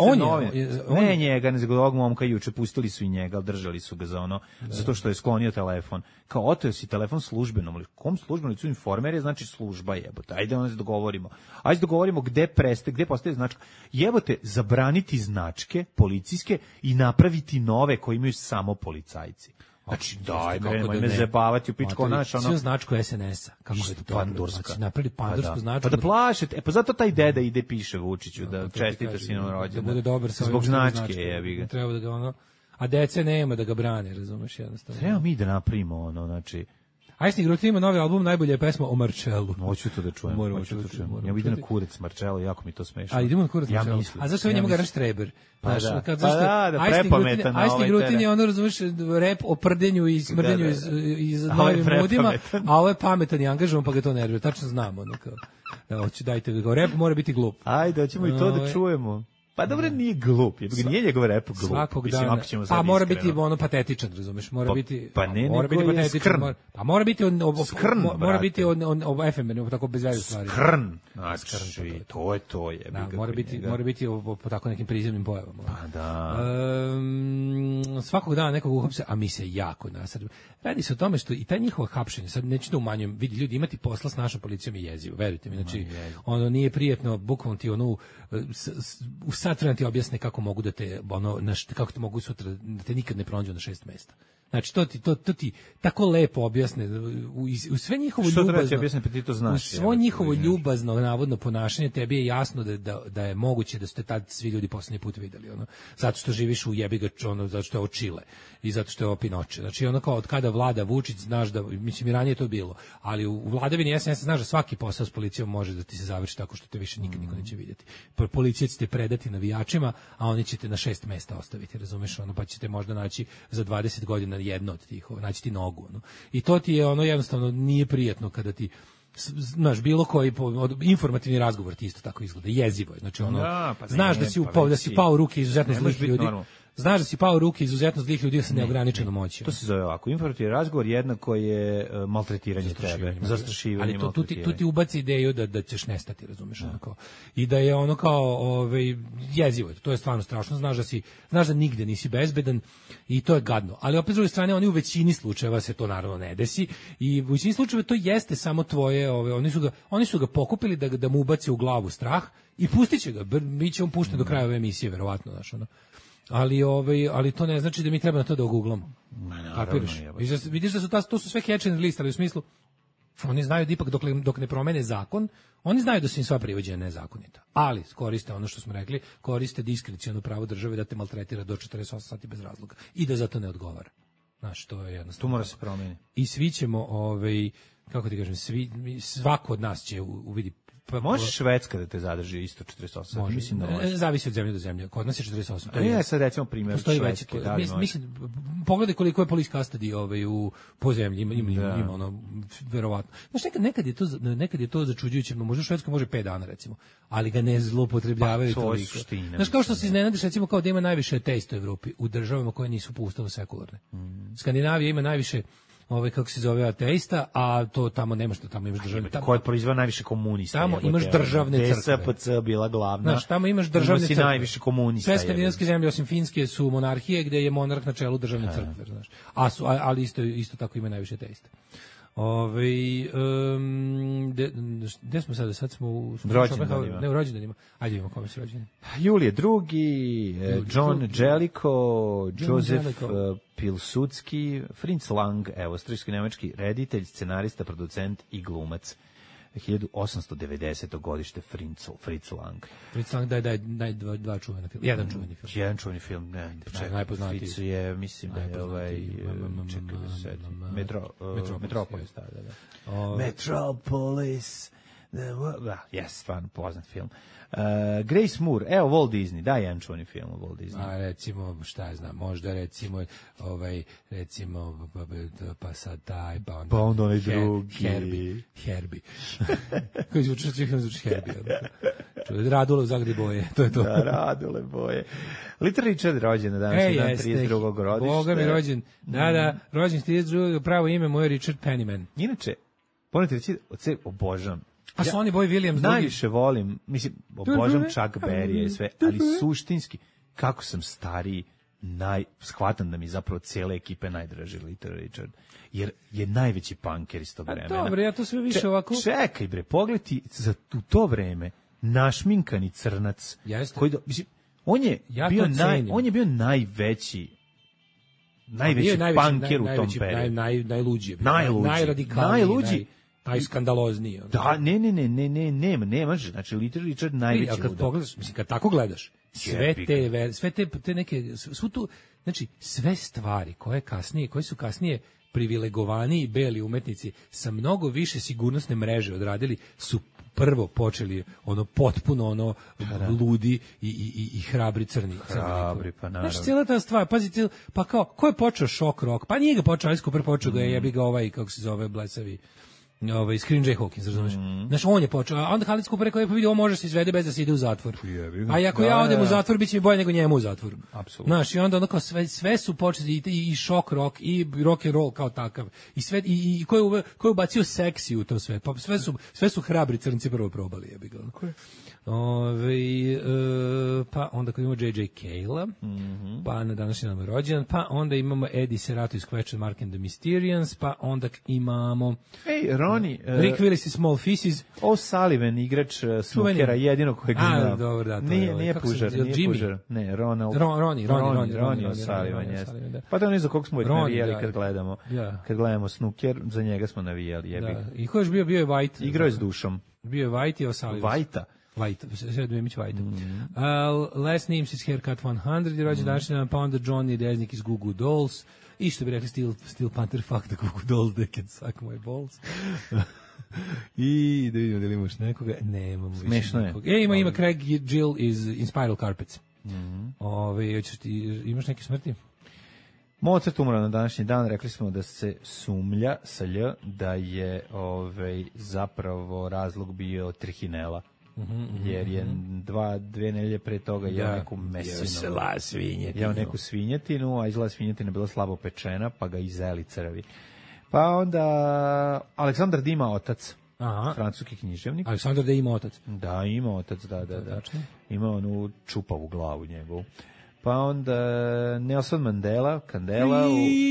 Speaker 7: Ne njega, nego ovog momka juče, pustili su i njega, držali su ga za ono, zato što je sklonio telefon. Kao, oteo si telefon službenom licu. Kom službenom licu? Informer je, znači služba, jebote. Ajde, onda se dogovorimo. Ajde dogovorimo gde postaje značka. Jebote, zabraniti značke policijske i napraviti nove koje imaju samo policajci. Znači, daj, me zabavati u pičko naš, ono...
Speaker 8: Sve značku SNS-a, kako je to pandurska. Znači, napravili pandursku značku.
Speaker 7: Pa da plašete, pa zato taj deda ide piše Vučiću, da čestita sinom rođendan.
Speaker 8: Da bude dobar sa
Speaker 7: zbog značke, jebi ga.
Speaker 8: Treba da ga ono... A dece nema da ga brane, razumeš, jednostavno.
Speaker 7: Treba mi da napravimo ono, znači...
Speaker 8: Ice Groot ima novi album, najbolja je pesma o Marcellu.
Speaker 7: Hoću to da čujem. Ja idem na kurac Marcello, jako mi to smešno.
Speaker 8: A idemo na kurac Marcello. A zašto njemu garaš treber?
Speaker 7: Pa da, prepametan na
Speaker 8: ovaj Groot je ono, razumiješ, rap o prdenju i smrdenju iz novim modima, a ovo je pametan i angažovan, pa ga to nervira. Tačno znamo. Hoću, dajte ga. Rap mora biti glup.
Speaker 7: Ajde, hoćemo i to da čujemo. Pa dobro, nije glup, nije njegov rap glup.
Speaker 8: Svakog dana. Pa mora biti ono patetičan, razumeš, mora biti patetičan. Pa mora biti mora biti efemerno, tako bez veze stvari.
Speaker 7: Skrn. To je.
Speaker 8: Mora biti po tako nekim prizemnim pojavama.
Speaker 7: Pa da.
Speaker 8: Svakog dana nekog uhapse, a mi se jako nasrđujemo. Radi se o tome što i ta njihova hapšenja, sad neću da umanjujem, vidi, ljudi, imati posla s našom policijom je jezivo, verujte mi, znači, ono nije prijetno, bukvalno ti ono, u sat vremena ti objasne kako mogu da te, ono, kako te mogu sutra, da te nikad ne pronađu na 6 mesta. Znači, to ti tako lepo objasne, u sve njihovo ljubazno, svo njihovo ljubazno, navodno ponašanje, tebi je jasno da je moguće da ste tad svi ljudi posljednji put videli, ono, zato što živiš u jebiga, ono, zato što je ovo Čile i zato što je ovo Pinoče. Znači, ono kao od kada vlada Vučić, znaš da, mislim, i ranije to bilo, ali u vladavini SNS znaš da svaki posao s policijom može da ti se završi tako što te više nikad niko neće vidjeti. Policija će te predati navijačima, a oni će te na 6 mesta ostaviti, razumeš, ono, pa ćete možda naći za 20 godina jedno od tih, naći ti nogu, ono. I to ti je ono jednostavno nije prijatno kada ti, znaš, bilo koji informativni razgovor ti isto tako izgleda, jezivo je, znači ono, znaš da si pao u ruke izuzetno zlih ljudi. Znaš da si pao u ruke izuzetno zlih ljudi sa neograničenom moći.
Speaker 7: To se zove ovako, informativni razgovor jednako je maltretiranje tebe, zastrašivanje.
Speaker 8: Ali tu ti ubaci ideju da ćeš nestati, razumeš, onako. I da je ono kao jezivo, to je stvarno strašno, znaš da nigde nisi bezbedan i to je gadno. Ali opet s druge strane, oni u većini slučajeva se to naravno ne desi i u većini slučajeva to jeste samo tvoje, oni su ga pokupili da mu ubaci u glavu strah i pustit će ga, mi ćemo puštati do kraja ove emisije, verovatno, znaš, ono. Ali to ne znači da mi treba na to da oguglamo. Kapiraš? Vidiš da to su sve catch and release, ali u smislu oni znaju da ipak dok ne promene zakon, oni znaju da su im sva privođenja nezakonita. Ali koriste ono što smo rekli, koriste diskreciono pravo države da te maltretira do 48 sati bez razloga i da zato ne odgovara. Znaš, to je jednostavno.
Speaker 7: Tu mora se promeniti.
Speaker 8: I svi ćemo, kako ti kažem, svako od nas će uviditi.
Speaker 7: Pa može Švedska da te zadrži isto 48?
Speaker 8: Može.
Speaker 7: Mislim da može.
Speaker 8: Zavisi od zemlje do zemlje. Kod nas je 48.
Speaker 7: Sad recimo primjer Švedske.
Speaker 8: Mislim, pogledaj koliko je police custody po zemlji. Ima ono, verovatno. Znaš, nekad je to začuđujuće. Možda u Švedskoj može 5 dana, recimo. Ali ga ne zloupotrebljavaju toliko. Znaš, kao što se iznenadiš, recimo, kao da ima najviše ateista u Evropi, u državama koje nisu po ustavu sekularne. Skandinavija ima najviše kako se zove, ateista, a to tamo nema što, tamo imaš državne...
Speaker 7: Ko je proizveo najviše komunista?
Speaker 8: Tamo imaš državne crkve.
Speaker 7: SPC bila glavna.
Speaker 8: Znaš, tamo imaš državne crkve.
Speaker 7: Najviše komunista.
Speaker 8: Sve skandinavske zemlje, osim Finske, su monarhije gde je monarh na čelu državne crkve, znaš. Ali isto tako ima najviše ateista. Gde smo sada? Sad smo u rođendanima. Ajde vidimo kome su rođeni.
Speaker 7: Julije II, John Jellicoe, Josef Pilsudski, Fritz Lang, austrijsko-nemački reditelj, scenarista, producent i glumac. 1890. godište Fritz Lang.
Speaker 8: Fritz Lang daj dva čuvena filma. Jedan čuveni film.
Speaker 7: Najpoznatiji. Fritz je, mislim da je Metropolis. Metropolis. Stvarno poznat film. Grace Moore, evo Walt Disney, daj jedan čuveni film o Walt Disney.
Speaker 8: A recimo, šta ja znam, možda recimo pa sad taj,
Speaker 7: pa onda onaj drugi.
Speaker 8: Herbie. Koji zvuči Herbie. Radule u Zagradi boje, to je to.
Speaker 7: Da, Radule boje. Little Richard rođen na danas, 32. godište.
Speaker 8: Boga mi rođen, rođen 32. pravo ime moje Richard Penniman.
Speaker 7: Inače, ponete reći, obožavam.
Speaker 8: A Sonny Boy Williams
Speaker 7: najviše volim, mislim, obožavam Chuck Berry i sve, ali suštinski, kako sam stariji, shvatam da mi zapravo cijele ekipe najdraži Little Richard, jer je najveći punker iz tog vremena.
Speaker 8: Dobro, ja to sve više ovako...
Speaker 7: Čekaj bre, pogledaj u to vreme, našminkani crnac, koji, mislim, on je bio najveći punker u tom periodu.
Speaker 8: Najluđi. Najradikalniji. Najskandalozniji.
Speaker 7: Da, nema, znači Little Richard najveći ludak.
Speaker 8: Kad pogledaš, mislim, kad tako gledaš, sve te neke, svu tu, znači, sve stvari koje su kasnije privilegovaniji beli umetnici sa mnogo više sigurnosne mreže odradili, su prvo počeli potpuno ludi i hrabri crni.
Speaker 7: Hrabri, pa naravno.
Speaker 8: Znači, cijela ta stvar, pazi, pa kao, ko je počeo shock rock? Pa nije ga počeo, Alice Cooper počeo ga je, jebi ga kako se zove, blesavi, Screen J. Hawkins, razumiješ? Znaš, on je počeo, a onda Alice Cooper rekao, pa vidi, ovo može se izvede bez da se ide u zatvor. A ako ja odem u zatvor, bit će mi bolje nego njemu u zatvoru.
Speaker 7: Apsolutno.
Speaker 8: Znaš, i onda kao sve su počeli, i shock rock, i rock and roll kao takav, i sve, i ko je ubacio seksi u to sve, pa sve su hrabri crnci prvo probali, jebi ga. Pa onda kad imamo J.J. Cale, pa na današnji nam je rođen, pa onda imamo Eddie Serato iz Question Mark and the Mysterians, pa onda imamo Rick Willis i Small Faces,
Speaker 7: O'Sullivan, igrač snukera, jedino kojeg znam.
Speaker 8: Dobro, da,
Speaker 7: nije pužar, ne, Ronald.
Speaker 8: Ronnie
Speaker 7: O'Sullivan. Pa da ne za kog smo navijali kad gledamo snuker, za njega smo navijali.
Speaker 8: I ko je bio je White.
Speaker 7: Igrao je s dušom.
Speaker 8: Bio je White i O'Sullivan. Last Names is Haircut 100, rođen današnji, pa onda Johnny Reznik iz Goo Goo Dolls, i što bi rekli Steel Panther, fuck the Goo Goo Dolls, they can suck my balls. I da vidimo da li imaš nekoga, nemamo više nekoga. Ima Craig Gill iz Spiral Carpets. Imaš neke smrti?
Speaker 7: Mozart umro na današnji dan, rekli smo da se sumlja sa Lj, da je zapravo razlog bio trihinela. Jer je dve nedelje pre toga jeo neku mesinu. Jeo neku svinjetinu, a izgleda svinjetina je bila slabo pečena, pa ga izeli crvi. Pa onda Aleksandar D. ima otac, francuski književnik.
Speaker 8: Aleksandar D. ima otac?
Speaker 7: Da, ima otac, da. Ima onu čupavu glavu njegovu. Pa onda Nelson Mandela, Kandela.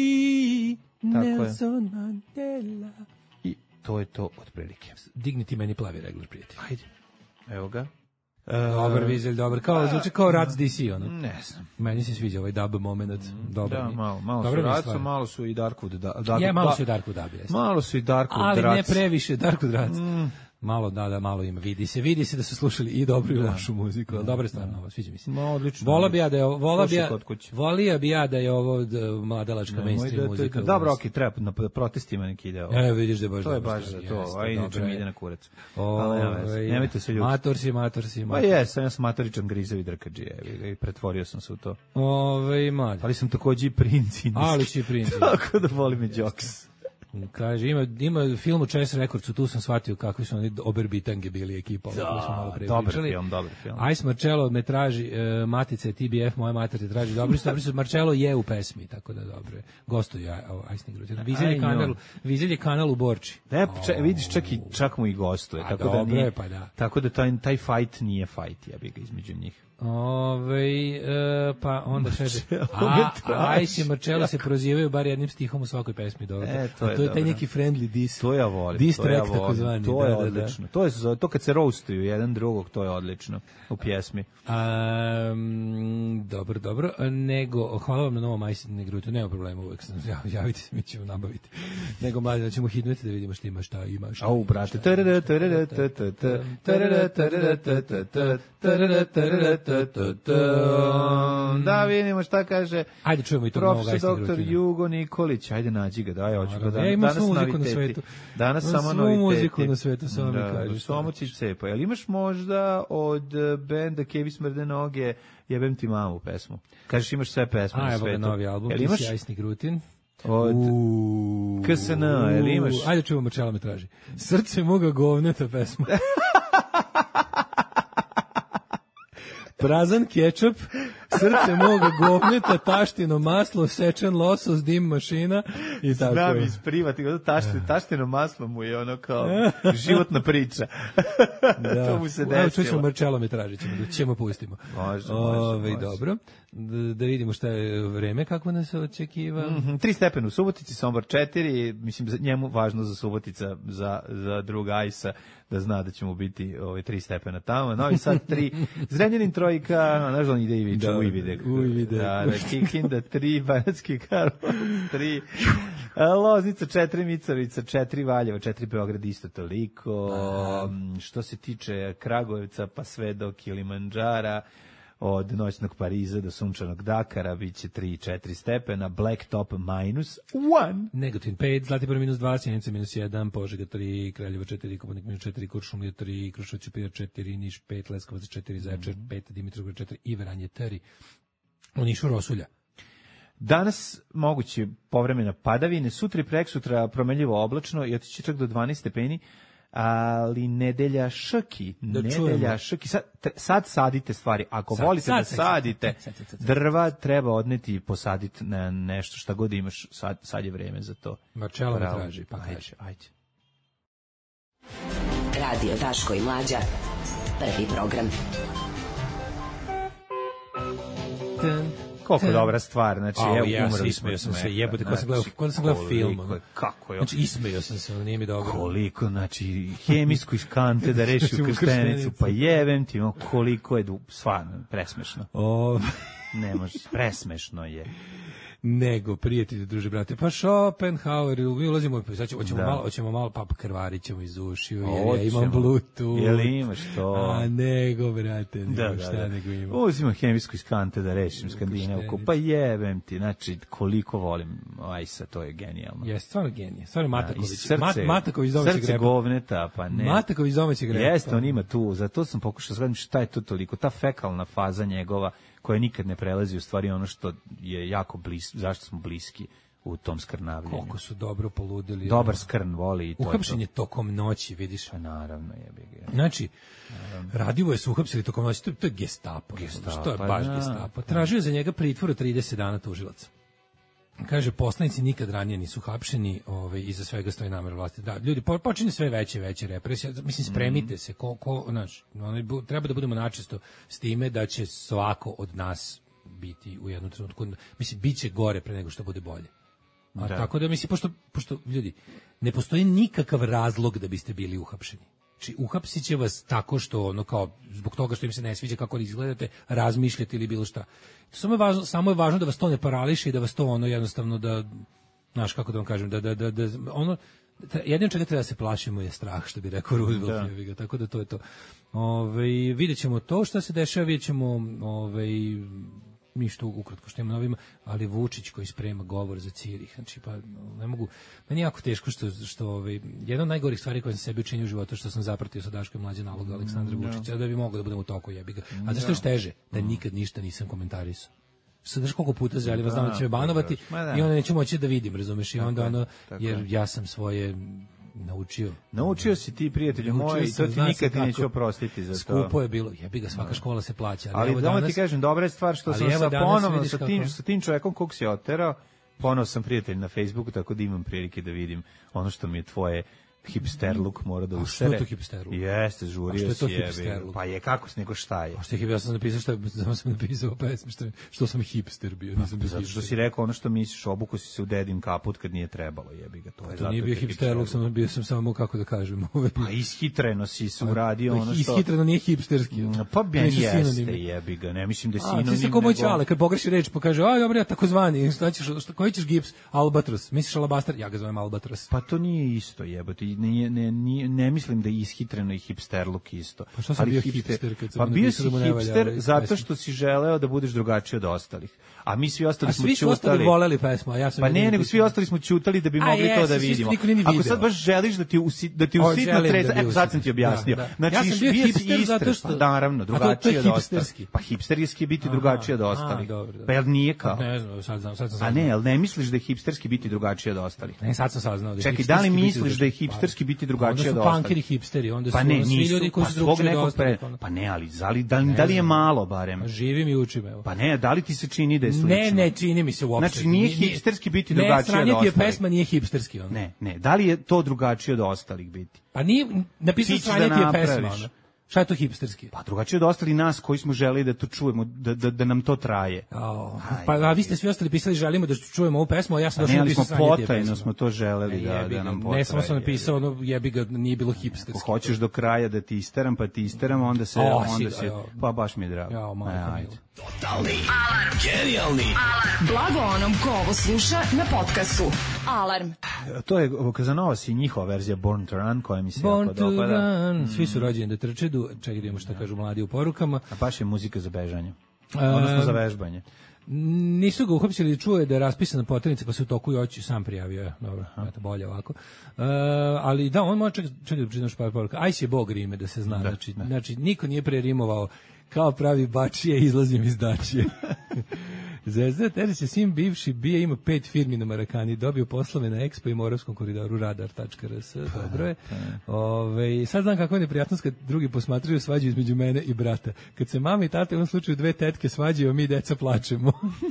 Speaker 8: Nelson Mandela.
Speaker 7: I to je to otprilike.
Speaker 8: Digni ti meni plavi regler, prijatelj.
Speaker 7: Hajde. Evo ga.
Speaker 8: Dobar vizelj, dobar. Zvuči kao Rats DC, ono.
Speaker 7: Ne znam.
Speaker 8: Meni se sviđa ovaj dub moment.
Speaker 7: Da, malo su Ratsu, malo su i Darkwood.
Speaker 8: Malo su i Darkwood dub, jeste.
Speaker 7: Malo su i Darkwood
Speaker 8: ali
Speaker 7: Rats.
Speaker 8: Ne previše Darkwood Rats. Malo, malo ima, vidi se da su slušali i dobru i lošu muziku, ali dobra stvar, ovo, sviđa mi se.
Speaker 7: Odlično.
Speaker 8: Volio bi ja da je ovo mladalačka mainstream muzika.
Speaker 7: Dobro, okej, treba na protestima neki ide ovo.
Speaker 8: Vidiš da je baš.
Speaker 7: To je baš za to, a inače mi ide na kurac. Nemojte se ljudi.
Speaker 8: Matorsi.
Speaker 7: Pa jesam, ja sam matoričan grizavi drkađije i pretvorio sam se u to.
Speaker 8: Mlad.
Speaker 7: Ali sam takođe i princ.
Speaker 8: Ali si princ.
Speaker 7: Tako da volim i Jocks.
Speaker 8: Kaže, ima film u Chess Recordsu, tu sam shvatio kakvi su oni Oberbitange bili ekipa.
Speaker 7: Dobar film.
Speaker 8: Ice Marcello me traži, Matice, TBF, moja mater te traži, dobri su, Marcello je u pesmi, tako da dobro je. Gostuje Ice Negrutin. Vizelj je kanal u Borči.
Speaker 7: Vidiš, čak mu i gostuje. Tako da nije, tako da taj fight nije fight, ja bih ga između njih.
Speaker 8: Pa onda kaže Ice i Marcello se prozivaju bar jednim stihom u svakoj pesmi. To je taj neki friendly diss.
Speaker 7: To ja volim.
Speaker 8: Diss track takozvani.
Speaker 7: To je odlično. To kad se roastuju jedan drugog, to je odlično u pjesmi.
Speaker 8: Dobro. Nego, hvala vam na novom Ice Negrutu, nema problema, uvek sam javite se, mi ćemo nabaviti. Nego mladi, da ćemo hitnuti da vidimo šta ima.
Speaker 7: Au, brate. Da vidimo šta kaže.
Speaker 8: Ajde čujemo i to novog Ice Negrutina.
Speaker 7: Profesor Dr. Jugo Nikolić, ajde nađi ga, daj, hoću ga.
Speaker 8: Ja imam svu muziku na svetu.
Speaker 7: Danas samo noviteti.
Speaker 8: Svu muziku na svetu, samo mi kažeš.
Speaker 7: Samo ćeš cepa. Jel imaš možda od benda Kevi Smrde noge, jebem ti mamu pesmu? Kažeš imaš sve pesme na svetu.
Speaker 8: Evo ga novi album, ti si Ice Negrutin.
Speaker 7: Od KSN, jel imaš?
Speaker 8: Ajde čujemo, Marcello me traži. Srce moga govneta pesma. Prazan kečap, srce moga govneta, taštino maslo, sečen losos, dim mašina i tako.
Speaker 7: Znam isprivati, taštino maslo mu je ono kao životna priča. To mu se desilo.
Speaker 8: Čućemo, Marcello me traži, ćemo pustimo.
Speaker 7: Može.
Speaker 8: Dobro, da vidimo šta je vreme, kako nas očekiva.
Speaker 7: 3 stepena u Subotici, Sombor 4, mislim njemu važno za Subotica, za druga Ajsa, da zna da će mu biti 3 stepena tamo. Novi Sad 3, Zrenjanin 3, znaš da on ide i viče, Ujvidek. Da, Kikinda 3, Banatski Karlovac 3, Loznica 4, Mitrovica 4, Valjevo 4, Beograd isto toliko. Što se tiče Kragujevca pa sve do Kilimandžara, od noćnog Pariza do sunčanog Dakara biće 3-4 stepena, Blacktop -1,
Speaker 8: Negotin 5, Zlatibor -2, Sjenica -1, Požega 3, Kraljevo 4, Kopaonik -4, Kuršumlija 3, Kruševac Ćuprija 4, Niš 5, Leskovac 4, Zaječar 5, Dimitrovgrad 4 i Vranje 3. U Nišu rosulja.
Speaker 7: Danas moguće povremena padavine, sutra i preksutra promenljivo oblačno i otići čak do 12 stepeni, ali nedelja šaki, sad sadite stvari, ako volite da sadite drva, treba odneti i posaditi na nešto, šta god imaš, sad je vreme za to.
Speaker 8: Marcello me traži, pa
Speaker 7: ajde.
Speaker 4: Radio Daško i Mlađa, prvi program.
Speaker 7: Koliko dobra stvar, znači
Speaker 8: ismejao sam se, jebote, kada sam gledao film.
Speaker 7: Kako je?
Speaker 8: Znači, ismejao sam se, nije mi dobro.
Speaker 7: Koliko, znači, hemijsku iz kante da reši u krštenicu, pa jebem ti, koliko je, stvarno, presmešno. Ne može, presmešno je.
Speaker 8: Nego, prijatelji, druže, brate, pa Schopenhauer, mi ulazimo, sad hoćemo malo, pa krvarit ćemo iz ušiju, jer ja imam Bluetooth.
Speaker 7: Jel imaš to?
Speaker 8: A nego, brate, nego imam.
Speaker 7: Uzimam hemijsku iz kante da rešim Skandinavku, pa jebem ti, znači, koliko volim Ajsa, to je genijalno.
Speaker 8: Jeste, stvarno genije, stvarno Mataković.
Speaker 7: Mataković
Speaker 8: iz domaćeg grepa.
Speaker 7: Srce govneta, pa ne.
Speaker 8: Mataković iz domaćeg grepa.
Speaker 7: Jeste, on ima tu, zato sam pokušao shvatiti šta je to toliko, ta fekalna faza njegova, koja nikad ne prelazi u stvari ono što je jako blisko, zašto smo bliski u tom skrnavljenju.
Speaker 8: Koliko su dobro poludili.
Speaker 7: Dobar skrn voli i to.
Speaker 8: Uhapšenje tokom noći, vidiš.
Speaker 7: Pa naravno je.
Speaker 8: Znači, Radivoje su uhapsili tokom noći, to je Gestapo. To je baš Gestapo. Tražio za njega pritvor 30 dana tužilac. Kaže, poslanici nikad ranije nisu hapšeni, iza svega stoji namera vlasti. Da, ljudi, počinje sve veće represije. Mislim, spremite se, treba da budemo načisto s time da će svako od nas biti u jednom trenutku, mislim, bit će gore pre nego što bude bolje. Tako da, mislim, pošto, ljudi, ne postoji nikakav razlog da biste bili uhapšeni. Znači, uhapsit će vas tako što, kao, zbog toga što im se ne sviđa kako izgledate, razmišljate ili bilo šta. Samo je važno da vas to ne parališe i da vas to, jednostavno da, znaš, kako da vam kažem, jedino čega treba da se plašimo je strah, što bi rekao Roosevelt, tako da to je to. Vidjet ćemo to šta se dešava, vidjet ćemo, mi što ukratko što ima novima, ali Vučić koji sprema govor za Cirih, znači pa ne mogu, meni je jako teško što jedna od najgorih stvari koje sam sebi učinio u životu što sam zapratio sa Daško i Mlađe naloga Aleksandra Vučića, da bi mogao da budem u toku, jebi ga. A zašto je teže? Da nikad ništa nisam komentarisao. znaš koliko puta želim, znam da će me banovati i onda neću moći da vidim, razumeš, i onda ono, jer ja sam svoje naučio
Speaker 7: si ti, prijatelju moj, i to ti nikad neću oprostiti za to.
Speaker 8: Skupo je bilo, jebi ga, svaka škola se plaća.
Speaker 7: Ali da ti kažem, dobra je stvar što sam sa ponovno sa tim čovjekom kog si oterao, ponovno sam prijatelj na Facebooku, tako da imam prilike da vidim ono što mi je tvoje hipster look mora da usere.
Speaker 8: A što je to hipster look?
Speaker 7: Jeste, žurio si
Speaker 8: je.
Speaker 7: Pa je, kako si, nego šta je?
Speaker 8: A što je hipster? Ja sam napisao pesmu, što sam hipster bio. Nisam bio
Speaker 7: zato što si rekao ono što misliš, obuko si se u dedin kaput kad nije trebalo, jebi ga.
Speaker 8: To nije bio hipster look, bio sam samo, kako da kažem.
Speaker 7: Pa ishitreno si se uradio ono što...
Speaker 8: Ishitreno nije hipsterski.
Speaker 7: Pa ben jeste, jebi ga, ne mislim da je sinonim.
Speaker 8: Ti si kao moj čale, kad pogreši reč, pa kaže, aj, dobro, ja takozvani, koji ćeš gips? Albatros. Misliš alabastar? Ja ga zovem albatros.
Speaker 7: Pa to nije isto, jebote. Ne mislim da je ishitreno i hipsterluk isto.
Speaker 8: Pa što sam bio hipster?
Speaker 7: Pa bio si hipster zato što si želeo da budeš drugačiji od ostalih. A mi svi ostali smo ćutali.
Speaker 8: A svi su ostali voleli pesmu, a ja sam...
Speaker 7: Pa ne, nego svi ostali smo ćutali da bi mogli to da vidimo. Ako sad baš želiš da ti usitno treza... Sad sam ti objasnio.
Speaker 8: Znači, ja sam bio hipster zato što...
Speaker 7: Naravno, drugačiji od ostalih. Pa hipsterski biti drugačiji od ostalih. Pa jel nije kao?
Speaker 8: Ne znam, sad sam saznao.
Speaker 7: A ne, jel ne misliš da je hipsterski biti drugačiji od ostalih?
Speaker 8: Ne, sad sam saznao.
Speaker 7: Čekaj, da li misliš da je hipsterski biti drugačiji od ostalih?
Speaker 8: Onda su punkeri hipsteri, onda su svi ljudi koji su drugačiji od ostalih.
Speaker 7: Pa ne, ali da li je malo barem?
Speaker 8: Živim i učim, evo.
Speaker 7: Pa ne, da li ti se čini da je slično?
Speaker 8: Ne, čini mi se uopšte.
Speaker 7: Znači nije hipsterski biti drugačiji od ostalih.
Speaker 8: Ne, sranje ti je pesma, nije hipsterski.
Speaker 7: Ne, da li je to drugačije od ostalih biti?
Speaker 8: Pa nije, napisao sranje ti je pesma, ono. Šta je to hipsterski?
Speaker 7: Pa drugačije od ostali nas koji smo želeli da to čujemo, da nam to traje.
Speaker 8: Pa vi ste svi ostali pisali želimo da čujemo ovu pesmu, a ja sam došao da pisao
Speaker 7: sranje ti je pesma. Smo to želeli da nam potraje.
Speaker 8: Ne, samo sam napisao, ono jebi ga, nije bilo hipsterski.
Speaker 7: Ako hoćeš do kraja da ti isteram, pa ti isteram, onda se, pa baš mi je drago.
Speaker 8: Ajde.
Speaker 2: Totalni alarm. Genijalni alarm.
Speaker 4: Blago onom ko ovo sluša na podcastu. Alarm.
Speaker 7: To je Kazanova i njihova verzija Born to Run, koja mi se jako dopada.
Speaker 8: Svi su rođeni da trče, čekaj da vidimo šta kažu mladi u porukama.
Speaker 7: A baš je muzika za bežanje. Odnosno za vežbanje.
Speaker 8: Nisu ga uhapsili, čuje da je raspisana poternica, pa se u toku i oći sam prijavio. Dobro, eto, bolje ovako. Ali da, on može čekaj da pričinaš par poruka. Aj si je Bog rime, da se zna. Znači, niko nije prerimovao kao pravi bačije, izlazim iz dačije. Zvezda Teres je sin bivši bija, ima 5 firmi na Marakani, dobio poslove na Expo i Moravskom koridoru radar.rs, dobro je. Sad znam kakva je neprijatnost kad drugi posmatraju svađu između mene i brata. Kad se mama i tata u ovom slučaju dve tetke svađaju, mi deca plačemo.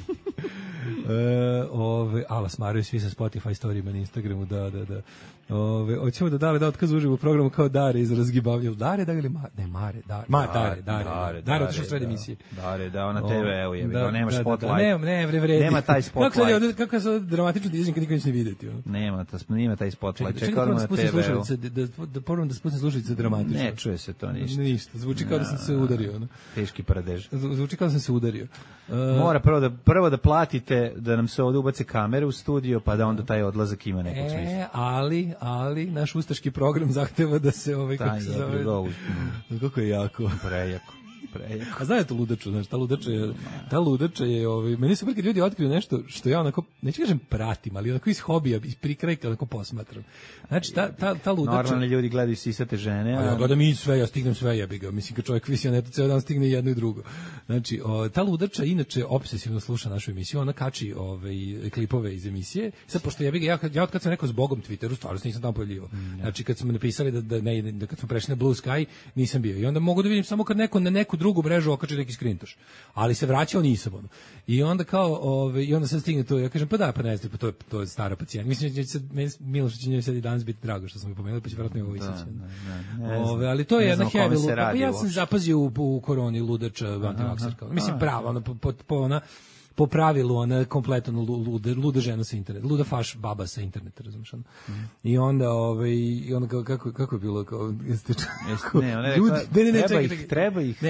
Speaker 8: Ala smaraju svi sa Spotify storijima na Instagramu, da. Hoćemo da Dale da otkaz uživo u programu kao Dare iz razgibavlja. Dare da ili Mare? Dare otišao sred emisije.
Speaker 7: Dare, da, ona TV-u je, nema spotlight.
Speaker 8: Nema
Speaker 7: taj spotlight.
Speaker 8: Kako se dramatično dizim kad niko neće vidjeti.
Speaker 7: Nema taj spotlight.
Speaker 8: Čekaj na TV-u. Da porovim da spustim slušalice dramatično.
Speaker 7: Ne čuje se to ništa.
Speaker 8: Ništa, zvuči kao da sam se udario.
Speaker 7: Teški pradež.
Speaker 8: Zvuči kao da sam se udario.
Speaker 7: Mora prvo da platite da nam se ovdje ubace kamere u studio, pa da onda taj odlazak ima nekog smisla.
Speaker 8: Ali naš ustaški program zahteva da se kako je jako.
Speaker 7: Prejako.
Speaker 8: A znaš to ludaču, znaš, ta ludača je meni super kad ljudi otkriju nešto što ja onako, neću kažem pratim, ali onako iz hobija, iz prikrajka onako posmatram. Znači, ta ludača...
Speaker 7: Normalni ljudi gledaju sisate žene.
Speaker 8: A ja gledam i sve, ja stignem sve, jebi ga. Mislim, kad čovjek visi na netu, ceo dan stigne jedno i drugo. Znači, ta ludača inače obsesivno sluša našu emisiju, ona kači klipove iz emisije. Sad, pošto jebi ga, ja od kad sam rekao zbogom Twitteru, stvarno se nisam tamo pojavljivao. Znači, kad smo napisali da kad smo prešli na Blue Sky, nisam bio. I onda mogu da vidim samo kad neko na neku drugu mrežu okači neki skrintoš. Ali se vraćao nisam ono. I onda i onda se stigne to, ja kažem pa ne znam, pa to je stara pacijent. Mislim da će Miloš će njoj sad i danas biti drago što sam mi pomenuo, pa će vjerojatno i ovo izaći. Ali to je jedna heavy luda. Ja sam zapazio u koroni ludača antivakserka. Mislim pravo, ona po pravilu ona kompletno luda žena sa interneta, luda faš baba sa interneta, razumiješ? I onda kako je bilo kao
Speaker 7: treba ih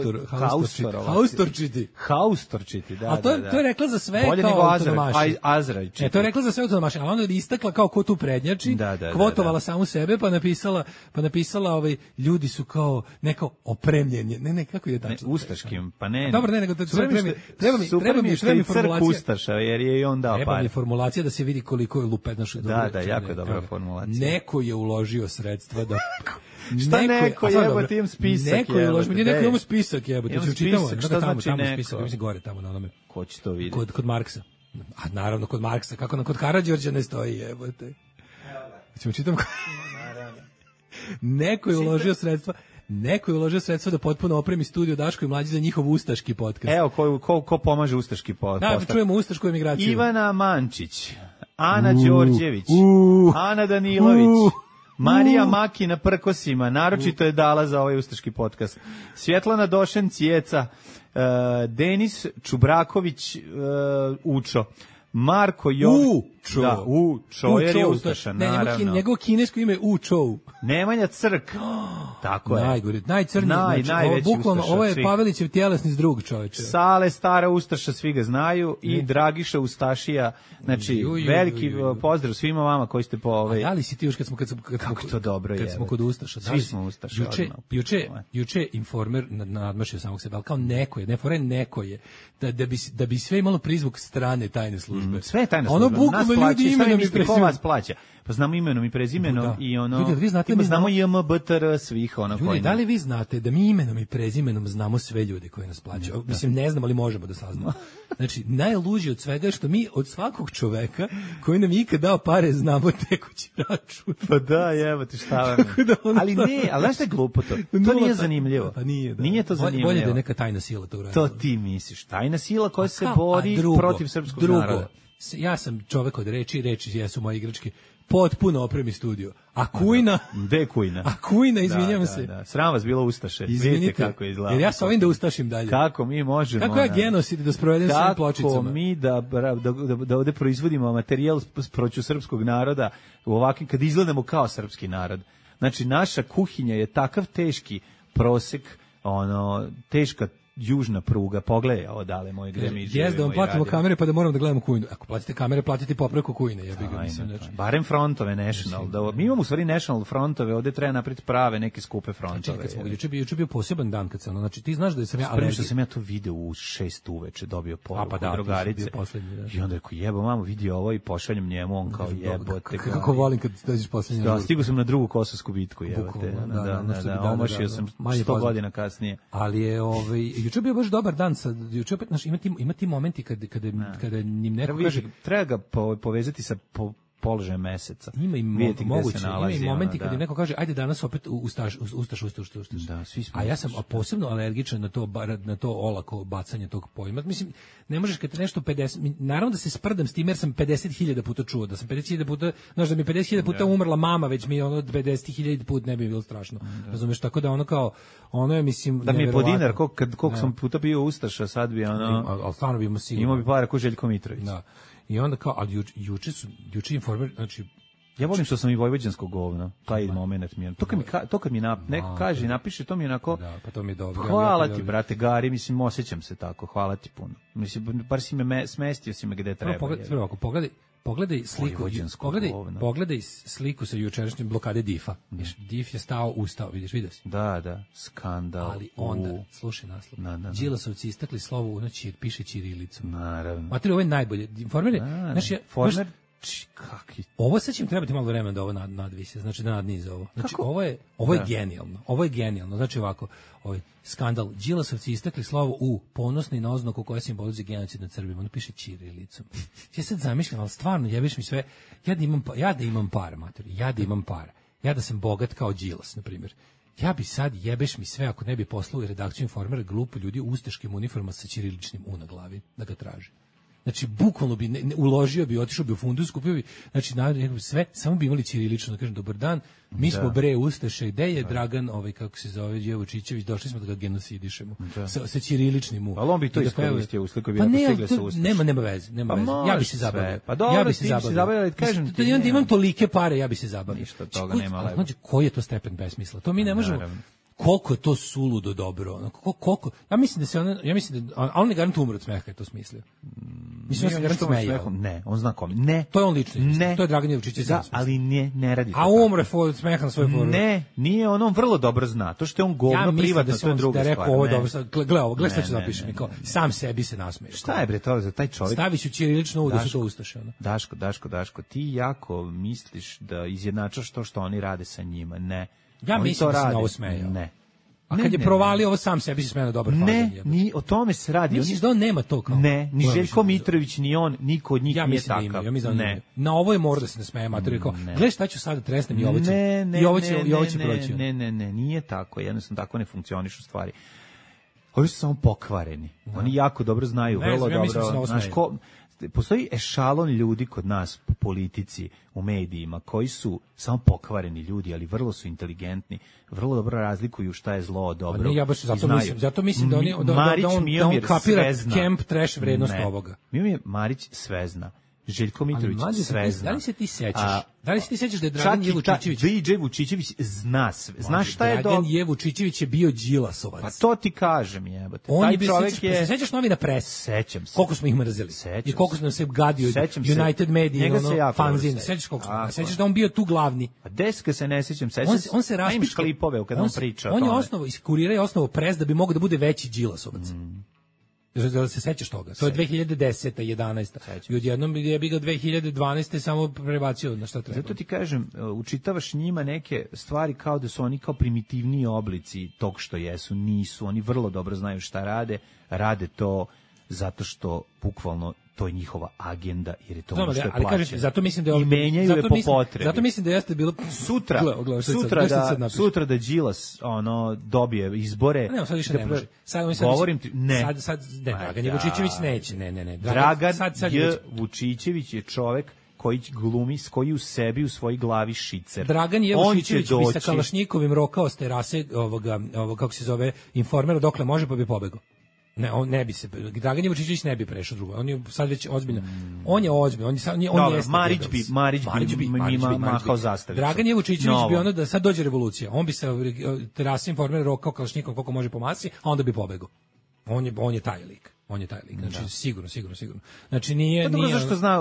Speaker 7: haustorčiti, da.
Speaker 8: A to je rekla za sve
Speaker 7: bolje
Speaker 8: kao
Speaker 7: autonomaši.
Speaker 8: To je rekla za sve autonomaši, a onda je istakla kao ko tu prednjači, kvotovala samu sebe, pa napisala ljudi su kao neko opremljenje. Ne, kako je tačno?
Speaker 7: Ustaškim, pa ne.
Speaker 8: Dobro, ne, nego treba mi
Speaker 7: formulacija, jer je i on dao pare.
Speaker 8: Treba mi formulacija da se vidi koliko je lupenaš.
Speaker 7: Da, jako je dobra formulacija.
Speaker 8: Neko je uložio sredstva
Speaker 7: Šta neko jebote, imam spisak.
Speaker 8: Neko je uložio, neko imamo spisak jebote,
Speaker 7: Imam
Speaker 8: čitamo,
Speaker 7: spisak, šta znači neko?
Speaker 8: spisak, mislim gore tamo na onome.
Speaker 7: Ko će to vidjeti?
Speaker 8: Kod Marksa. A naravno kod Marksa, kako na kod Karađorđa ne stoji jebote. Ćemo čitamo. Neko je uložio sredstva da potpuno opremi studio Daško i Mlađi za njihov ustaški podcast.
Speaker 7: Evo, ko pomaže ustaški podcast.
Speaker 8: Da, čujemo ustašku emigraciju.
Speaker 7: Ivana Mančić, Ana Đorđević, Ana Danilović, Marija Maki na prkosima, naročito je dala za ovaj ustaški podcast. Svjetlana Došen-Cijeca, Denis Čubraković, Učo, Marko
Speaker 8: Učo.
Speaker 7: Da, Učo, jer je ustaša, naravno.
Speaker 8: Njegovo kinesko ime je Učo.
Speaker 7: Nemanja Crk, tako je.
Speaker 8: Najgori, najcrniji,
Speaker 7: najveći
Speaker 8: bukvalno,
Speaker 7: ustaša.
Speaker 8: ovo je Pavelićev tjelesni zdrug, čoveče.
Speaker 7: Sale, stara ustaša, svi ga znaju, i Dragiša Ustašija, znači, veliki pozdrav svima vama koji ste po ovaj...
Speaker 8: A da li si ti još
Speaker 7: kako to dobro je.
Speaker 8: Kad smo kod ustaša.
Speaker 7: Svi smo ustaša.
Speaker 8: Juče Informer nadmašio samog sebe, ali kao neko je, da bi sve imalo prizvuk strane tajne službe.
Speaker 7: Sve je tajna služba.
Speaker 8: Ono bukvalno ljudi imenom i prezimenom.
Speaker 7: Ko vas plaća? Pa znamo imenom i prezimenom i ono...
Speaker 8: Ljudi, vi znate,
Speaker 7: mi znamo JMBTR svih ono koji...
Speaker 8: Ljudi, da li vi znate da mi imenom i prezimenom znamo sve ljude koji nas plaćaju? Mislim, ne znamo, ali možemo da saznamo. Znači, najluđe od svega je što mi od svakog čoveka koji nam ikad dao pare znamo tekući račun.
Speaker 7: Pa da, evo ti šta vam. Ali ne, ali znaš šta je glupo to? To nije zanimljivo.
Speaker 8: Pa nije, da.
Speaker 7: Nije to zanimljivo.
Speaker 8: Bolje da je neka tajna sila to uradila.
Speaker 7: To ti misliš. Tajna sila koja se bori protiv srpskog naroda.
Speaker 8: Ja sam čovek od reči jesu moje igračke. Potpuno opremi studio. A Kujna?
Speaker 7: Gde je Kujna?
Speaker 8: A Kujna, izvinjam se.
Speaker 7: Da. Sram vas bilo ustaše.
Speaker 8: Izvinite,
Speaker 7: vidite kako izgleda.
Speaker 8: Jer ja sa ovim da ustašim dalje.
Speaker 7: Kako mi možemo?
Speaker 8: Kako ja genocid da sprovedem svojim pločicama?
Speaker 7: Kako mi da ovde proizvodimo materijal protiv srpskog naroda u ovakvim, kad izgledamo kao srpski narod. Znači, naša kuhinja je takav teški prosek, teška južna pruga, pogledaj ovo dale moje gde mi živimo.
Speaker 8: Jes da vam platimo kamere pa da moramo da gledamo Kujnu. Ako platite kamere, platite popravku Kujne. Ja bih ga mislim.
Speaker 7: Barem frontove national. Mi imamo u stvari national frontove, ovde treba napraviti prave neke skupe frontove.
Speaker 8: Juče bio poseban dan kad sam, znači ti znaš da sam ja
Speaker 7: alergičan. Što sam ja to video u 6 uveče, dobio poruku drugarice. I onda rekao, jebo mamo, vidi ovo i pošaljem njemu, on kao jebote.
Speaker 8: Kako volim kad dođeš poslednji.
Speaker 7: Da, stigao sam na drugu Kosovsku bitku, jebote. Da, omašio sam 100 godina kasnije.
Speaker 8: Ali je juče bio baš dobar dan, juče opet ima ti momenti kada njim neko kaže
Speaker 7: treba ga povezati sa položajem meseca.
Speaker 8: Ima i momenti kad im neko kaže ajde danas opet ustaš.
Speaker 7: Da, svi smo.
Speaker 8: A ja sam posebno alergičan na to olako bacanje tog pojma. Mislim, ne možeš kad te nešto 50, naravno da se sprdam s tim jer sam 50.000 puta čuo, da sam 50.000 puta, znaš da mi 50.000 puta umrla mama, već mi 50.000 puta ne bi bilo strašno. Razumeš, tako da ono je mislim
Speaker 7: da mi je podinar koliko sam puta bio ustaša, sad bi
Speaker 8: al stvarno bi
Speaker 7: imao bi para ko Željko Mitrović.
Speaker 8: Da. I onda kao, ali juče Informer, znači
Speaker 7: ja volim što sam i vojvođansko govno, taj moment mi je. To kad mi neko kaže, napiše, to mi je onako.
Speaker 8: Da, pa to mi je dobro.
Speaker 7: Hvala ti, brate Gari, mislim, osjećam se tako. Hvala ti puno. Mislim, bar si me smestio si me gde treba.
Speaker 8: Pogledaj sliku, pogledaj sliku sa jučerašnje blokade DIF-a. DIF je ustao, vidio si?
Speaker 7: Da, skandal.
Speaker 8: Ali onda, slušaj naslov. Đilasovci istakli slovo u noći jer piše ćirilicom.
Speaker 7: Naravno.
Speaker 8: Materi, ovo je najbolje. Informer, ovo sad će im trebati malo vremena da ovo nadvise, znači da nadnize ovo. Znači, ovo je genijalno. Ovo je genijalno. Znači ovako, skandal. Đilasovci istakli slovo U, ponosni na oznaku koja simbolizuje genocid nad Srbima. Ono piše ćirilicom. Ja sad zamišljam, ali stvarno jebeš mi sve. Ja da imam para, materi. Ja da sam bogat kao Đilas, na primjer. Ja bi sad jebeš mi sve ako ne bi poslao u redakciju Informera glupu ljudi u ustaškim uniformama sa ćiriličnim U na glavi da ga traže. Znači, bukvalno bi uložio bi, otišao bi u fundus, kupio bi, znači, sve, samo bi imali ćirilično, da kažem, dobar dan, mi smo bre ustaše, gde je Dragan, kako se zove, Đevočićević, došli smo da ga genocidišemo, sa ćiriličnim U.
Speaker 7: Ali on bi to iskoristio, usliko bi postigli sa ustaše.
Speaker 8: Nema veze. Ja bi se zabavio.
Speaker 7: Pa dobro, ti bi se zabavio, kažem ti.
Speaker 8: Da imam tolike pare, ja bi se zabavio.
Speaker 7: Ništa toga nema lepo.
Speaker 8: Znači, koji je to stepen besmisla? To mi ne možemo... Koliko je to suludo dobro, koliko, ja mislim da on ne garantuje umre od smeha, je to smislio. Mislim da se garantuje smejao.
Speaker 7: Ne, on zna kom. Ne.
Speaker 8: To je on lično. Ne. To je Dragan Jevočić.
Speaker 7: Da, ali ne radi to.
Speaker 8: A umre od smeha na svoj foru.
Speaker 7: Ne, nije on vrlo dobro zna. To što je on govno privatno, to je druga stvar. Ja mislim da
Speaker 8: ovo dobro, gle šta ću zapišem. Sam sebi se nasmeješ.
Speaker 7: Šta je bre to za taj čovjek?
Speaker 8: Staviš u ćirilično U da su to ustaše.
Speaker 7: Daško, ti jako misliš da izjednačaš to što oni rade sa njima. Ne.
Speaker 8: Ja mislim da se na ovo smejao.
Speaker 7: Ne.
Speaker 8: A kad je provalio ovo sam sebi se smejao dobar fazan.
Speaker 7: Ne, ni o tome se radi.
Speaker 8: Misliš da on nema to kao?
Speaker 7: Ne, ni Željko Mitrović, ni on, niko od njih nije takav.
Speaker 8: Ja mislim da ima. Na ovo je mora da se ne smeje mater, kao, gledaj šta ću sada tresnem i ovo će. I ovo će proći.
Speaker 7: Ne, nije tako. Jednostavno tako ne funkcionišu stvari. Ovi su samo pokvareni. Oni jako dobro znaju, vrlo dobro. Znaš, postoji ešalon ljudi kod nas po politici, u medijima, koji su samo pokvareni ljudi, ali vrlo su inteligentni, vrlo dobro razlikuju šta je zlo od dobro.
Speaker 8: Ja baš zato mislim da on kapira camp trash vrednost ovoga.
Speaker 7: Miomir Marić sve zna. Željko Mitrović sve zna.
Speaker 8: Da li se ti sećaš? Da li se ti sećaš da je Dragan J. Vučićević?
Speaker 7: DJ Vučićević zna sve. Znaš šta je
Speaker 8: Dragan J. Vučićević je bio Đilasovac.
Speaker 7: Pa to ti kažem, jebote.
Speaker 8: On je bio, se sećaš novina Pres?
Speaker 7: Sećam se.
Speaker 8: Koliko smo ih mrzeli? I koliko smo se gadio United Media, fanzine. Sećaš koliko? Sećaš da on bio tu glavni?
Speaker 7: A deska se ne sećam.
Speaker 8: On se raspička
Speaker 7: klipove kada on priča.
Speaker 8: On je osnovao, iz Kurira je osnovao Pres da bi mogao da bude veći Đilasovac. Da se sećaš toga? To je 2010. 11. I odjednom je bilo 2012. samo prebacio na šta treba.
Speaker 7: Zato ti kažem, učitavaš njima neke stvari kao da su oni kao primitivniji oblici tog što jesu. Nisu. Oni vrlo dobro znaju šta rade. Rade to zato što bukvalno to je njihova agenda, jer je to ono što je plaćeno.
Speaker 8: Zato mislim da je
Speaker 7: i menjaju je po potrebi.
Speaker 8: Zato mislim da jeste bilo
Speaker 7: sutra da Đilas dobije izbore.
Speaker 8: Ne, sad više ne može.
Speaker 7: Govorim ti, ne.
Speaker 8: Dragan Vučićević neće. Ne.
Speaker 7: Dragan Vučićević je čovek koji u sebi u svojoj glavi šicer.
Speaker 8: Dragan je Vučićević bi sa Kalašnjikovim rokao s terase ovoga kako se zove Informera dokle može, pa bi pobegao. Ne, on ne bi se, Dragan Vučićević ne bi prešao drugo. On je sad već ozbiljno. On je ozbiljno, on jeste.
Speaker 7: Marić bi mahao zastavicu.
Speaker 8: Dragan Vučićević bi ono da sad dođe revolucija. On bi sa terase Informera rokao Kalašnjikom koliko može po masi, a onda bi pobegao. On je taj lik. Znači sigurno. Znači nije
Speaker 7: zašto zna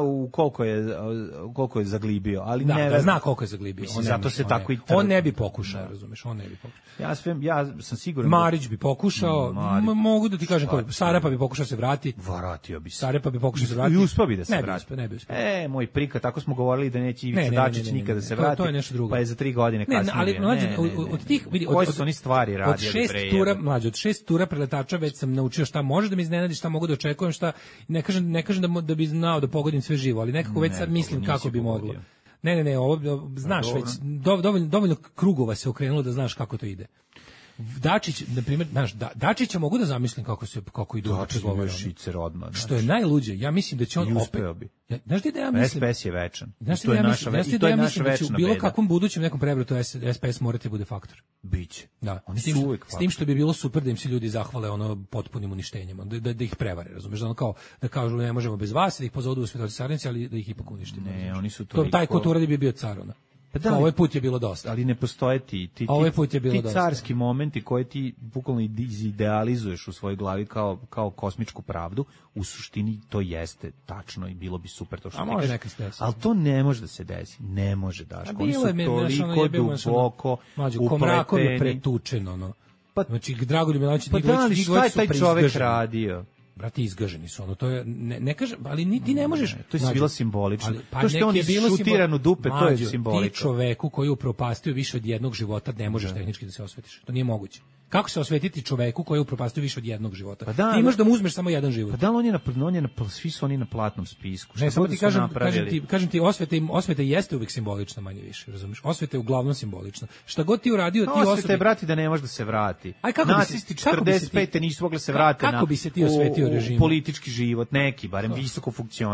Speaker 7: koliko je zaglibio, ali
Speaker 8: ne zna koliko je zaglibio.
Speaker 7: Zato se tako i
Speaker 8: on ne bi pokušao, razumeš, on ne bi pokušao.
Speaker 7: Ja sam siguran.
Speaker 8: Marić bi pokušao, mogu da ti kažem kako, Sarepa bi pokušao se vratiti.
Speaker 7: Vratio bi se.
Speaker 8: Sarepa bi pokušao se vratiti.
Speaker 7: I uspeo bi da se vrati.
Speaker 8: Ne bi uspeo.
Speaker 7: Moj prika, tako smo govorili da neće Ivica Dačić nikada se vrati.
Speaker 8: To je nešto drugo.
Speaker 7: Pa je za 3 godine kasnije.
Speaker 8: Ali mlađe od tih vidi
Speaker 7: koje su oni stvari radili
Speaker 8: od 6 tura preletača već sam naučio šta može da me iznenadi, šta mogu da očekujem, šta ne kažem da bi znao da pogodim sve živo, ali nekako već sad mislim kako bi moglo. Ne, ovo znaš već dovoljno krugova se okrenulo da znaš kako to ide. Dačić, na primjer, Dačića mogu da zamislim kako idu pregovori.
Speaker 7: Šicer odmah.
Speaker 8: Što je najluđe, ja mislim da će on opet. Znaš da ja mislim?
Speaker 7: SPS je večan.
Speaker 8: Znaš da ja mislim da će u bilo kakvom budućem nekom prevratu SPS morati bude faktor.
Speaker 7: Biće.
Speaker 8: Da. S tim što bi bilo super da im se ljudi zahvale potpunim uništenjem, da ih prevare, razumeš, da kažu ne možemo bez vas, da ih pozovu u svetoci sarnici, ali da ih ipak uništimo.
Speaker 7: Ne, oni su to.
Speaker 8: Taj ko to uradi bi bio car ona. Ovaj put je bilo dosta.
Speaker 7: Ali ne postoje ti carski momenti koje ti bukvalno idealizuješ u svojoj glavi kao kosmičku pravdu. U suštini to jeste tačno i bilo bi super to što
Speaker 8: može
Speaker 7: nekad se desi. Ali to ne može da se desi. Ne može, Daško. Oni su toliko duboko
Speaker 8: upleteni. Pretučeno. Znači, Dragoljub Milanović...
Speaker 7: Pa da li, šta je taj čovek radio?
Speaker 8: Brate, izgaženi su, to je, ne kažem, ali ti ne možeš...
Speaker 7: To je bilo simbolično. To što on je šutiran u dupe, to je simbolično.
Speaker 8: Ti čoveku koji je upropastio više od jednog života ne možeš tehnički da se osvetiš. To nije moguće. Kako se osvetiti čoveku koji je upropastio više od jednog života? Ti imaš da mu uzmeš samo jedan život.
Speaker 7: Pa da, svi su oni na platnom spisku.
Speaker 8: Ne, samo ti kažem ti, osveta jeste uvek simbolična, manje više, razumiješ? Osveta je uglavnom simbolična. Šta god ti uradio, ti
Speaker 7: osveta je, brati, da ne može da se vrati. Nacisti 45. nisu mogli se vratiti na politički život, neki, barem visoki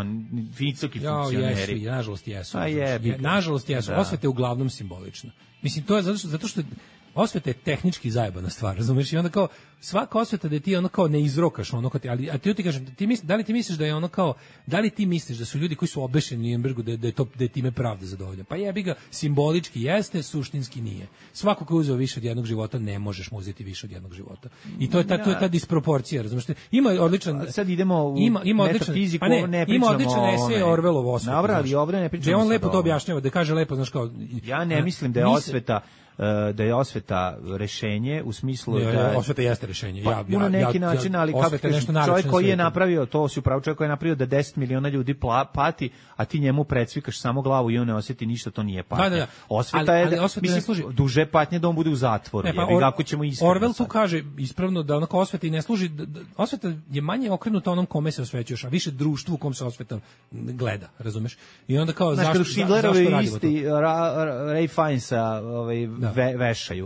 Speaker 7: funkcioneri.
Speaker 8: Nažalost jesu. Osveta je uglavnom simbolična. Mislim, to je zato što osveta je tehnički zajebana stvar, razumiješ? I onda kao svaka osveta da ti ono kao ne izrokaš ono kao ali ti kažem, da li ti misliš da je ono kao, da li ti misliš da su ljudi koji su obešeni u Nürnbergu da je time pravda zadovoljan? Pa jebi ga, simbolički jeste, suštinski nije. Svako ko je uzeo više od jednog života, ne možeš mu uzeti više od jednog života. I to je ta disproporcija, razumiješ? Ima odličan,
Speaker 7: sad idemo u metafiziku, ne pričamo.
Speaker 8: Ima odličan esej Orwellov Osveta.
Speaker 7: Ali ovdje ne pričamo.
Speaker 8: Da on lepo to objašnjava, da kaže lepo, znaš kao,
Speaker 7: ja ne mislim da je osveta da je osveta rešenje u smislu
Speaker 8: da osveta jeste rešenje.
Speaker 7: Na neki način, ali kako čovjek koji je napravio, to si upravo čovjek koji je napravio da 10 miliona ljudi pati, a ti njemu precvikaš samo glavu i on ne osjeti ništa, to nije patnja.
Speaker 8: Da.
Speaker 7: Osveta je da, mislim, duže patnje da on bude u zatvoru. Ako ćemo
Speaker 8: Orwell tu kaže ispravno da onako osveta i ne služi, osveta je manje okrenuta onom kome se osvećuješ, a više društvu u kom se osveta gleda, razumeš? I onda kao zašto
Speaker 7: isti Ray Finesa vešaju.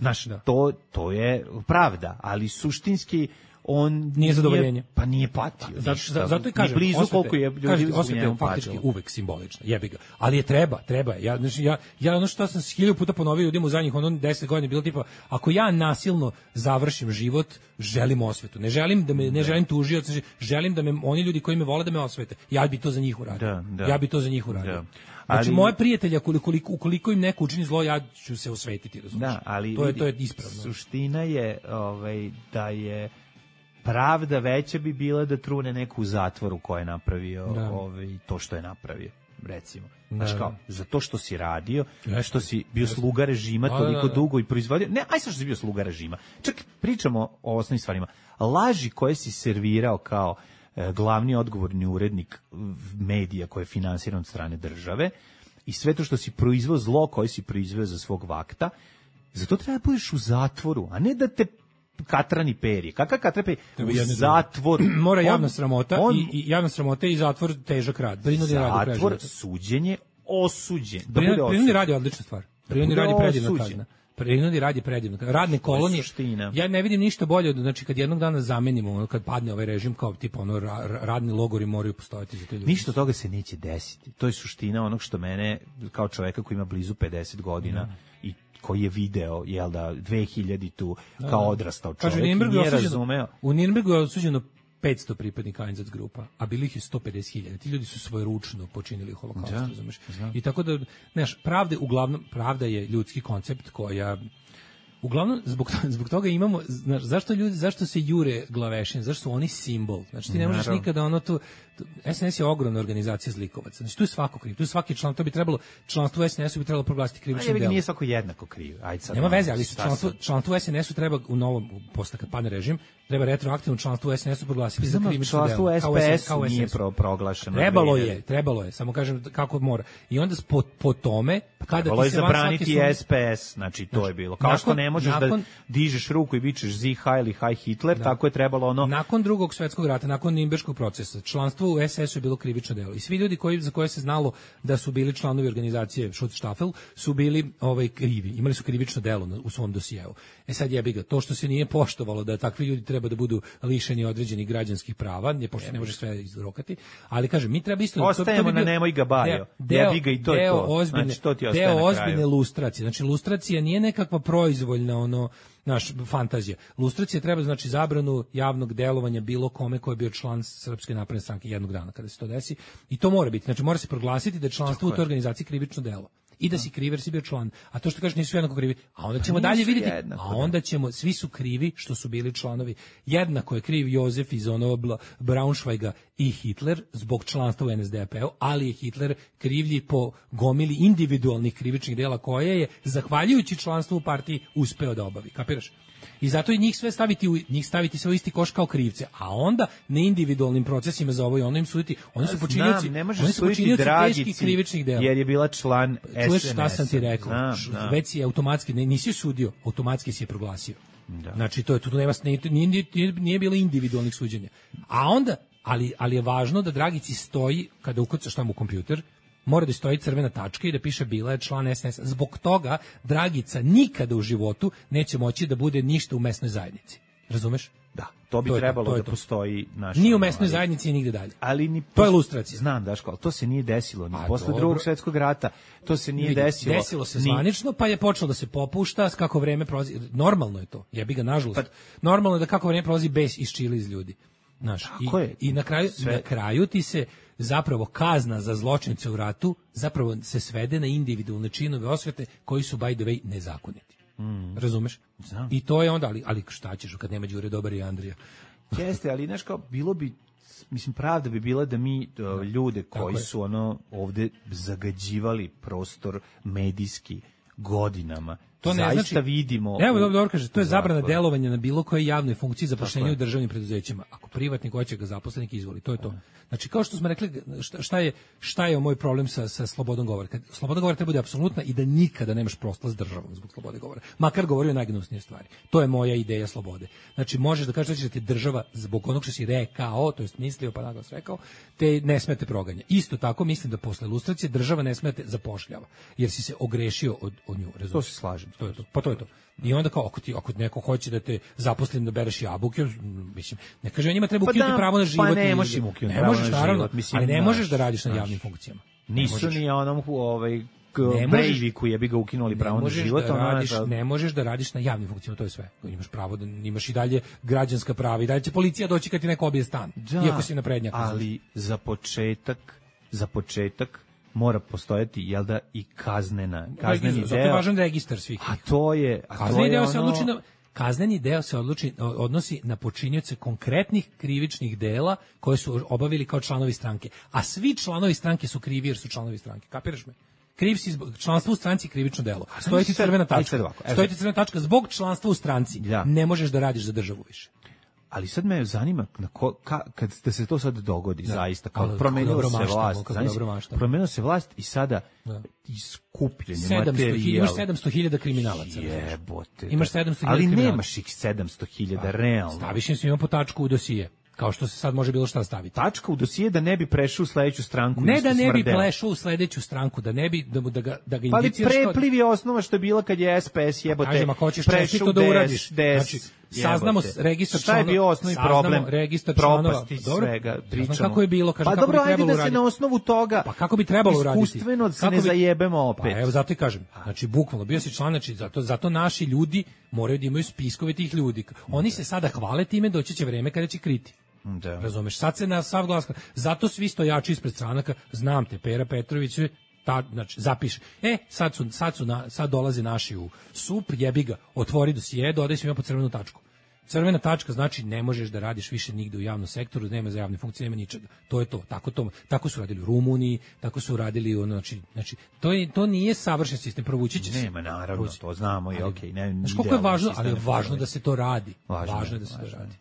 Speaker 7: To je pravda, ali suštinski on
Speaker 8: nije zadovoljenje.
Speaker 7: Pa nije patio.
Speaker 8: Zato i kažem,
Speaker 7: blizu koliko je ljudi
Speaker 8: osveta faktički uvek simbolična. Jebi ga. Ali je treba je. Ja ono što sam 1000 puta ponovio ljudima u zadnjih 10 godina bilo tipa, ako ja nasilno završim život, želim osvetu. Ne želim tužioca, želim da me oni ljudi koji me vole da me osvete. Ja bi to za njih uradio. Ja bi to za njih uradio. Znači, moje prijatelja, ukoliko im neko učini zlo, ja ću se osvetiti, razumiješ? To je ispravno.
Speaker 7: Suština je da je pravda veća bi bila da trune neku u zatvoru ko je napravio to što je napravio, recimo. Znaš kao, za to što si radio, što si bio sluga režima toliko dugo i proizvodio, što si bio sluga režima. Čak pričamo o osnovnim stvarima. Laži koje si servirao kao glavni odgovorni urednik medija koje je finansiran od strane države i sve to što si proizveo, zlo koje si proizveo za svog vakta, zato treba da budeš u zatvoru, a ne da te katrani peri. Kakav katrani peri? U zatvor.
Speaker 8: Mora javna sramota i javna sramota i zatvor težak rad.
Speaker 7: Zatvor, suđenje, osuđen.
Speaker 8: Prinudni rad je odlična stvar. Prinudni rad je predivna kazna. Prinudni rad je predivna. Radne kolonije. Ja ne vidim ništa bolje od, znači kad jednog dana zamenimo, kad padne ovaj režim, kao tipa radni logori moraju postojati za te ljude.
Speaker 7: Ništa toga se neće desiti. To je suština onog što mene kao čoveka koji ima blizu 50 godina i koji je video, 2000 tu kao odrastao čovjek i nije razumeo.
Speaker 8: U Nürnbergu je osuđeno 500 pripadnika Einsatzgrupa, a bili ih je 150.000. Ti ljudi su svojeručno počinili holokaust, razumeš? I tako da, znaš, pravda je ljudski koncept koja uglavnom zbog toga imamo, znaš, zašto se jure glavešin, zašto su oni simbol? Znači ti ne možeš nikada ono tu SNS je ogromna organizacija zlikovaca. Znači tu je svako kriv, tu je svaki član, to bi trebalo, članstvo u SNS-u bi trebalo proglasiti krivičnim delom.
Speaker 7: Nije svako jednako kriv.
Speaker 8: Nema veze, ali članstvo u SNS-u treba u novom, posle kad padne režim, treba retroaktivno članstvo u SNS-u proglasiti za krivično delo.
Speaker 7: Članstvo u SPS-u nije proglašeno.
Speaker 8: Trebalo je, samo kažem kako mora. I onda po tome, kada
Speaker 7: trebalo je zabraniti SPS, znači to je bilo. Kao što ne možeš da dižeš ruku i vičeš Sieg Heil i Heil Hitler, tako je trebalo ono.
Speaker 8: Nakon Drugog svjetskog rata, nakon Nürnberškog procesa, članstvo u SS-u je bilo krivično delo. I svi ljudi za koje se znalo da su bili članovi organizacije Schutzstaffel su bili krivi. Imali su krivično delo u svom dosijeu. Sad jebi ga, to što se nije poštovalo da takvi ljudi treba da budu lišeni određenih građanskih prava, pošto ne može sve izrokati, ali kažem, mi treba isto
Speaker 7: ostajemo na nemoj ga bajo. Jebi ga i to je to. Znači to ti ostaje na kraju.
Speaker 8: Deo ozbiljne lustracije. Znači lustracija nije nekakva proizvoljna fantazija. Lustracija treba znači zabranu javnog delovanja bilo kome ko je bio član Srpske napredne stranke jednog dana kada se to desi. I to mora biti. Znači mora se proglasiti da je članstvo u toj organizaciji krivično delo. I da si kriv jer si bio član. A to što kažeš nisu jednako krivi. A onda ćemo dalje vidjeti. Svi su krivi što su bili članovi. Jednako je kriv Jozef iz Braunschweiga i Hitler zbog članstva u NSDAP-u, ali je Hitler krivlji po gomili individualnih krivičnih dela koje je, zahvaljujući članstvu u partiji, uspeo da obavi. Kapiraš? I zato i njih staviti sve u isti koš kao krivce, a onda na individualnim procesima za ovo i ono im suditi. Oni su počinioci teških krivičnih dela.
Speaker 7: Jer je bila član SNS.
Speaker 8: Čuješ šta sam ti rekao? Već si automatski, nisi sudio, automatski si je proglasio. Znači to je, tu nije bilo individualnih suđenja. A onda, ali je važno da Dragici stoji, kada ukucaš tamo u kompjuter, mora da stoji crvena tačka i da piše bila je član SNS. Zbog toga Dragica nikada u životu neće moći da bude ništa u mesnoj zajednici. Razumeš?
Speaker 7: Da, to bi trebalo da postoji naš.
Speaker 8: Ni u mesnoj zajednici i nigde dalje.
Speaker 7: Ali
Speaker 8: to je ilustracija.
Speaker 7: Znam, Daško, ali to se nije desilo ni posle Drugog svjetskog rata. To se nije desilo.
Speaker 8: Desilo se zvanično, pa je počelo da se popušta kako vreme prolazi. Normalno je to. Jebi ga, nažalost. Normalno je da kako vreme prolazi bes isčili iz ljudi. Znaš, i na kraju ti se zapravo kazna za zločince u ratu zapravo se svede na individualne činove osvete koji su by the way nezakoniti. Razumeš?
Speaker 7: Znam.
Speaker 8: I to je onda, ali šta ćeš kad nema Đure Dobar i Andrija?
Speaker 7: Jeste, ali znaš kao, bilo bi, mislim, pravda bi bila da mi ljude koji su ovde zagađivali prostor medijski godinama,
Speaker 8: To ne
Speaker 7: zaista
Speaker 8: znači,
Speaker 7: vidimo.
Speaker 8: Evo dobro kaže, to je zabrana
Speaker 7: zakonu.
Speaker 8: delovanja na bilo kojoj javnoj funkciji zaposlenja u državnim preduzećima. Ako privatnik hoće ga zaposlenik izvoli, to je to. Znači kao što smo rekli, šta je moj problem sa slobodom govora? Kad sloboda govora treba bude apsolutna i da nikada nemaš prosla s državom zbog slobode govora. Makar govorio najgnusnije stvari. To je moja ideja slobode. Znači možeš da kažeš da ti država zbog onog što si rekao, to jest mislio pa naglas rekao, te ne smete proganja. Isto tako mislim da posle lustracije država ne smete zapošljava, jer si se ogrešio od nju, razumiješ?
Speaker 7: To se slažem.
Speaker 8: To je to. Pa to je to. I onda kao ako neko hoće da te zaposlim da bereš jabuke, mislim, ne kaže njima treba ukinuti pravo na život.
Speaker 7: Pa ne možeš im ukinuti pravo na život, mislim,
Speaker 8: ali ne možeš da radiš na javnim funkcijama.
Speaker 7: Nisu ni onom Breiviku je bi ga ukinuli pravo na život.
Speaker 8: Ne možeš da radiš na javnim funkcijama, to je sve. Imaš pravo da imaš i dalje građanska prava i dalje će policija doći kad ti neko obije stan, iako si na prednjaku.
Speaker 7: Ali za početak mora postojati, jel da, i kazneni deo.
Speaker 8: Zato je važan registar svih. Kazneni deo se odnosi na počinioce konkretnih krivičnih dela koje su obavili kao članovi stranke. A svi članovi stranke su krivi jer su članovi stranke. Kapiraš me? Kriv si zbog članstva u stranci krivično delo. Stoji ti crvena tačka. Zbog članstva u stranci ne možeš da radiš za državu više.
Speaker 7: Ali sad me zanima kad se to sad dogodi, zaista, kao promenila se vlast i sada iskupljeni materijal.
Speaker 8: Imaš 700.000 kriminalaca.
Speaker 7: Jebote.
Speaker 8: Imaš 700.000
Speaker 7: ali nemaš ih 700.000 realno.
Speaker 8: Staviš im svima po tačku u dosije. Kao što se sad može bilo šta staviti.
Speaker 7: Tačka u dosije da ne bi prešao u sledeću stranku.
Speaker 8: Ne da ne bi prešao u sledeću stranku, da ne bi da ga indiciraš.
Speaker 7: Ali prepliv je osnova što je bila kad je SPS jebote.
Speaker 8: Kažem, ako hoćeš čestito da uradiš. Znači, saznamo registar članova.
Speaker 7: Šta je bio osnovni problem?
Speaker 8: Registar članova.
Speaker 7: Svega, pričamo.
Speaker 8: Kako je bilo, kaže,
Speaker 7: kako bi trebalo uraditi. Pa dobro, ajde da se na osnovu toga.
Speaker 8: Pa kako bi trebalo uraditi?
Speaker 7: Iskustveno se ne zajebemo opet.
Speaker 8: Pa evo zato i kažem. Znači bukvalno bio si član, znači zato naši ljudi moraju da imaju spiskove tih ljudi. Oni se sada hvale time, doći će vreme kada će kriti.
Speaker 7: Da.
Speaker 8: Razumeš, sad se na sav glas, zato svi stojači ispred stranaka, znam te, Pera Petrović, znači, zapiše, sad dolaze naši u SUP, jebi ga, otvori dosije, dodaj svima po crvenu tačku. Crvena tačka znači ne možeš da radiš više nigde u javnom sektoru, nema za javne funkcije, nema ničega. To je to. Tako su radili u Rumuniji, tako su radili znači to nije savršen sistem, provući će se.
Speaker 7: Nema, naravno, to znamo i okej, ne.
Speaker 8: Znači koliko je važno, ali je važno da se to radi. Važno je da se to radi.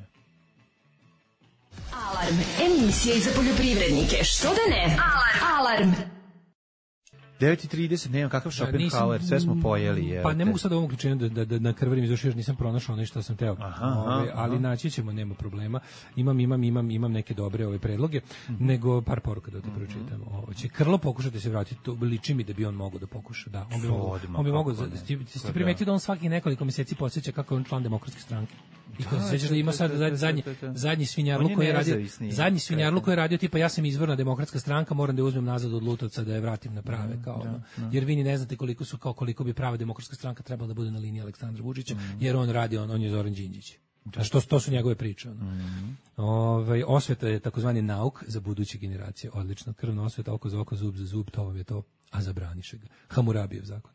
Speaker 4: Alarm, emisija za poljoprivrednike. Što da ne? Alarm.
Speaker 7: 9:30, nemam kakav Schopenhauer, sve smo pojeli.
Speaker 8: Pa ne mogu sad u ovom ključenju da na krvarim izvršio, jer nisam pronašao nešto što sam teo. Ali naći ćemo, nema problema. Imam neke dobre predloge, nego par poruka da te pročitam. Će Krlo pokušati se vratiti, to liči mi da bi on mogao da pokuša. Da, on bi mogao. Ste primetili da on svakih nekoliko mjeseci podsjeća kako je on član Demokratske stranke. I ko se sećaš da ima sad zadnji svinjarluk koji je radio tipa ja sam izvorna Demokratska stranka, moram da je uzmem nazad od Lutovca da je vratim na prave jer vi ni ne znate koliko bi prava Demokratska stranka trebala da bude na liniji Aleksandra Vučića, jer on radi on je Zoran Đinđić. A to su njegove priče. Osveta je takozvani nauk za buduće generacije. Odlično. Krvna osveta, oko za oko, zub za zub, to vam je to, a zabraniše ga. Hamurabijev zakon.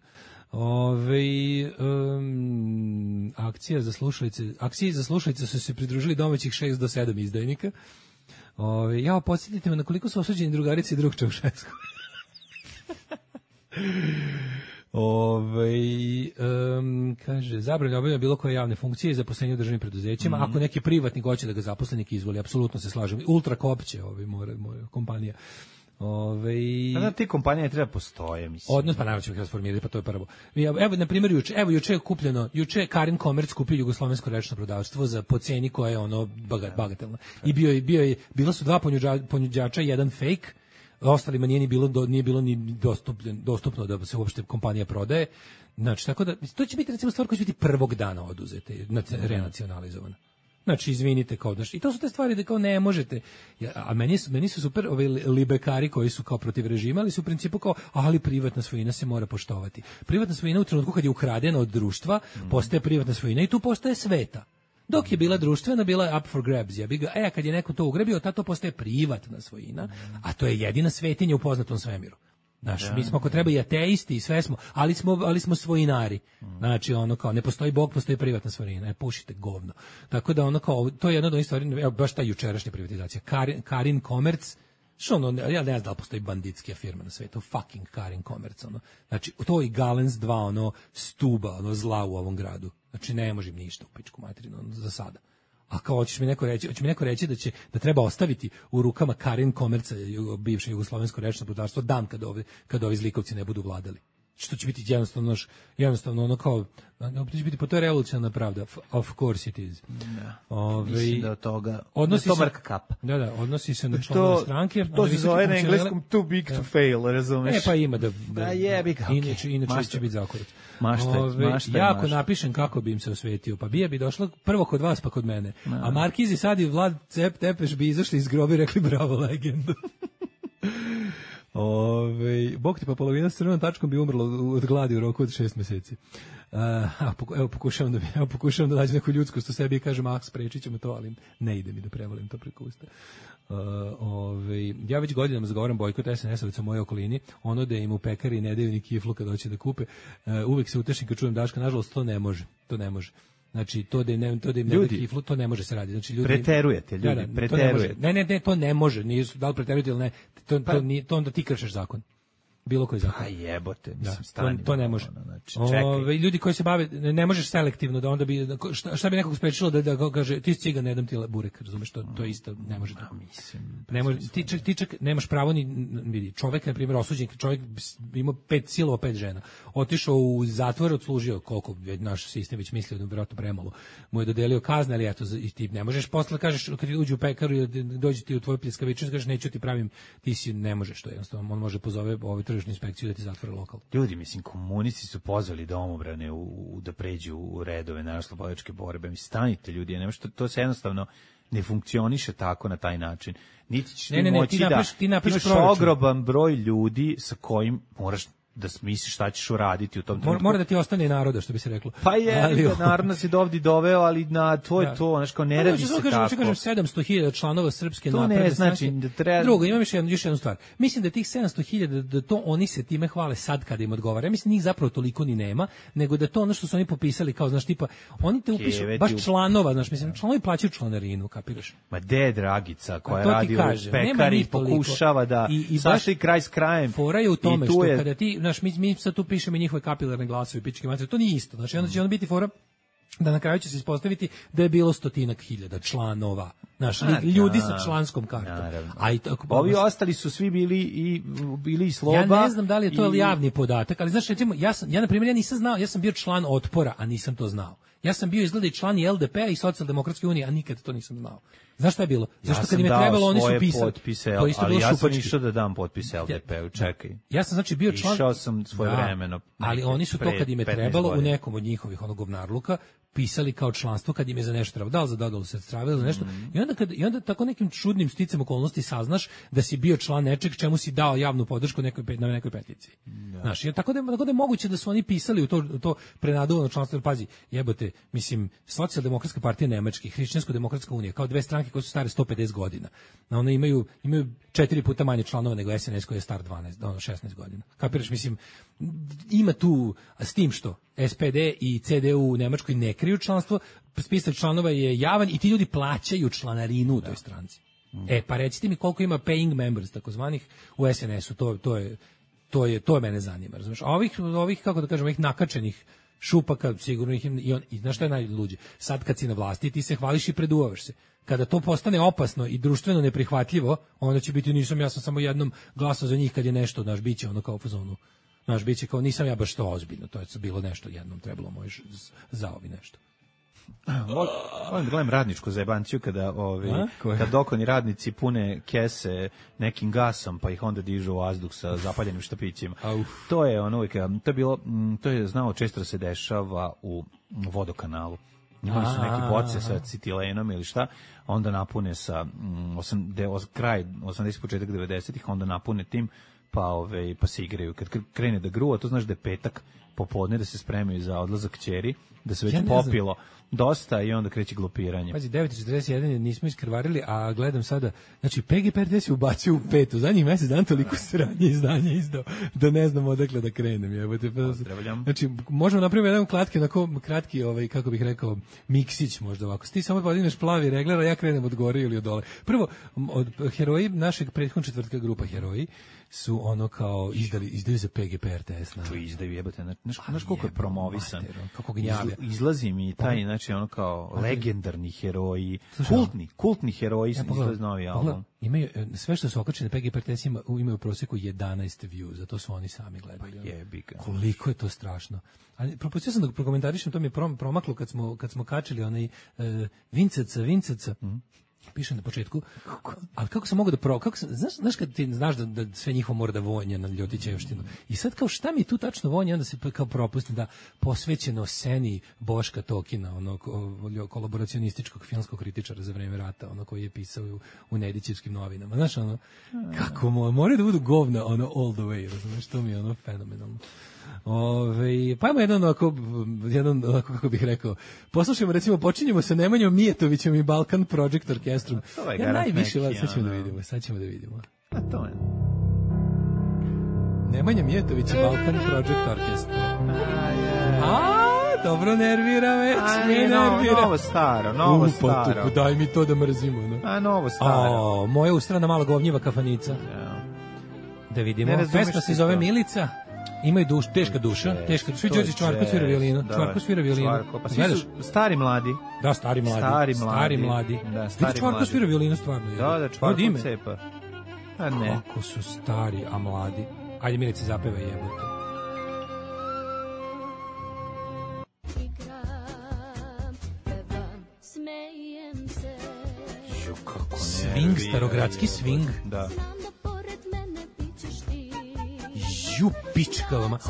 Speaker 8: Akcije za slušalice su se pridružili domaćih 6 do 7 izdajnika. Podsjetite me na koliko su osuđeni drugarice i drug Čaušesku. Kaže, zabranje obavljanja bilo koje javne funkcije i zaposlenje u državnim preduzećima. Ako neki privatnik hoće da ga zaposlenik izvoli, apsolutno se slažem. Ultra Kopće, moja kompanija.
Speaker 7: Te kompanije treba postoje, mislim.
Speaker 8: Odnos, pa naravno ćemo ih rasformirati, pa to je prvo. Evo, na primjer, juče je kupljeno, Karin Komerc kupio jugoslovensko rečno prodavstvo za po ceni koja je bagatelna. I bilo su 2 ponuđača, jedan fake, ostalima nije bilo ni dostupno da se uopšte kompanija prodaje. Znači, tako da, to će biti recimo stvar koja će biti prvog dana oduzete, renacionalizovana. Znači, izvinite, i to su te stvari da kao ne možete, a meni su super ovi libekari koji su kao protiv režima, ali su u principu kao, ali privatna svojina se mora poštovati. Privatna svojina u trenutku kad je ukradena od društva, postaje privatna svojina i tu postaje sveta. Dok je bila društvena, bila je up for grabs. Kad je neko to ugrabio, to postaje privatna svojina, a to je jedina svetinja u poznatom svemiru. Mi smo ako treba i ateisti i sve smo, ali smo svojinari. Znači kao ne postoji Bog, postoji privatna svojina. Pušite govno. Tako da to je jedna od onih stvari, evo baš ta jučerašnja privatizacija. Karin Komerc Što ono, ja ne znam da li postoji banditskija firma na svetu, fucking Karin Commerce, ono. Znači, to i Galens 2, ono, stuba, ono, zla u ovom gradu. Znači, ne može im ništa u pičku materinu, ono, za sada. A kao hoće mi neko reći da treba ostaviti u rukama Karin Commerce, bivše jugoslovensko rečno brodarstvo, dan kad ovi zlikovci ne budu vladali. Što će biti jednostavno ono kao, će biti, po to je revolucionarna pravda, of course it is.
Speaker 7: Mislim da od toga,
Speaker 8: odnosi
Speaker 7: to
Speaker 8: se,
Speaker 7: mrka kapa.
Speaker 8: Da, odnosi se na članove stranke.
Speaker 7: To se zove na engleskom too big to fail, razumeš?
Speaker 8: Pa ima da
Speaker 7: jebi ga,
Speaker 8: inače će biti zakorac.
Speaker 7: Ja
Speaker 8: ako napišem kako bi im se osvetio, pa bi došla prvo kod vas pa kod mene. A Markiz i sad i Vlad Tepeš bi izašli iz groba i rekli bravo legendu. Bog ti pa polovina s crvenom tačkom bi umrlo od gladi u roku od 6 meseci. Pokušavam da nađem neku ljudskost u sebi i kažem, sprečit ćemo to, ali ne ide mi da prevolim to preko usta. Ja već godinama zagovaram bojkot SNS-ovica u mojoj okolini, ono da im u pekari ne daju ni kiflu kad hoće da kupe. Uvek se utešim kad čujem Daška, nažalost to ne može. Znači, to da im ne da kiflu, to ne može se raditi. Znači, ljudi,
Speaker 7: preterujete, ljudi, preterujete.
Speaker 8: Ne, to ne može. Nisu, da li preterujete ili ne, to onda ti kršeš zakon. Bilo koji zakon.
Speaker 7: Jebote, mislim,
Speaker 8: stani. To ne može.
Speaker 7: Znači,
Speaker 8: ljudi koji se bave, ne možeš selektivno da onda bi, šta bi nekog sprečilo da kaže, ti si cigan, ne dam ti burek, razumeš, to isto ne može da. Ne može, ti čak nemaš pravo ni, vidi, čovek, na primjer, osuđen, čovek ima 5 silova, 5 žena, otišao u zatvor, odslužio, koliko naš sistem već mislio da vjerojatno premalo, mu je dodelio kazne, ali eto, i ti ne možeš posle, kažeš, kad uđe u pekaru i dođe ti u tvoju pljeskavičnicu, kažeš, neću ti pravim, ti si, ne možeš to, jednostavno, on može pozove tržišnu inspekciju da ti zatvore lokal.
Speaker 7: Ljudi, mislim, komunisti su pozvali domobrane da pređu u redove narodnooslobodilačke borbe. Mislim, stanite ljudi, to se jednostavno ne funkcioniše tako na taj način. Niti ćeš moći
Speaker 8: ti napiš
Speaker 7: imaš ogroman broj ljudi sa kojim moraš da misliš šta ćeš uraditi u tom trenutku.
Speaker 8: Mora da ti ostane naroda, što bi se reklo.
Speaker 7: Pa narod nas je dovdje doveo, ali na tvoj to, znaš, kao ne radi se tako.
Speaker 8: Kažem 700.000 članova Srpske
Speaker 7: napredne stranke. To ne znači da treba...
Speaker 8: Drugo, imam još jednu stvar. Mislim da tih 700.000, da to oni se time hvale sad kada im odgovara. Ja mislim, njih zapravo toliko ni nema, nego da to ono što su oni popisali, kao, znaš, tipa, oni te upišu baš članova, znaš, mislim, članovi plaćaju članarinu, kapiraš?
Speaker 7: Ma Dragica, koja radi u pekari, pokušava da sašli kraj s krajem.
Speaker 8: Fora je u tome što kada ti, mi sad tu pišemo njihove kapilarne glasove, pičke matere, to nije isto. Znači, onda će biti fora da na kraju će se ispostaviti da je bilo 100.000 članova. Znaš, ljudi sa članskom kartom.
Speaker 7: Ovi ostali su svi bili i sloba.
Speaker 8: Ja ne znam da li je to javni podatak, ali znaš, recimo, ja na primjer, ja nisam znao, ja sam bio član Otpora, a nisam to znao. Ja sam bio izgleda i član i LDP-a i Socijaldemokratske unije, a nikad to nisam znao. Znaš šta je bilo? Zašto kad im je trebalo, oni su pisali.
Speaker 7: Potpise, ali ja sam išao da dam potpise LDP-u, čekaj.
Speaker 8: Ja sam znači bio član.
Speaker 7: Išao sam svojevremeno.
Speaker 8: Ali oni su to kad im je trebalo u nekom od njihovih govnarluka pisali kao članstvo kad im je za nešto trebalo. Da li za dodelu sredstava ili za nešto. I onda tako nekim čudnim sticam okolnosti saznaš da si bio član nečeg čemu si dao javnu podršku na nekoj peticiji. Znaš, tako da je moguće da su oni pisali u to prenaduvano članstvo. Jer pazi, jebote, mislim, Socijaldemokratska partija Nemačke, Hrišćansko-demokratska unija, kao dve stranke koje su stare 150 godina. One imaju 4 puta manje članova nego SNS koji je star 16 godina. Kapiraš, mislim, ima tu, s tim što SPD i CDU u Nemačkoj ne kriju članstvo, spisak članova je javan i ti ljudi plaćaju članarinu u toj stranci. Pa recite mi koliko ima paying members, takozvanih, u SNS-u, to mene zanima, razumiješ? A ovih, kako da kažem, ovih nakačenih šupaka, sigurno ih i znaš šta je najluđe? Sad kad si na vlasti, ti se hvališ i preduvaš se. Kada to postane opasno i društveno neprihvatljivo, onda će biti, ja sam samo jednom glasao za njih kad je nešto, znaš, bit će ono kao u fazonu. Znaš, bit će kao, nisam ja baš to ozbiljno, to je bilo nešto jednom, trebalo moj zaovi nešto.
Speaker 7: Volim da gledam radničku zajebanciju kada dokoni radnici pune kese nekim gasom pa ih onda dižu u vazduh sa zapaljenim štapićima. To je ono uvijek, to je znao često da se dešava u vodokanalu. Imali su neki boce sa citilenom ili šta, onda napune sa kraj 80 početak 90-ih, onda napune tim pa se igraju. Kad krene da gruva, to znaš da je petak, popodne da se spremaju za odlazak kćeri, da se već
Speaker 8: Ja ne
Speaker 7: popilo dosta i onda kreće glupiranje.
Speaker 8: Pazi, 9:41 nismo iskrvarili, a gledam sada, znači PGP RTS je ubacio u 5. U zadnjih mesec dan toliko sranje izdanja izdao da ne znam odakle da krenem. Znači, možemo napraviti jedan kratki, kako bih rekao, miksić možda ovako. Ti samo podigneš plavi regler, a ja krenem od gore ili od dole. Prvo, heroji našeg prethodnog četvrtka grupa Heroji su ono kao izdaju za PGP RTS.
Speaker 7: Tu izdaju, jebate, znaš koliko je promovisan.
Speaker 8: Kako gnjavlja.
Speaker 7: Izlazi mi taj, znači ono kao legendarni heroji, kultni heroji izlazi novi album.
Speaker 8: Imaju, sve što su okačene PGP RTS imaju u proseku 11 views, zato su oni sami gledali.
Speaker 7: Jebiga.
Speaker 8: Koliko je to strašno. Ali propustio sam da prokomentarišem, to mi je promaklo kad smo kačili onaj Vinceca. Piše na početku, ali kako sam mogao znaš kad ti znaš da sve njihovo mora da vonja na Ljotićevštinu. I sad kao šta mi tu tačno vonja, onda se kao propustim da posvećeno sceni Boška Tokina, onog kolaboracionističkog filmskog kritičara za vreme rata, ono koji je pisao u Nedićevskim novinama. Znaš, ono, kako mora da budu govna, ono, all the way, razumiješ, to mi je ono fenomenalno. Pa imamo jedan ovako, kako bih rekao, poslušajmo, recimo, počinjemo sa Nemanjom Mijetovićem i Balkan Project Orkestrom. Ja najviše vas, sad ćemo da vidimo.
Speaker 7: A to je.
Speaker 8: Nemanja Mijetović i Balkan Project Orkestra. Dobro nervira već, nervira.
Speaker 7: Novo staro.
Speaker 8: Daj mi to da mrzimo. No?
Speaker 7: Novo staro.
Speaker 8: Moja ustrana mala govnjiva kafanica. Da vidimo. Pesma se zove Milica. Imaju teška duša. Svi Đorđe Čvarko svira violinu.
Speaker 7: Pa svi su stari mladi.
Speaker 8: Da, stari mladi. Vidi Čvarko svira violinu stvarno.
Speaker 7: Da, Čvarko cepa.
Speaker 8: Kako su stari, a mladi. Ajde, Milice, zapeva jebote. Swing, starogradski swing.
Speaker 7: Da.
Speaker 8: Pičkavama.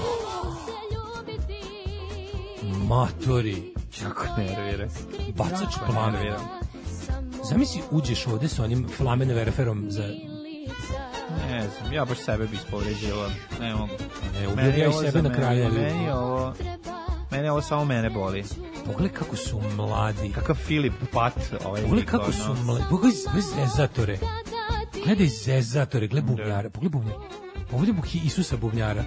Speaker 8: Matori.
Speaker 7: Jako nervira.
Speaker 8: Bacač plamena. Zamisli, uđeš ovde sa onim flamen verferom za...
Speaker 7: Ne znam, ja baš sebe bi ispovređila. Ne mogu.
Speaker 8: Ne, ubio ja i sebe na kraju.
Speaker 7: Mene ovo samo mene boli.
Speaker 8: Pogledaj kako su mladi.
Speaker 7: Kakav Filip Pat.
Speaker 8: Pogledaj kako su mladi. Pogledaj zezatore. Gledaj zezatore, gledaj bubnjara. Pogledaj bubnjara. Ovdje je Isusa bubnjara.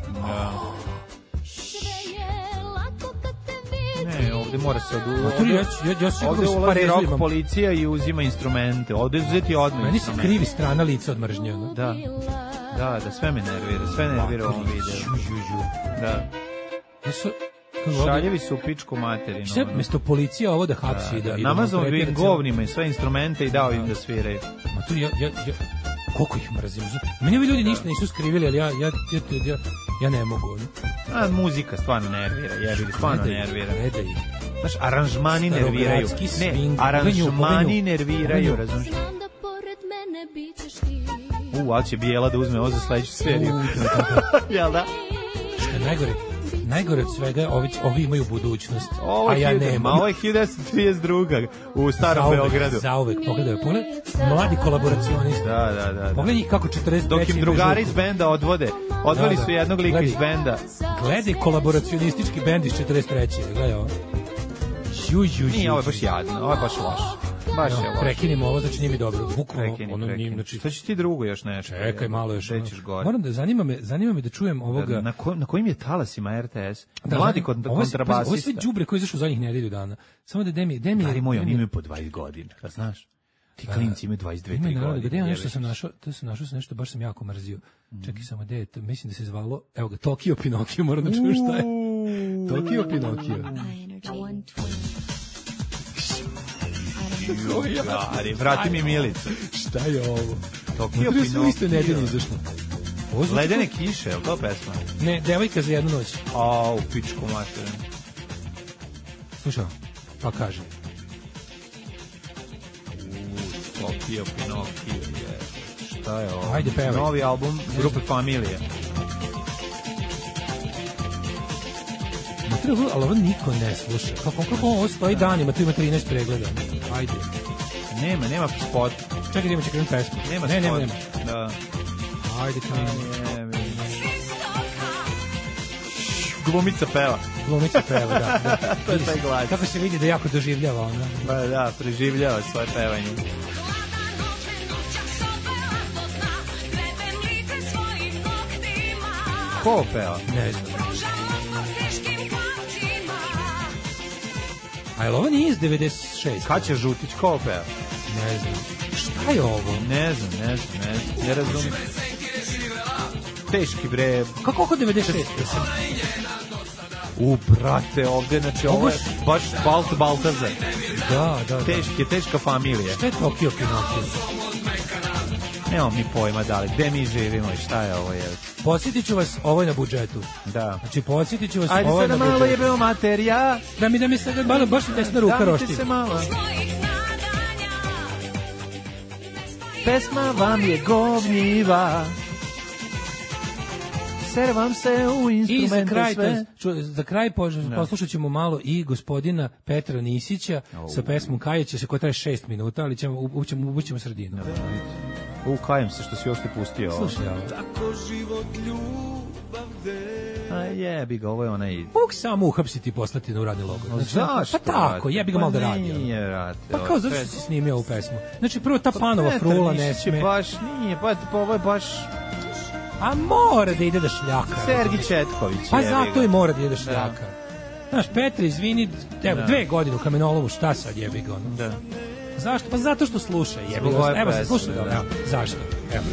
Speaker 7: Ne, ovdje mora se ovdje ulazi rock policija i uzima instrumente. Ovdje uzeti odmah
Speaker 8: meni se krivi strana lica od mržnje.
Speaker 7: Da, sve me nervira. Sve nervira ovom videu. Da. Šaljevi su u pičku materinu.
Speaker 8: Sve mesto policija ovo da hapsi.
Speaker 7: Namazao bi im govnima i sve instrumente i dao im da sviraju.
Speaker 8: Ma tu koliko ih mrzim. Meni ovi ljudi ništa nisu skrivili, ali ja ne mogu.
Speaker 7: Muzika stvarno nervira, stvarno nervira. Znaš, aranžmani nerviraju. Ne, aranžmani nerviraju, razumiješ? Ali će Bijela da uzme ovo za sledeću seriju. Jel da?
Speaker 8: Što je najgore od svega, ovi imaju budućnost, a ja nemam.
Speaker 7: Ovo je 1932. u Starom Beogradu.
Speaker 8: Zauvek, pogledaj, mladi kolaboracionisti.
Speaker 7: Da.
Speaker 8: Pogledaj njih kako 43.
Speaker 7: Dok im drugari iz benda odveli su jednog lika iz benda.
Speaker 8: Gledaj kolaboracionistički bend iz 43. Gledaj ovo.
Speaker 7: Nije, ovo je baš jadno, ovo je baš loše. Baš je loše.
Speaker 8: Prekinimo ovo, znači nije mi dobro.
Speaker 7: Prekini. Šta će ti drugo još nešto?
Speaker 8: Čekaj malo još.
Speaker 7: Moram
Speaker 8: da, zanima me da čujem ovoga.
Speaker 7: Na kojim je talasima RTS? Mladi kontrabasista.
Speaker 8: Ovo je sve đubre koji izašu zadnjih nedelju dana. Samo da Demi...
Speaker 7: Dari moj, oni imaju po 20 godina, znaš? Ti klinci imaju 22-3 godine.
Speaker 8: Gde je nešto sam našao? To sam našao nešto, baš sam jako mrzio. Čekaj samo, gde je to? Mislim da se zvalo... Evo ga, Tokio Pinokio, moram da čujem šta je. Tokio Pinokio.
Speaker 7: Vrati mi Milicu.
Speaker 8: Šta je ovo?
Speaker 7: Tokio Pinokio.
Speaker 8: Iste nedelje izašlo.
Speaker 7: Ledene kiše, je li to pesma?
Speaker 8: Ne, Devojka za jednu noć.
Speaker 7: U pičku materinu.
Speaker 8: Slušaj, pa kaže.
Speaker 7: Tokio Pinokio je... Šta je ovo?
Speaker 8: Ajde, pevaj.
Speaker 7: Novi album grupe Familije.
Speaker 8: Ali ovo niko ne sluša. Kako ovo stoji danima, tu ima 13 pregleda. Ajde.
Speaker 7: Nema spot.
Speaker 8: Čekaj, da ima čekaj pesmu.
Speaker 7: Nema spot.
Speaker 8: Nema.
Speaker 7: Da.
Speaker 8: Ajde, kreni.
Speaker 7: Glumica peva.
Speaker 8: Glumica peva, da.
Speaker 7: To je taj glas.
Speaker 8: Kako se vidi da jako doživljava ona.
Speaker 7: Ba da, preživljava svoje pevanje. Ko peva?
Speaker 8: Ne znam. A je li ovo nije iz 96?
Speaker 7: Kaća Žutić, ko peva?
Speaker 8: Ne znam. Šta je ovo?
Speaker 7: Ne znam. Ne razumijem. Teški bre.
Speaker 8: Kako oko 96?
Speaker 7: Brate, ovde, znači, ovo je baš Baltazar.
Speaker 8: Da.
Speaker 7: Teška familija.
Speaker 8: Šta je Tokio Pinokio?
Speaker 7: Nemamo mi pojma da li, gde mi živimo i šta je ovo je.
Speaker 8: Podsjetit ću vas, ovo je na budžetu.
Speaker 7: Da.
Speaker 8: Znači, podsjetit ću vas,
Speaker 7: ajde
Speaker 8: ovo je na budžetu.
Speaker 7: Ajde sada malo jebeo materija.
Speaker 8: Da mi sad malo, baš mi desna ruka rošti.
Speaker 7: Damite se malo. Pesma vam je govnjiva. Sere vam se u instrumente sve.
Speaker 8: Za kraj poslušat ćemo malo i gospodina Petra Nisića sa pesmom Kajeće se koja traje 6 minuta, ali ubućemo sredinu.
Speaker 7: Kajem se što si još te pustio.
Speaker 8: Slušaj, ovo.
Speaker 1: Tako život ljubav de.
Speaker 7: A jebi ga, ovo je onaj...
Speaker 8: Mogu samo uhapsiti i poslati na uradni logor.
Speaker 7: Zašto?
Speaker 8: Pa tako, jebi ga malo da radi.
Speaker 7: Nije, vrate.
Speaker 8: Pa kao, zašto si snimio ovu pesmu? Znači, prvo ta Panova frula ne sme.
Speaker 7: Baš nije, pa ovo je baš...
Speaker 8: A mora da ide da šljaka.
Speaker 7: Sergij Četković.
Speaker 8: Pa zato i mora da ide da šljaka. Znaš, Petre, izvini, evo, 2 godine u Kamenolovu, šta sad jebi ga, ono? Da. Zašto? Pa zato što sluša, jebi ga. Evo se sluša, dobro, zašto? Evo.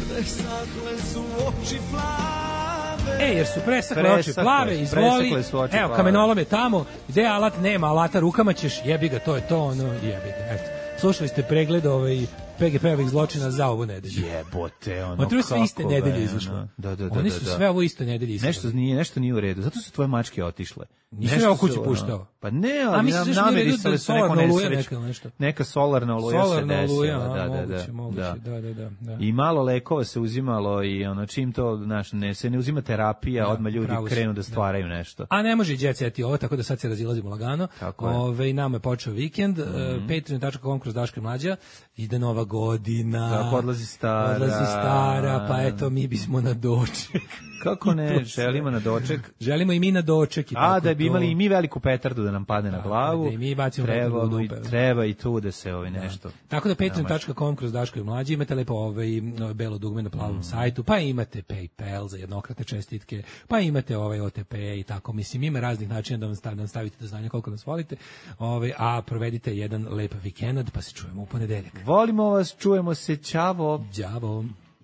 Speaker 8: Jer su presakle oči plave, izvoli, evo, Kamenolom je tamo, gde alat nema, alata rukama ćeš, jebi ga, to je to, ono, jebi ga, eto. Slušali ste pregled PGP-ovih zločina za ovu nedelju.
Speaker 7: Jebote, ono
Speaker 8: kako. Sve iste nedelje izašlo.
Speaker 7: Da.
Speaker 8: Oni su sve ovo iste nedelje izašlo.
Speaker 7: Nešto nije u redu. Zato su tvoje mačke otišle.
Speaker 8: Nisam ja u kući puštao.
Speaker 7: Pa ne, ali namirisali su neko nesreć. Neka solarna oluja se desila.
Speaker 8: Da.
Speaker 7: I malo lekova se uzimalo i ono čim to se ne uzima terapija, odmah ljudi krenu da stvaraju nešto.
Speaker 8: A ne može djeceti ovo, tako da sad se razilazimo lagano. I nama je počeo vikend. patreon.com/Daško i Mlađa. Ide nova godina.
Speaker 7: Tako odlazi stara.
Speaker 8: Pa eto, mi bismo na doček.
Speaker 7: Kako ne, želimo na doček.
Speaker 8: Želimo i mi na doček.
Speaker 7: Da bi imali i mi veliku petardu da nam padne na glavu.
Speaker 8: Da i mi bacimo
Speaker 7: treba i tu da se nešto.
Speaker 8: Tako da patreon.com/Daško i Mlađa imate lepo belo dugme na plavom sajtu, pa imate PayPal za jednokratne čestitke, pa imate OTP i tako. Mislim, ima raznih načina da vam stavite do znanja koliko nas volite, a provedite jedan lep vikend, pa se čujemo u ponedeljak.
Speaker 7: Volimo vas, čujemo se, ćavo.
Speaker 8: Ćavo.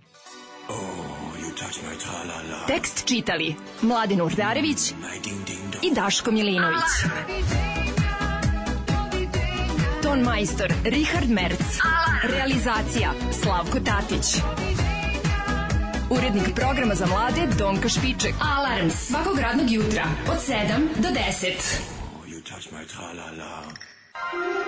Speaker 4: Tekst čitali Mladen Urdarević i Daško Milinović. Ton majstor Richard Merc. Realizacija Slavko Tatić. Urednik programa za mlade Donka Špiček. Alarms svakog radnog jutra od 7 do 10.